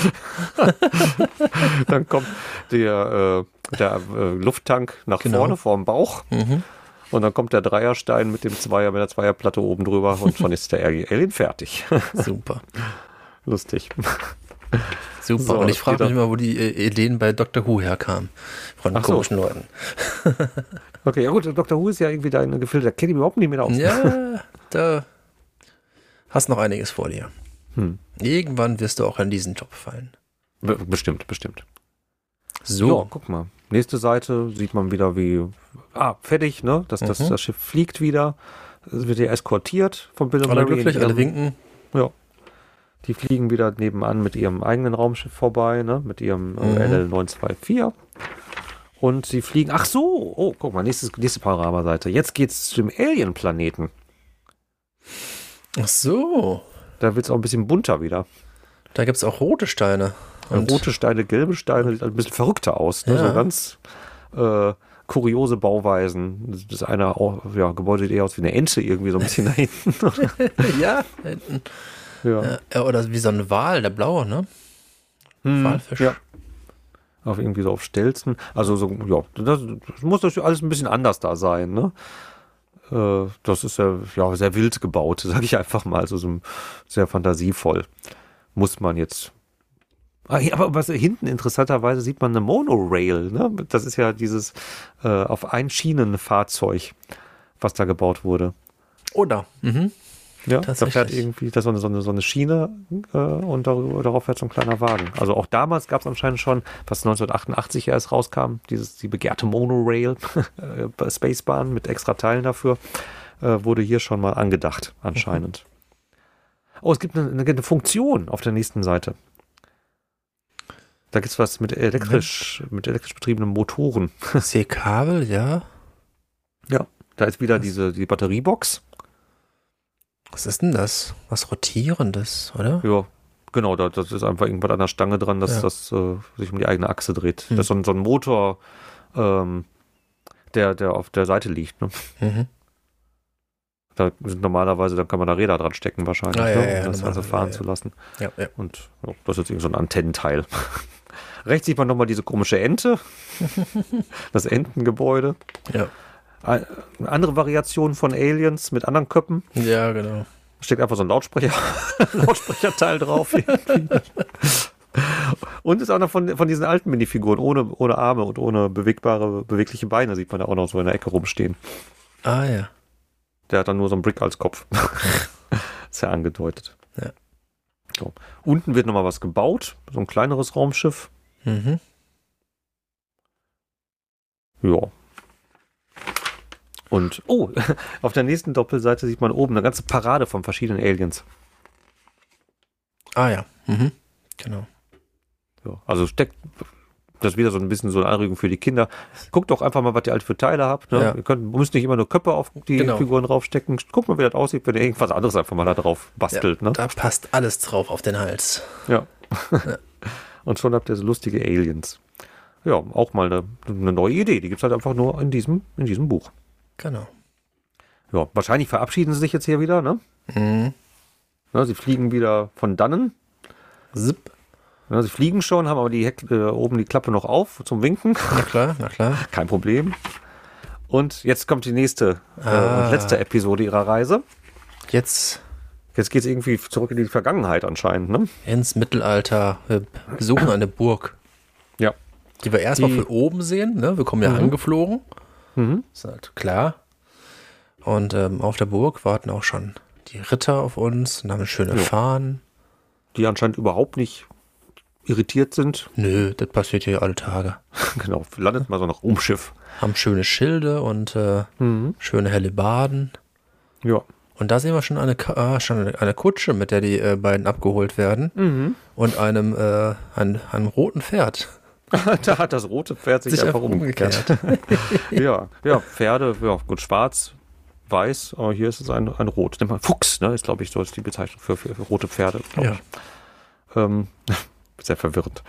Dann kommt der Lufttank nach vorne vorm Bauch. Und dann kommt der Dreierstein mit der Zweierplatte oben drüber und schon ist der Alien fertig. Super. Lustig. Super. So, und ich frage mich immer, wo die Ideen bei Dr. Who herkamen. Von komischen Leuten. Okay, ja gut, Dr. Who ist ja irgendwie deine Gefilde, da kenne ich überhaupt nicht mehr aus. Ja, da hast noch einiges vor dir. Irgendwann wirst du auch in diesen Job fallen. Bestimmt. So. Ja, guck mal. Nächste Seite sieht man wieder fertig, ne? Das Schiff fliegt wieder. Es wird ja eskortiert von Bill und Murray. Alle glücklich, alle winken. Ja. Die fliegen wieder nebenan mit ihrem eigenen Raumschiff vorbei, ne? Mit ihrem LL924. Und sie fliegen. Ach so! Oh, guck mal, nächste Panoramaseite. Jetzt geht's zum Alien-Planeten. Ach so. Da wird's auch ein bisschen bunter wieder. Da gibt's auch rote Steine. Rote Steine, gelbe Steine, sieht ein bisschen verrückter aus. Ne? Ja. So ganz kuriose Bauweisen. Das eine Gebäude sieht eher aus wie eine Ente irgendwie so ein bisschen da hinten. Ja, da hinten. Ja. Oder wie so ein Wal, der blaue, ne? Walfisch. Ja. Auf irgendwie so auf Stelzen. Also so, ja, das muss natürlich alles ein bisschen anders da sein, ne? Das ist ja sehr wild gebaut, sage ich einfach mal. Also so sehr fantasievoll. Muss man jetzt. Aber was hinten interessanterweise sieht man eine Monorail, ne? Das ist ja dieses auf Einschienenfahrzeug, was da gebaut wurde. Oder? Ja, da fährt irgendwie das ist so eine Schiene und darauf fährt so ein kleiner Wagen. Also auch damals gab es anscheinend schon, was 1988 erst rauskam, die begehrte Monorail, Spacebahn mit extra Teilen dafür, wurde hier schon mal angedacht, anscheinend. Oh, es gibt eine Funktion auf der nächsten Seite. Da gibt es was mit elektrisch betriebenen Motoren. Ich sehe Kabel, ja. Ja, da ist wieder die Batteriebox. Was ist denn das? Was Rotierendes, oder? Ja, genau, das ist einfach irgendwas an der Stange dran, dass das sich um die eigene Achse dreht. Das ist so ein Motor, der auf der Seite liegt. Ne? Da sind normalerweise, dann kann man da Räder dran stecken wahrscheinlich, um das Ganze fahren zu lassen. Ja. Und das ist jetzt irgend so ein Antennenteil. Rechts sieht man nochmal diese komische Ente, das Entengebäude. Ja. Eine andere Variation von Aliens mit anderen Köpfen. Ja, genau. Da steckt einfach so ein Lautsprecherteil drauf. Und ist auch noch von diesen alten Minifiguren, ohne Arme und ohne bewegliche Beine, sieht man da auch noch so in der Ecke rumstehen. Ah, ja. Der hat dann nur so einen Brick als Kopf. Ist ja angedeutet. Ja. So. Unten wird nochmal was gebaut, so ein kleineres Raumschiff. Ja. Und, auf der nächsten Doppelseite sieht man oben eine ganze Parade von verschiedenen Aliens. Ah ja, genau. Ja, also steckt das wieder so ein bisschen so eine Anregung für die Kinder. Guckt doch einfach mal, was ihr halt für Teile habt. Ne? Ja. Ihr müsst nicht immer nur Köpfe auf die Figuren draufstecken. Guckt mal, wie das aussieht, wenn ihr irgendwas anderes einfach mal da drauf bastelt. Ja, ne? Da passt alles drauf auf den Hals. Ja. Und schon habt ihr so lustige Aliens. Ja, auch mal eine neue Idee. Die gibt es halt einfach nur in diesem Buch. Genau. Ja, wahrscheinlich verabschieden sie sich jetzt hier wieder, ne? Ja, sie fliegen wieder von dannen. Zip. Ja, sie fliegen schon, haben aber oben die Klappe noch auf zum Winken. Na klar. Kein Problem. Und jetzt kommt die nächste und letzte Episode ihrer Reise. Jetzt geht es irgendwie zurück in die Vergangenheit anscheinend, ne? Ins Mittelalter. Wir besuchen eine Burg. Ja. Die wir erstmal von oben sehen, ne? Wir kommen ja angeflogen. Ist halt klar. Und auf der Burg warten auch schon die Ritter auf uns und haben schöne Fahnen. Die anscheinend überhaupt nicht irritiert sind. Nö, das passiert hier alle Tage. Genau, landet mal so ein Raumschiff. Haben schöne Schilde und schöne Hellebarden. Ja. Und da sehen wir schon eine Kutsche, mit der die beiden abgeholt werden. Und einem roten Pferd. Da hat das rote Pferd sich einfach umgekehrt. ja, Pferde, ja, gut, schwarz, weiß, aber hier ist es ein Rot. Nennt man Fuchs, ne? Ist, glaube ich, so ist die Bezeichnung für rote Pferde, glaube ich. Sehr verwirrend.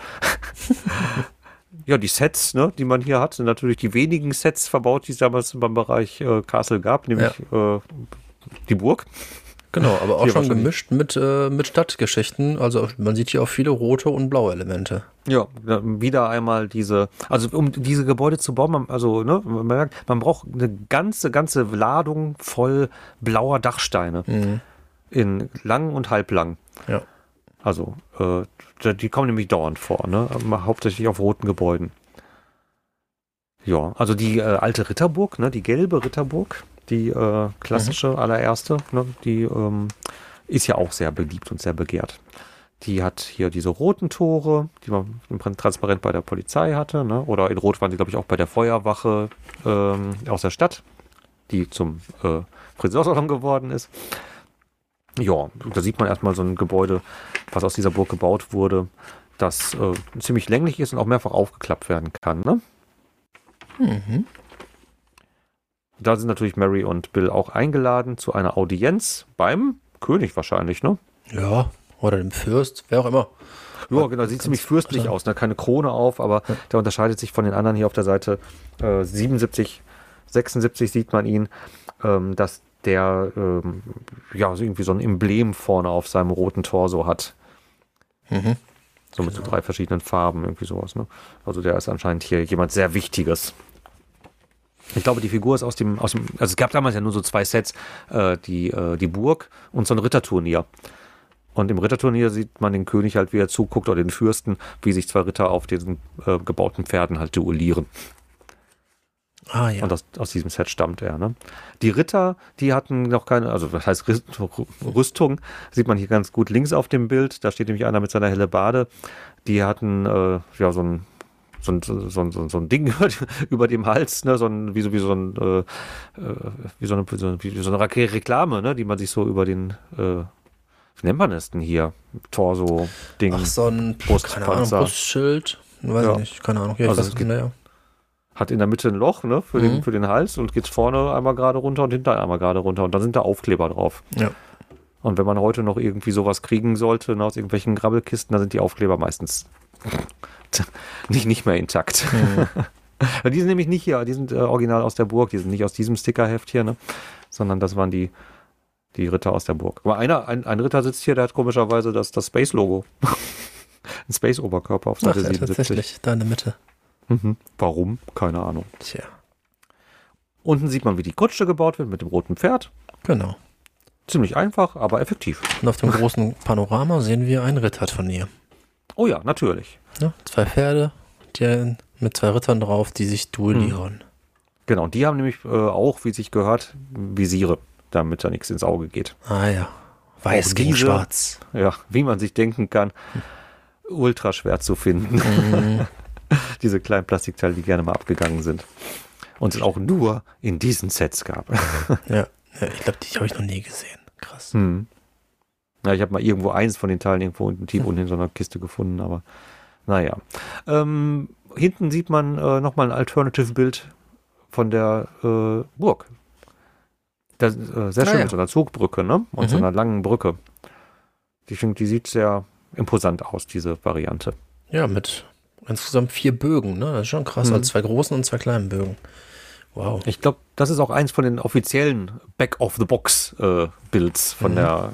Ja, die Sets, ne, die man hier hat, sind natürlich die wenigen Sets verbaut, die es damals beim Bereich Castle gab, nämlich die Burg. Genau, aber auch hier schon gemischt mit Stadtgeschichten. Also man sieht hier auch viele rote und blaue Elemente. Ja, wieder einmal also um diese Gebäude zu bauen, man merkt, man braucht eine ganze Ladung voll blauer Dachsteine. In lang und halblang. Ja. Also, die kommen nämlich dauernd vor, ne? Hauptsächlich auf roten Gebäuden. Ja, also die alte Ritterburg, ne? Die gelbe Ritterburg. Die klassische allererste, ne, die ist ja auch sehr beliebt und sehr begehrt. Die hat hier diese roten Tore, die man transparent bei der Polizei hatte, ne? Oder in Rot waren sie, glaube ich, auch bei der Feuerwache aus der Stadt, die zum Friseursalon geworden ist. Ja, da sieht man erstmal so ein Gebäude, was aus dieser Burg gebaut wurde, das ziemlich länglich ist und auch mehrfach aufgeklappt werden kann, ne? Da sind natürlich Mary und Bill auch eingeladen zu einer Audienz beim König wahrscheinlich, ne? Ja, oder dem Fürst, wer auch immer. Ja, genau, sieht ziemlich fürstlich aus, ne? Keine Krone auf, aber der unterscheidet sich von den anderen hier auf der Seite 76, 76 sieht man ihn, dass der irgendwie so ein Emblem vorne auf seinem roten Torso hat. So mit so 3 verschiedenen Farben, irgendwie sowas. Ne? Also der ist anscheinend hier jemand sehr Wichtiges. Ich glaube, die Figur ist aus dem, also es gab damals ja nur so 2 Sets, die Burg und so ein Ritterturnier. Und im Ritterturnier sieht man den König halt, wie er zuguckt, oder den Fürsten, wie sich 2 Ritter auf diesen gebauten Pferden halt duellieren. Ah ja. Und aus diesem Set stammt er. Ne? Die Ritter, die hatten noch keine, also was heißt Rüstung, sieht man hier ganz gut links auf dem Bild. Da steht nämlich einer mit seiner Hellebarde. Die hatten so ein Ding über dem Hals, ne? wie so eine Reklame, ne? Die man sich so über den, wie nennt man das denn hier? Torso-Ding. Ach, so ein Brustschild. Weiß ich nicht, keine Ahnung. Ja, also hat in der Mitte ein Loch, ne, für den Hals, und geht vorne einmal gerade runter und hinter einmal gerade runter. Und da sind da Aufkleber drauf. Ja. Und wenn man heute noch irgendwie sowas kriegen sollte, ne, aus irgendwelchen Grabbelkisten, da sind die Aufkleber meistens nicht mehr intakt. Die sind nämlich nicht hier, die sind original aus der Burg, die sind nicht aus diesem Stickerheft hier, ne, sondern das waren die Ritter aus der Burg. Aber ein Ritter sitzt hier, der hat komischerweise das Space-Logo. Ein Space-Oberkörper auf Seite 77. Tatsächlich, da in der Mitte. Warum? Keine Ahnung. Tja. Unten sieht man, wie die Kutsche gebaut wird mit dem roten Pferd. Genau. Ziemlich einfach, aber effektiv. Und auf dem großen Panorama sehen wir ein Ritterturnier. Oh ja, natürlich. Ja, 2 Pferde mit 2 Rittern drauf, die sich duellieren. Genau, die haben nämlich auch, wie sich gehört, Visiere, damit da nichts ins Auge geht. Ah ja, weiß gegen schwarz. Ja, wie man sich denken kann, ultra schwer zu finden. Diese kleinen Plastikteile, die gerne mal abgegangen sind. Und es auch nur in diesen Sets gab. Ja, ich glaube, die habe ich noch nie gesehen. Krass. Ja, ich habe mal irgendwo eins von den Teilen irgendwo tief unten in so einer Kiste gefunden, aber naja. Hinten sieht man nochmal ein Alternative-Bild von der Burg. Das, sehr schön mit so einer Zugbrücke, ne? Und so einer langen Brücke. Ich finde, die sieht sehr imposant aus, diese Variante. Ja, mit insgesamt 4 Bögen, ne? Das ist schon krass, als 2 großen und 2 kleinen Bögen. Wow. Ich glaube, das ist auch eins von den offiziellen Back-of-the-Box-Builds von der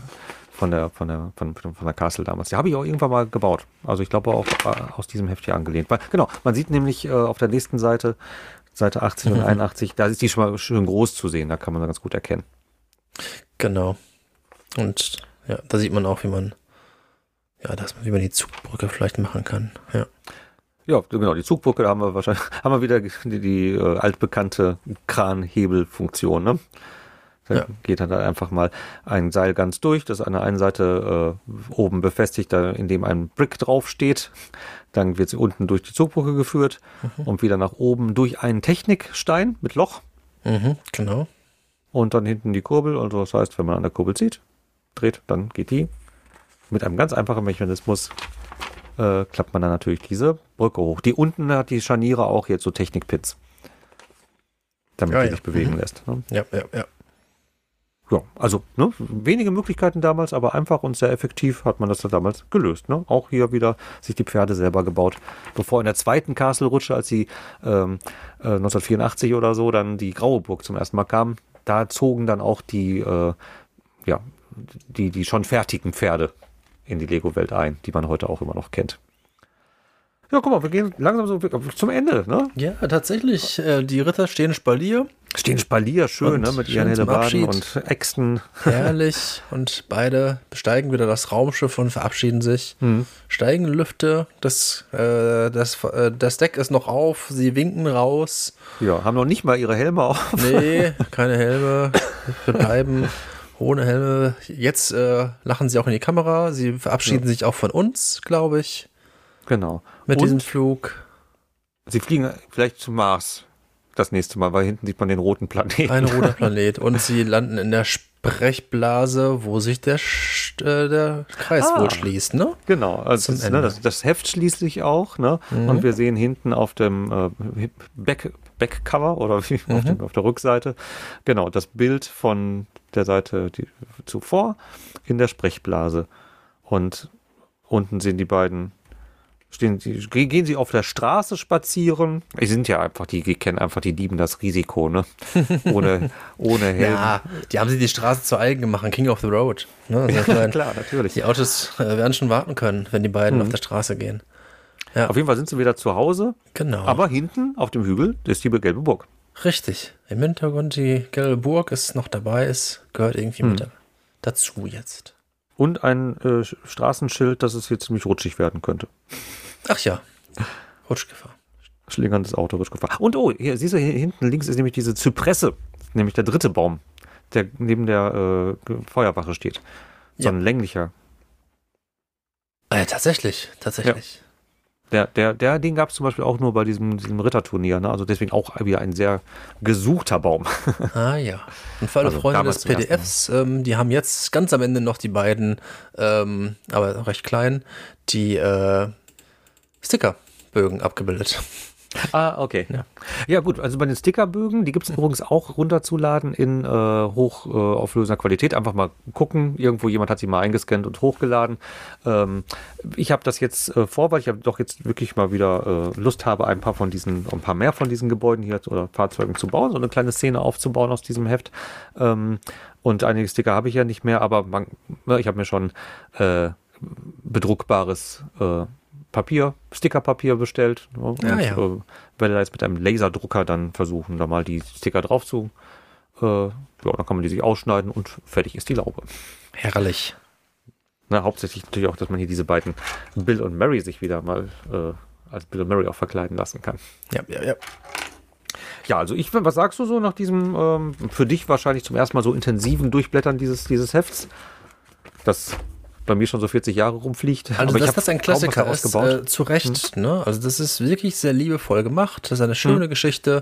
Castle damals. Die habe ich auch irgendwann mal gebaut. Also ich glaube auch aus diesem Heft hier angelehnt. Weil, genau, man sieht nämlich auf der nächsten Seite 80 und 81, da ist die schon mal schön groß zu sehen. Da kann man das ganz gut erkennen. Genau. Und ja, da sieht man auch, wie man die Zugbrücke vielleicht machen kann. Ja. Ja, genau, die Zugbrücke, da haben wir wieder die altbekannte Kranhebelfunktion, ne? Da geht dann einfach mal ein Seil ganz durch, das an der einen Seite oben befestigt, indem ein Brick draufsteht. Dann wird sie unten durch die Zugbrücke geführt und wieder nach oben durch einen Technikstein mit Loch. Genau. Und dann hinten die Kurbel. Also das heißt, wenn man an der Kurbel dreht, dann geht die. Mit einem ganz einfachen Mechanismus klappt man dann natürlich diese Brücke hoch. Die unten hat die Scharniere auch jetzt so Technikpits, damit die sich bewegen lässt. Ne? Ja. Ja, also wenige Möglichkeiten damals, aber einfach und sehr effektiv hat man das da damals gelöst. Ne? Auch hier wieder sich die Pferde selber gebaut. Bevor in der zweiten Castle-Rutsche, als sie 1984 oder so dann die Graue Burg zum ersten Mal kam, da zogen dann auch die schon fertigen Pferde in die Lego-Welt ein, die man heute auch immer noch kennt. Ja, guck mal, wir gehen langsam so zum Ende, ne? Ja, tatsächlich. Die Ritter stehen Spalier. Schön, ne? Mit ihren Hellebarden und Äxten. Herrlich. Und beide besteigen wieder das Raumschiff und verabschieden sich. Steigen Lüfte. Das Deck ist noch auf. Sie winken raus. Ja, haben noch nicht mal ihre Helme auf. Nee, keine Helme. Wir bleiben ohne Helme. Jetzt lachen sie auch in die Kamera. Sie verabschieden sich auch von uns, glaube ich. Genau. Mit diesem Flug. Sie fliegen vielleicht zum Mars das nächste Mal, weil hinten sieht man den roten Planeten. Ein roter Planet. Und sie landen in der Sprechblase, wo sich der Kreis wohl schließt, ne? Genau. Also das Heft schließt sich auch, ne? Und wir sehen hinten auf dem Backcover oder auf der Rückseite, genau, das Bild von der Seite zuvor in der Sprechblase. Und unten sehen die beiden Gehen sie auf der Straße spazieren? Die sind ja einfach, die kennen einfach, die lieben das Risiko, ne? Ohne Helm. Ja, die haben sich die Straße zu eigen gemacht, King of the Road. Ne? Also ja, klar, natürlich. Die Autos werden schon warten können, wenn die beiden auf der Straße gehen. Ja. Auf jeden Fall sind sie wieder zu Hause. Genau. Aber hinten auf dem Hügel ist die gelbe Burg. Richtig. Im Hintergrund die gelbe Burg ist noch dabei, gehört irgendwie mit dazu jetzt. Und ein Straßenschild, dass es hier ziemlich rutschig werden könnte. Ach ja, Rutschgefahr. Schlingerndes Auto, Rutschgefahr. Und hier, siehst du, hier hinten links ist nämlich diese Zypresse, nämlich der dritte Baum, der neben der Feuerwache steht. So ein länglicher. Ja, tatsächlich. Ja. Den gab es zum Beispiel auch nur bei diesem Ritterturnier, ne? Also deswegen auch wieder ein sehr gesuchter Baum. Ah ja. Und für alle Freunde des PDFs, die haben jetzt ganz am Ende noch die beiden, aber recht klein, die Stickerbögen abgebildet. Ah, okay. Ja gut, also bei den Stickerbögen, die gibt es übrigens auch runterzuladen in hochauflösender Qualität. Einfach mal gucken, irgendwo jemand hat sie mal eingescannt und hochgeladen. Ich habe das jetzt vor, weil ich doch jetzt wirklich mal wieder Lust habe, ein paar mehr von diesen Gebäuden hier oder Fahrzeugen zu bauen, so eine kleine Szene aufzubauen aus diesem Heft. Und einige Sticker habe ich ja nicht mehr, aber ich habe mir schon bedruckbares Stickerpapier bestellt. Ne? Und werde da jetzt mit einem Laserdrucker dann versuchen, da mal die Sticker drauf zu. Dann kann man die sich ausschneiden und fertig ist die Laube. Herrlich. Na, hauptsächlich natürlich auch, dass man hier diese beiden Bill und Mary sich wieder mal als Bill und Mary auch verkleiden lassen kann. Ja. Ja, also was sagst du so nach diesem für dich wahrscheinlich zum ersten Mal so intensiven Durchblättern dieses Hefts? Das bei mir schon so 40 Jahre rumfliegt. Also, aber dass das ein Klassiker ist, zu Recht. Ne? Also, das ist wirklich sehr liebevoll gemacht. Das ist eine schöne Geschichte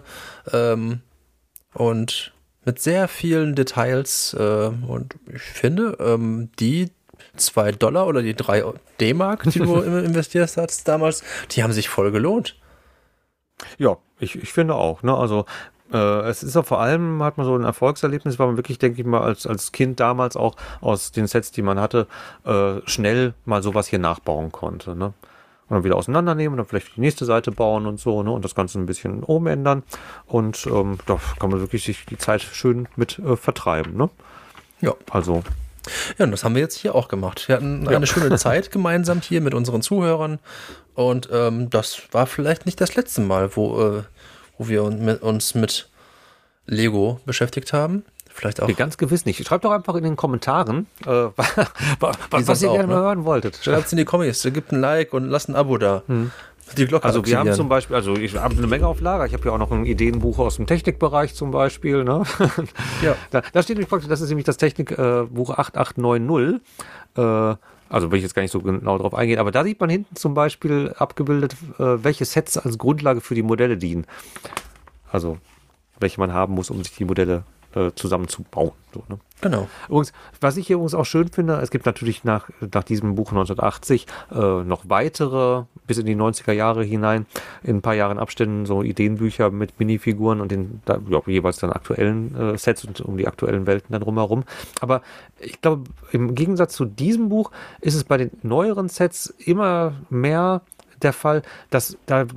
und mit sehr vielen Details. Und ich finde, die $2 oder die 3 D-Mark, die du investiert hast damals, die haben sich voll gelohnt. Ja, ich finde auch. Ne? Also, es ist auch vor allem, hat man so ein Erfolgserlebnis, weil man wirklich, denke ich mal, als Kind damals auch aus den Sets, die man hatte, schnell mal sowas hier nachbauen konnte. Ne? Und dann wieder auseinandernehmen und dann vielleicht die nächste Seite bauen und so, ne? Und das Ganze ein bisschen umändern. Und da kann man wirklich sich die Zeit schön mit vertreiben. Ne? Ja. Also. Ja, und das haben wir jetzt hier auch gemacht. Wir hatten eine schöne Zeit gemeinsam hier mit unseren Zuhörern. Und das war vielleicht nicht das letzte Mal, wo wir uns mit Lego beschäftigt haben. Vielleicht auch. Nee, ganz gewiss nicht. Schreibt doch einfach in den Kommentaren, was ihr gerne mal hören wolltet. Schreibt es in die Comments, gebt ein Like und lasst ein Abo da. Die Glocke also wir haben zum Beispiel, ich habe eine Menge auf Lager. Ich habe ja auch noch ein Ideenbuch aus dem Technikbereich zum Beispiel. Ne? Ja. Da steht nämlich praktisch, das ist nämlich das Technikbuch 8890. Also will ich jetzt gar nicht so genau drauf eingehen, aber da sieht man hinten zum Beispiel abgebildet, welche Sets als Grundlage für die Modelle dienen. Also welche man haben muss, um sich die Modelle zusammenzubauen. So, ne? Genau. Übrigens, was ich hier übrigens auch schön finde, es gibt natürlich nach diesem Buch 1980 noch weitere, bis in die 90er Jahre hinein, in ein paar Jahren Abständen, so Ideenbücher mit Minifiguren und jeweils dann aktuellen Sets und um die aktuellen Welten dann rumherum. Aber ich glaube, im Gegensatz zu diesem Buch ist es bei den neueren Sets immer mehr der Fall, dass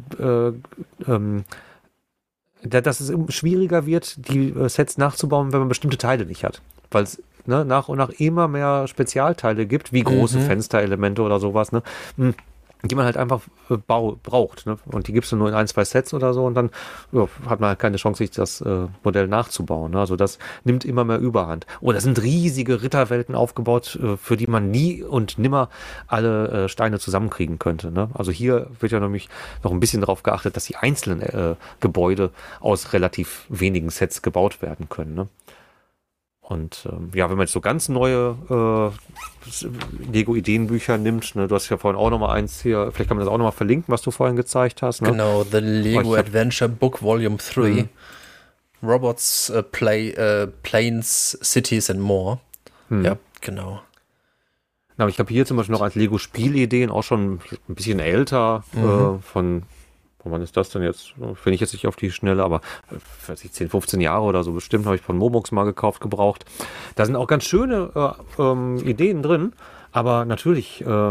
dass es schwieriger wird, die Sets nachzubauen, wenn man bestimmte Teile nicht hat. Weil es nach und nach immer mehr Spezialteile gibt, wie große Fensterelemente oder sowas, ne? Die man halt einfach braucht. Ne? Und die gibst du nur in 1, 2 Sets oder so und dann hat man halt keine Chance, sich das Modell nachzubauen. Ne? Also das nimmt immer mehr Überhand. Da sind riesige Ritterwelten aufgebaut, für die man nie und nimmer alle Steine zusammenkriegen könnte. Ne? Also hier wird ja nämlich noch ein bisschen darauf geachtet, dass die einzelnen Gebäude aus relativ wenigen Sets gebaut werden können. Ne? Und wenn man jetzt so ganz neue Lego-Ideenbücher nimmt, ne, du hast ja vorhin auch nochmal eins hier, vielleicht kann man das auch nochmal verlinken, was du vorhin gezeigt hast. Ne? Genau, The Lego Adventure Book Volume 3. Robots, Planes, Cities and More. Ja, genau. Aber ich habe hier zum Beispiel noch als Lego-Spielideen auch schon ein bisschen älter von... Wann ist das denn jetzt? Finde ich jetzt nicht auf die Schnelle, aber 10, 15 Jahre oder so bestimmt, habe ich von Momox mal gekauft, gebraucht. Da sind auch ganz schöne Ideen drin, aber natürlich,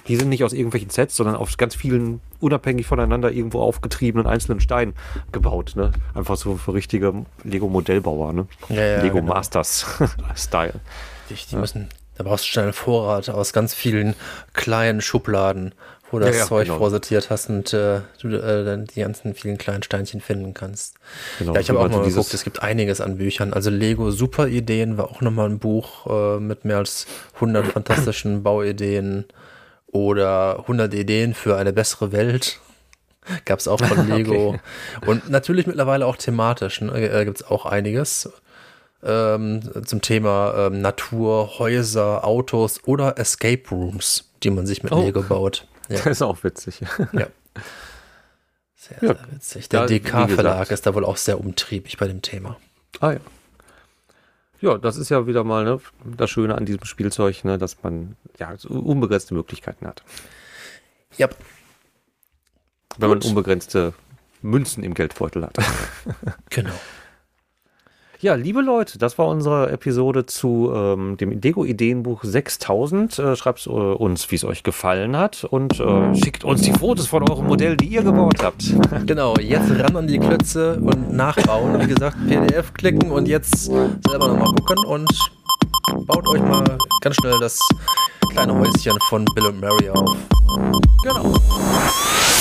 die sind nicht aus irgendwelchen Sets, sondern aus ganz vielen unabhängig voneinander irgendwo aufgetriebenen einzelnen Steinen gebaut. Ne? Einfach so für richtige Lego-Modellbauer. Ne? Lego genau. Masters-Style. Die müssen, da brauchst du schnell einen Vorrat aus ganz vielen kleinen Schubladen, wo du das Zeug vorsortiert hast und du dann die ganzen vielen kleinen Steinchen finden kannst. Genau, ja, ich habe auch mal geguckt, es gibt einiges an Büchern. Also Lego Super Ideen war auch nochmal ein Buch mit mehr als 100 fantastischen Bauideen oder 100 Ideen für eine bessere Welt. Gab es auch von Lego. Okay. Und natürlich mittlerweile auch thematisch. Gibt es auch einiges zum Thema Natur, Häuser, Autos oder Escape Rooms, die man sich mit Lego baut. Ja. Das ist auch witzig. Ja. Sehr witzig. Der DK-Verlag ist da wohl auch sehr umtriebig bei dem Thema. Ah ja. Ja, das ist ja wieder mal ne, das Schöne an diesem Spielzeug, ne, dass man ja so unbegrenzte Möglichkeiten hat. Ja. Wenn man unbegrenzte Münzen im Geldbeutel hat. Genau. Ja, liebe Leute, das war unsere Episode zu dem Lego-Ideenbuch 6000. Schreibt uns, wie es euch gefallen hat und schickt uns die Fotos von eurem Modell, die ihr gebaut habt. Genau, jetzt ran an die Klötze und nachbauen. Wie gesagt, PDF klicken und jetzt selber nochmal gucken und baut euch mal ganz schnell das kleine Häuschen von Bill und Mary auf. Genau.